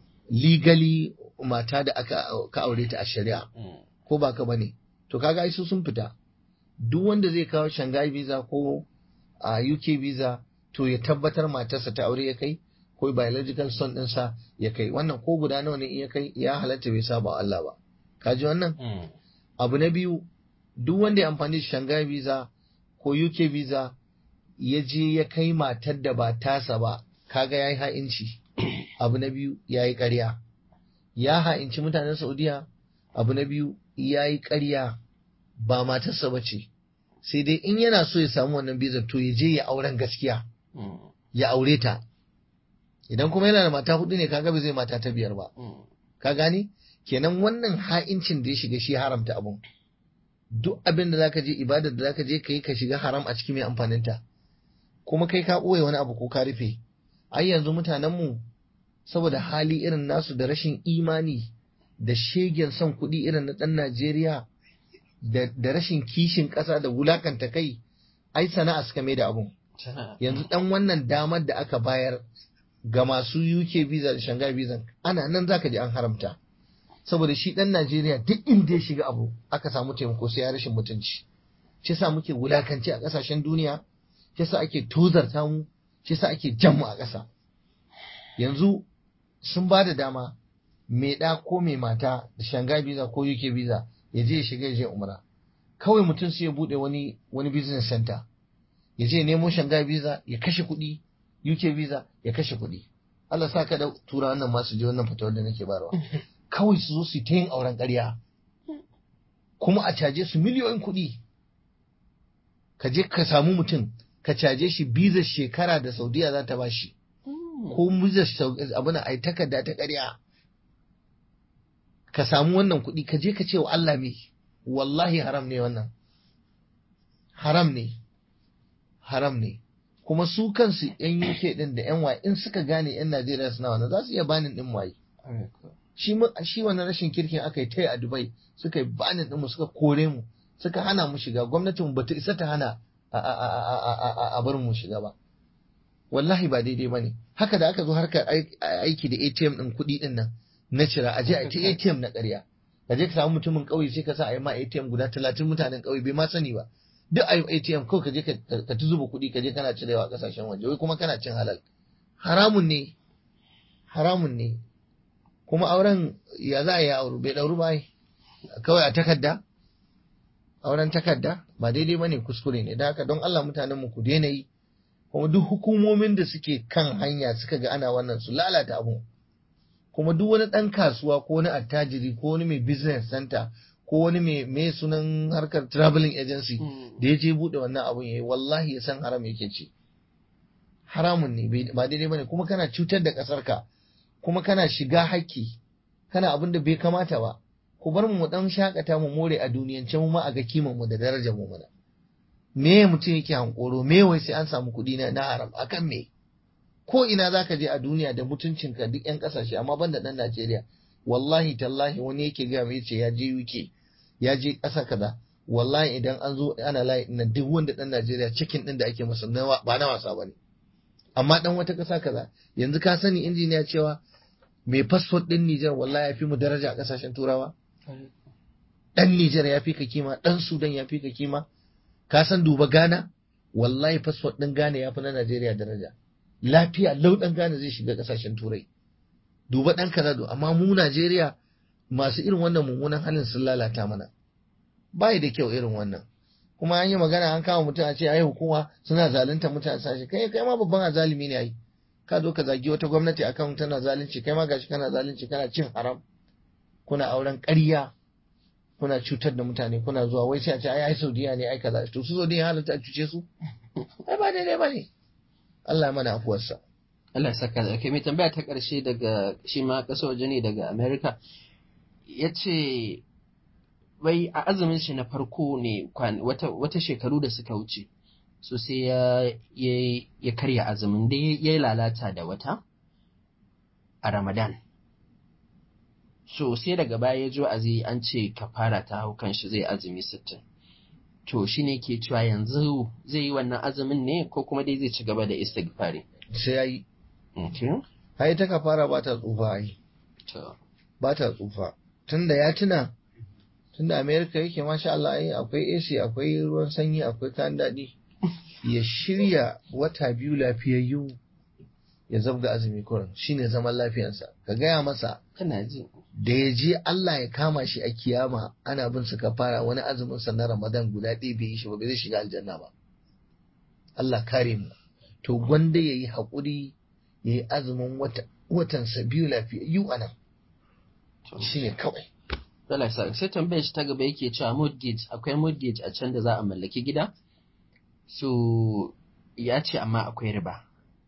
legally mata da aka ka aure ta a shari'a ko ba ka bane, to kaga ai su sun fita. Duk wanda zai kawo Shanghai visa ko a U K visa to ya tabbatar matarsa ta aure ya kai ko biological son ɗinsa ya kai, wannan ko guda nawa ne ya kai ya halatta bai saba Allah ba. Ka ji wannan? Abu na biyu, duk wanda ya amfani da Shanghai visa ko U K visa ya je ya kai matar da ba tasa ba, kaga yayi ha'inci. Abu na biyu, yayi ƙarya. Ya ha'inci mutanen Saudiya. Abu na biyu, yayi ƙarya, ba matarsa ba ce. Sai dai in yana so ya samu wannan visa to ya je ya auren gaskiya. Ya aure ta. Idan kuma yana da mata hudu ne, kaga ba zai mata ta biyar ba. Ka gane? Kenan wannan ha'incin da ya shiga shi haramta abun. Duk abin da zaka je, ibadar da zaka je kai ka shiga haram a cikin mai amfaninta. Kuma kai ka ɓoye wani abu ko ka rufe. Ai yanzu mutanenmu saboda hali irin nasu da rashin imani da shegen son kuɗi irin na ɗan Najeriya da, da rashin kishin ƙasa da wulakanta kai, ai sana'a suka mai da abun. Yanzu ɗan wannan damar da aka bayar ga masu U K visa da Shanghai visa, ana nan zaka ji an haramta. Saboda shi ɗan Najeriya duk inda ya shiga abu aka samu taimako sai ya rashin mutunci. Shi sa muke wulakanci a ƙasashen duniya, shi sa ake tozarta mu, shi sa ake jan mu a ƙasa. Yanzu sun ba da dama mai ɗa ko mai mata da Shanghai visa ko U K visa ya je ya shiga ya je umra. Kawai mutum sai ya buɗe wani wani business center, ya je nemo Shanghai visa ya kashe kuɗi, U K visa ya kashe kuɗi. Allah sa ka da tura wannan masu je wannan fatawar da nake barwa. Kawai su zo su ta yin auren ƙarya kuma a caje su miliyoyin kuɗi. Ka je ka samu mutum ka caje shi bizar shekara da Saudiya za ta bashi ko bizar abuna ai takarda ta ƙarya, ka samu wannan kuɗi ka je ka ce wa Allah me, wallahi haram ne wannan, haram ne, haram ne. Kuma su kansu yan U K din da yan waye in suka gane yan Najeriya suna wannan za su iya banin din waye. Shi shi wannan rashin kirkin aka yi tai a Dubai, suka yi banin din mu, suka kore mu, suka hana mu shiga. Gwamnatin bata isa ta hana a bar mu shiga ba. Wallahi ba daidai bane. Haka da aka zo harkar aiki da A T M din kuɗi din nan na cira, aje a ci A T M na ƙarya. Kaje ka samu mutumin ƙauye sai ka sa a yi ma A T M guda talatin, mutanen ƙauye bai ma sani ba. Duk a A T M kawai kaje ka ta zuba kuɗi kaje kana cirewa a ƙasashen waje, wai kuma kana cin halal. Haramun ne, haramun ne. Kuma auren ya za a yi aure bai ɗauru ba, kawai a takarda. Auren takarda ba daidai bane, kuskure ne. Da haka don Allah mutanen mu ku daina yi. Kuma duk hukumomin da suke kan hanya suka ga ana wannan su lalata abu. Kuma duk wani ɗan kasuwa ko wani attajiri ko wani mai business center ko wani mai mai sunan harkar traveling agency da ya je buɗe wannan abun yayi, wallahi ya san haram yake ci. Haramun ne, ba daidai bane. Kuma kana cutar da ƙasarka, kuma kana shiga haƙƙi, kana abin da bai kamata ba. Ku bar mu dan shakata mu more a duniyance mu ma a ga kiman mu da darajar mu mana. Me mutum yake hankoro, me wai sai an samu kuɗi na, na haram akan me? Ko ina zaka je a duniya da mutuncinka duk ƴan ƙasashe, amma banda ɗan Najeriya. Wallahi tallahi wani yake ga mai yace ya je U K, ya je ƙasa kaza. Wallahi idan an zo ana layi na duk wanda ɗan Najeriya cikin ɗin da ake masa ba na wasa bane. Amma ɗan wata ƙasa kaza, yanzu ka sani injiniya cewa mai fasfot ɗin Nijar wallahi ya fi mu daraja a ƙasashen Turawa. Ɗan Nijar ya fi ka kima, ɗan Sudan ya fi ka kima. Ka san duba Ghana, wallahi fasfot ɗin Ghana ya fi na Najeriya daraja. Lafiya lau ɗan Ghana zai shiga ƙasashen Turai. Duba ɗan Kanado, amma mu Najeriya masu irin wannan mummunan halin sun lalata mana. Bai da kyau irin wannan. Kuma an yi magana an kama mutum a ce ai hukuma suna zalunta mutane sashi, kai kai ma babban azalimi ne ai. Ka zo ka zagi wata gwamnati akan tana zalunci, kai ma gashi kana zalunci, kana cin haram. Kuna auren ƙarya, kuna cutar da mutane kuna zuwa wai sai a ce ai ai Saudiya ne ai kaza to su Saudiya halatta a cuce su ai ba daidai ba ne Allah ya mana afuwarsa. Allah ya saka da kai. Mai tambaya ta ƙarshe daga shi ma ƙasar waje ne daga America ya ce wai a azumin shi na farko ne wata, wata shekaru da suka wuce so sai ya, ya, ya karya azumin da ya yi lalata da wata a Ramadan. So sai daga baya ya zo a zai an ce kafara ta hau kan shi zai azumi sittin. To shi ne ke cewa yanzu zai yi wannan azumin ne ko kuma dai zai ci gaba da istighfari? Sai ya yi. Okay. Ai ta kafara ba ta tsufa ai. To. Ba ta tsufa. Tunda ya tuna tunda America yake masha Allah ai akwai A C akwai ruwan sanyi akwai kayan daɗi. Ya shirya wata biyu lafiyayyu ya zabga azumi kurin shine zaman lafiyarsa. Ka gaya masa Kana ji. da ya je Allah ya kama shi a kiyama ana bin su kafara wani azumin sa na Ramadan guda ɗaya bai yi shi ba bai zai shiga aljanna ba. Allah kare mu. To gwanda yayi haƙuri yayi azumin wata watan sa biyu lafiyayyu anan. Shine kawai. Allah ya sai tambayar shi ta gaba yake cewa mortgage akwai mortgage a can da za a mallaki gida? So ya ce amma akwai riba.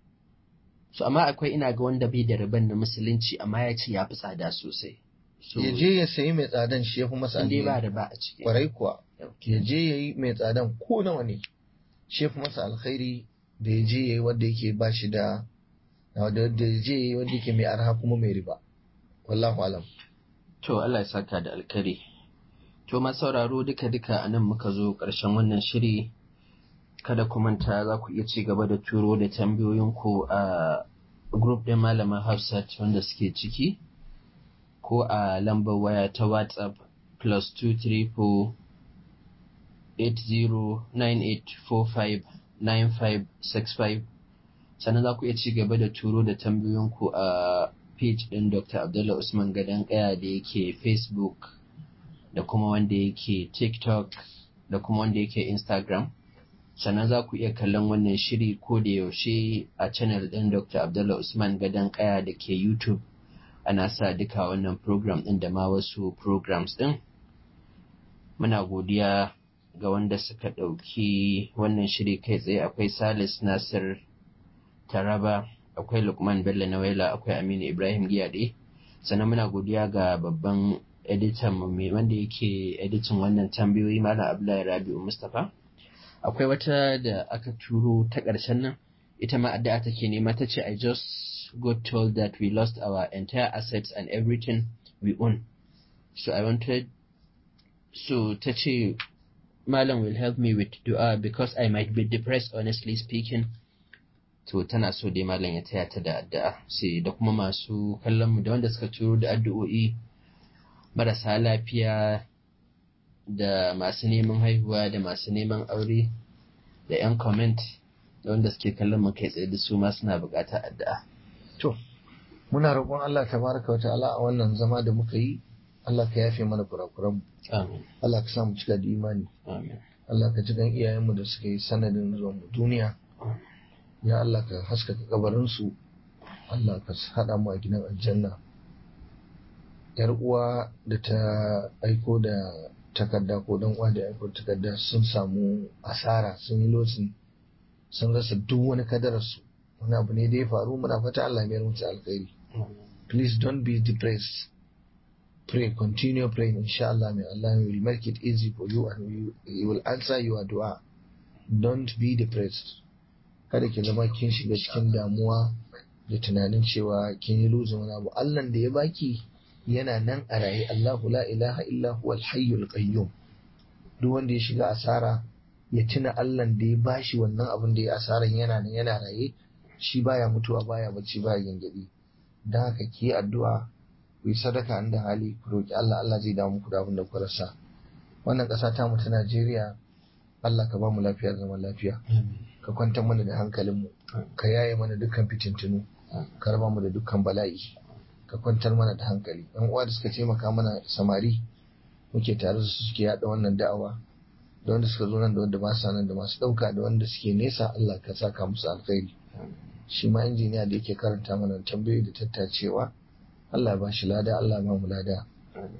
So amma akwai ina ga wanda bai da riban na musulunci amma ya ce ya fi tsada sosai. So ya je ya sayi mai tsadan shi ya fi masa alheri. alheri. ba riba a ciki. Kwarai kuwa. Ya je ya yi mai tsadan ko nawa ne shi ya fi masa alkhairi da ya je ya yi wanda yake ba shi da da ya je ya yi wanda yake mai arha kuma mai riba. Wallahu alam. To Allah ya saka da alkhairi. To ma sauraro duka-duka a nan muka zo ƙarshen wannan shiri. Kada ku manta za ku iya ci gaba da turo da tambayoyinku a group ɗin Malama Hafsat wanda suke ciki ko a lambar waya ta WhatsApp plus two three four eight zero nine eight four five nine five six five. Sannan za ku iya ci gaba da turo da tambayoyinku a page ɗin Doctor Abdullah Usman Gadon Kaya da yake Facebook da kuma wanda yake TikTok da kuma wanda yake Instagram. Sannan za ku iya kallon wannan shiri ko da yaushe a channel ɗin Doctor Abdullah Usman Gadon Kaya da ke YouTube. Ana sa duka wannan program ɗin da ma wasu programs ɗin. Muna godiya ga wanda suka ɗauki wannan shiri kai tsaye. Akwai Salis Nasir Taraba, akwai Lukman Bello Nawaila, akwai Aminu Ibrahim Giyade. Sannan muna godiya ga babban editan mu wanda yake editin wannan tambayoyi Malam Abdullahi Rabi'u Mustapha. Akwai wata da aka turo ta ƙarshen nan, ita ma addu'a take nema ta ce I just got told that we lost our entire assets and everything we own. So I wanted, so ta ce Malam will help me with dua because I might be depressed honestly speaking. To tana so dai Malam ya taya ta da addu'a. Sai da kuma masu kallon mu da wanda suka turo da addu'o'i marasa lafiya da masu neman haihuwa da masu neman aure da 'yan comment da wanda suke kallon mu kai tsaye da su ma suna buƙatar addu'a. To, muna roƙon Allah tabaraka wa ta'ala a wannan zama da muka yi, Allah ka yafe mana kurakuran mu. Amin. Allah ka sa mu cika da imani. Amin. Allah ka ji kan iyayenmu da suka yi sanadin zuwan mu duniya. Ya Allah ka haskaka kabarin su. Allah ka haɗa mu a gidan aljanna. Yar uwa da ta aiko da takarda ko dan uwa da aiko takarda sun samu asara, sun yi lotsin, sun rasa duk wani kadararsu. Wani abu ne da ya faru, muna fata Allah ya mayar musu alkhairi. Please don't be depressed. Pray, continue praying. Inshallah, may Allah will make it easy for you and you, He will answer your dua. Don't be depressed. Kada ki zama kin shiga cikin damuwa da tunanin cewa kin yi losing wani abu. Allah da ya baki yana nan a raye. Allahu la ilaha illa huwal hayyul qayyum. Duk wanda ya shiga asara ya tuna Allah da ya bashi wannan abin da ya asaran yana nan yana raye. Shi baya mutuwa, baya bacci, baya gingadi. Dan haka ki yi addu'a, ku yi sadaka inda hali, ku roki Allah, Allah zai dawo muku da abin da ku rasa. Wannan ƙasa ta mu ta Najeriya, Allah ka ba mu lafiya, zaman lafiya. Ka kwantar mana da hankalinmu, ka yaye mana dukkan fitintunu, ka raba mu da dukkan bala'i. Ka kwantar mana da hankali. Ɗan uwa da suka taimaka mana samari muke tare da su suke yaɗa wannan da'awa, da wanda suka zo nan da wanda ba sa nan da masu ɗauka da wanda suke nesa, Allah ka saka musu alkhairi. Shi ma injiniya da yake karanta mana tambayoyi da tattacewa, Allah ya ba shi lada, Allah ya ba mu lada.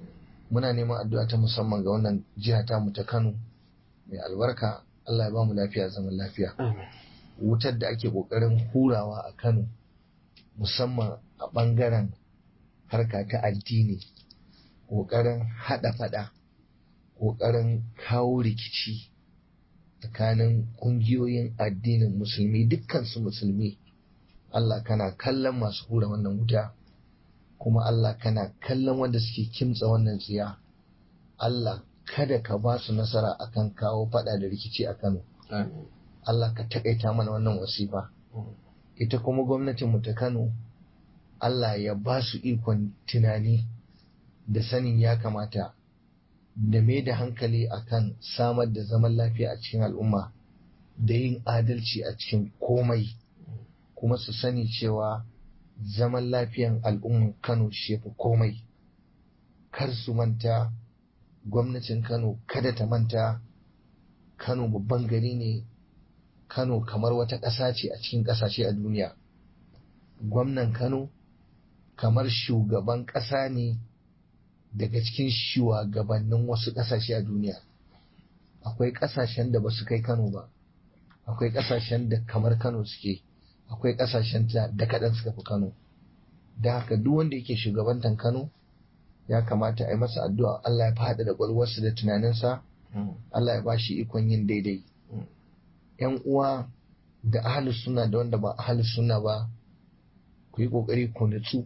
muna neman addu'a ta musamman ga wannan jiha ta mu ta Kano mai albarka. Allah ya ba mu lafiya zaman lafiya. Wutar da ake kokarin hurawa a Kano musamman a bangaren harka ta addini, kokarin hada fada, kokarin kawo rikici tsakanin kungiyoyin addinin musulmi, dukkan su musulmi. Allah kana kallon masu hura wannan wuta, kuma Allah kana kallon wanda suke kimtsa wannan tsiya. Allah kada ka ba su nasara akan kawo fada da rikici a Kano. Allah ka takaita mana wannan wasifa. Ita kuma gwamnatin mu ta Kano, Allah ya ba su ikon tunani da sanin ya kamata da mai da hankali akan samar da zaman lafiya a cikin al'umma da yin adalci a cikin komai, kuma su sani cewa zaman lafiyan al'umman Kano shi fi komai. Kar su manta, gwamnatin Kano kada ta manta, Kano babban gari ne, Kano kamar wata ƙasa ce a cikin ƙasashe a duniya. Gwamnan Kano kamar shugaban ƙasa ne daga cikin shugabannin wasu ƙasashe a duniya. Akwai ƙasashen da ba su kai Kano ba, akwai ƙasashen da kamar Kano suke, akwai ƙasashen da kaɗan suka fi Kano. Da haka duk wanda yake shugabantan Kano ya kamata a yi masa addu'a Allah ya faɗa da ƙwaƙwalwarsa da tunaninsa, Allah ya ba shi ikon yin daidai. ‘Yan uwa da ahalus sunna da wanda ba ahalus sunna ba, ku yi ƙoƙari ku nutsu,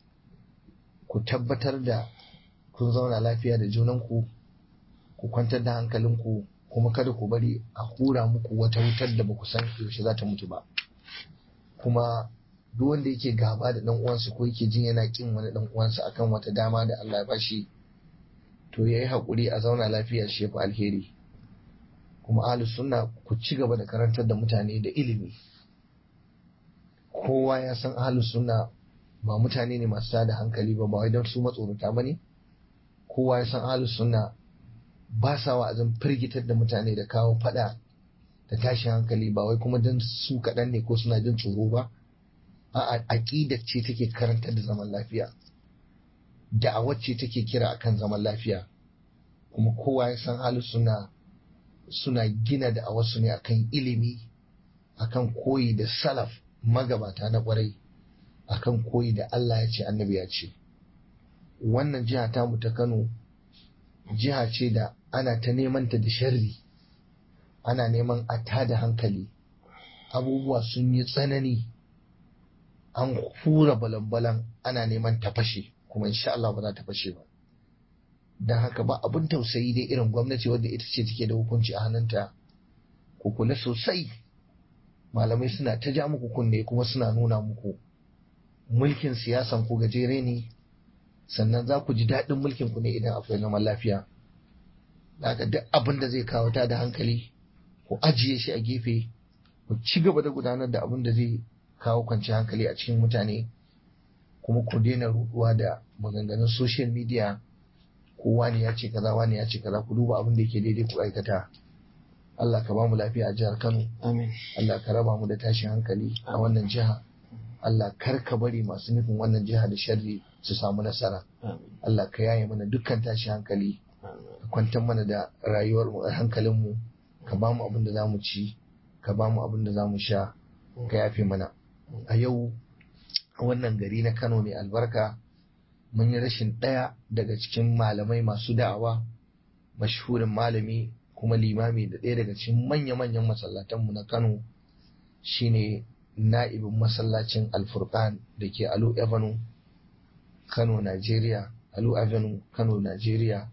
ku tabbatar da kun zauna lafiya da junanku, ku kwantar da hankalinku, kuma kada ku bari a hura muku wata wutar da ba ku san yaushe za ta mutu ba. Kuma duk wanda yake gaba da ɗan uwansa ko yake jin yana ƙin wani ɗan uwansa akan wata dama da Allah ya bashi, to yayi haƙuri a zauna lafiya shi yafi alheri. Kuma ahlus sunna ku ci gaba da karantar da mutane da ilimi. Kowa ya san ahlus sunna ba mutane ne masu tada hankali ba, ba wai don su matsorata bane. Kowa ya san ahlus sunna ba sa wa'azin firgitar da mutane da kawo fada da tashin hankali, ba wai kuma don su kaɗan ne ko suna jin tsoro ba. A'a, aqidar ce take karantar da zaman lafiya, da'awar ce take kira akan zaman lafiya. Kuma kowa ya san ahlus sunna suna gina da'awarsu ne akan ilimi, akan koyi da salaf magabata na kwarai, akan koyi da Allah ya ce annabi ya ce. Wannan jiha ta mu ta Kano jiha ce da ana ta neman ta da sharri, ana neman a tada hankali, abubuwa sun yi tsanani, an hura balan-balan, ana neman ta fashe, kuma insha Allah ba za ta fashe ba. Don haka ba abin tausayi dai irin gwamnati wadda ita ce take da hukunci a hannunta. Ku kula sosai, malamai suna ta ja muku kunne kuma suna nuna muku mulkin siyasan ku gajere ne, sannan za ku ji daɗin mulkin ku ne idan akwai zaman lafiya. Daga duk abin da zai kawo ta da hankali ku ajiye shi a gefe, ku ci gaba da gudanar da abin da zai kawo kwanciyar hankali a cikin mutane, kuma ku daina ruɗuwa da maganganun social media ko wani ya ce kaza wani ya ce kaza. Ku duba abin da yake daidai ku aikata. Allah ka ba mu lafiya a jihar Kano. Amin. Allah ka raba mu da tashin hankali a wannan jiha. Allah kar ka bari masu nufin wannan jiha da sharri su samu nasara. Allah ka yaye mana dukkan tashin hankali, ka kwantar mana da rayuwar hankalin mu, ka ba mu abin da zamu ci, ka ba mu abin da zamu sha, ka yafe mana. A yau a wannan gari na Kano mai albarka mun yi rashin ɗaya daga cikin malamai masu da'awa, mashhurin malami kuma limami da ɗaya daga cikin manya-manyan masallatanmu na Kano, shine na'ibin masallacin Al-Furqan da ke Alu Avenue, Kano, Najeriya. Alu Avenue, Kano, Najeriya,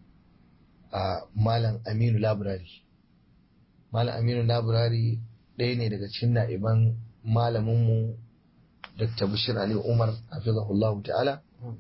a Malam Aminu Library. Malam Aminu Library ɗaya ne daga cikin na'iban malaminmu Doctor Bashir Ali Umar hafizahullahu ta'ala,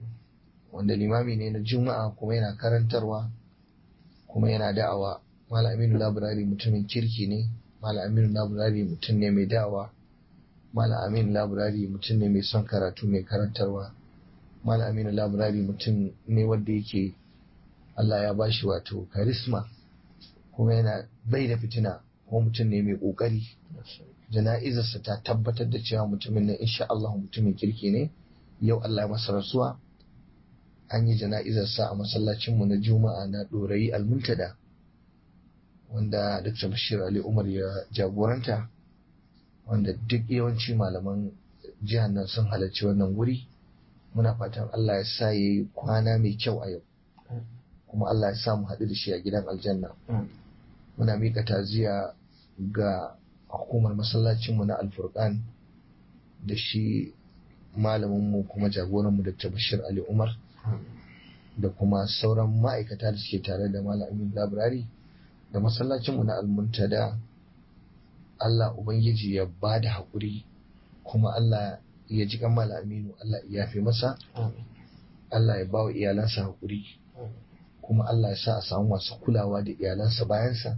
wanda limami ne na Juma'a kuma yana karantarwa kuma yana da'awa. Malam Aminu Library mutumin kirki ne. Malam Aminu Library mutum ne mai da'awa. Malam Aminu Library mutum ne mai son karatu, mai karantarwa. Malam Aminu Library mutum ne wanda yake Allah ya bashi wato karisma, kuma yana bai da fitina, kuma mutum ne mai kokari. Jana'izarsa ta tabbatar da cewa mutumin ne insha Allah mutumin kirki ne. Yau Allah ya masa rasuwa, an yi jana'izarsa a masallacinmu na juma'a na ɗorayi almuntada wanda Dr. Bashir Ali Umar ya jagoranta, wanda duk yawanci malaman jihar nan sun halarci wannan wuri. Muna fatan Allah ya sa yi kwana mai kyau a yau, kuma Allah ya sa mu haɗu da shi a gidan aljanna. Muna miƙa taziya ga hukumar masallacinmu na Alfurqan da shi malaminmu kuma jagoranmu Dr. Bashir Ali Umar da kuma sauran ma'aikata da suke tare da Malam Amin Labrari da masallacinmu na Almuntada. Allah Ubangiji ya ba da haƙuri, kuma Allah ya ji kan Malam Aminu, Allah ya yafe masa, Allah ya ba wa iyalansa haƙuri, kuma Allah ya sa a samu masu kulawa da iyalansa bayansa.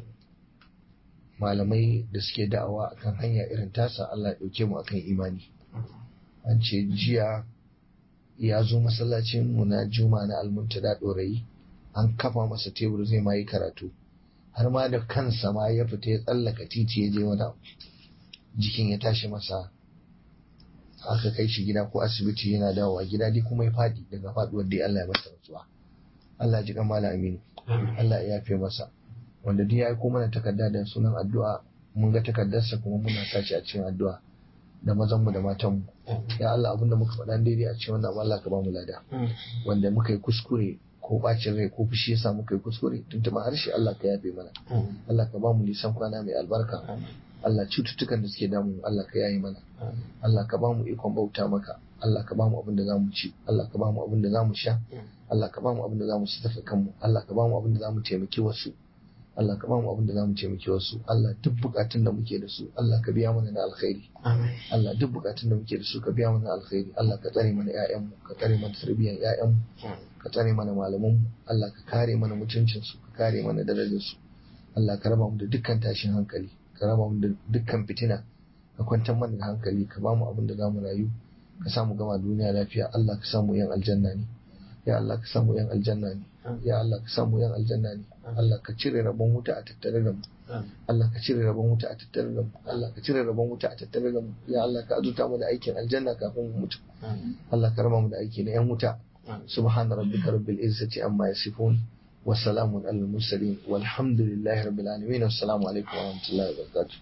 Malamai da suke da'awa akan hanya irin tasa, Allah ya ɗauke mu akan imani. An ce jiya ya zo masallacin mu na juma na Almuntada ɗorayi, an kafa masa tebur zai ma yi karatu, har ma da kansa ma ya fita ya tsallaka titi ya je wani jikin ya tashi masa, aka kai shi gida ko asibiti, yana dawowa gida dai kuma ya faɗi. Daga faɗuwar dai Allah ya masa rantsuwa. Allah ji kan Malam Aminu, Allah ya yafe masa. Wanda duk ya aiko mana takarda da sunan addu'a, mun ga takardarsa kuma muna sashi a cikin addu'a, da mazanmu da matanmu. Ya Allah, abinda muka faɗa daidai a cikin wannan, Allah ka ba mu lada. Wanda muka yi kuskure ko bacin rai ko fushi yasa muka yi kuskure, tuntuɓa harshe, Allah ka yafe mana. Allah ka ba mu nisan kwana mai albarka. Allah, cututtukan da suke damu Allah ka yayi mana. Allah ka ba mu ikon bauta maka. Allah ka ba mu abin da za mu ci. Allah ka ba mu abin da za mu sha. Allah ka ba mu abin da za mu sitafa kanmu. Allah ka ba mu abin da za mu taimaki wasu. Allah ka ba mu abin da za mu taimaki wasu. Allah, duk bukatun da muke da su Allah ka biya mana na alkhairi. Allah, duk bukatun da muke da su ka biya mana alkhairi. Allah ka tsare mana ƴaƴanmu, ka tsare mana tarbiyyar ƴaƴanmu, ka tsare mana malamanmu. Allah ka kare mana mutuncinsu, ka kare mana darajarsu. Allah ka raba mu da dukkan tashin hankali, ka raba mu da dukkan fitina, ka kwantar mana da hankali, ka ba mu abin da za mu rayu, ka samu gama duniya lafiya. Allah ka samu yan aljanna ne. Ya Allah ka samu yan aljanna ne. Ya Allah ka samu yan aljanna ne. Allah ka cire rabon wuta a tattare da mu. Allah ka cire rabon wuta a tattare da mu. Allah ka cire rabon wuta a tattare da mu. Ya Allah ka azuta mu da aikin aljanna kafin mu mutu. Allah ka raba mu da aiki na yan wuta. Subhana rabbika rabbil izzati amma yasifun wa salamun alal mursalin walhamdulillahi rabbil alamin. Assalamu alaikum wa rahmatullahi wa barakatuh.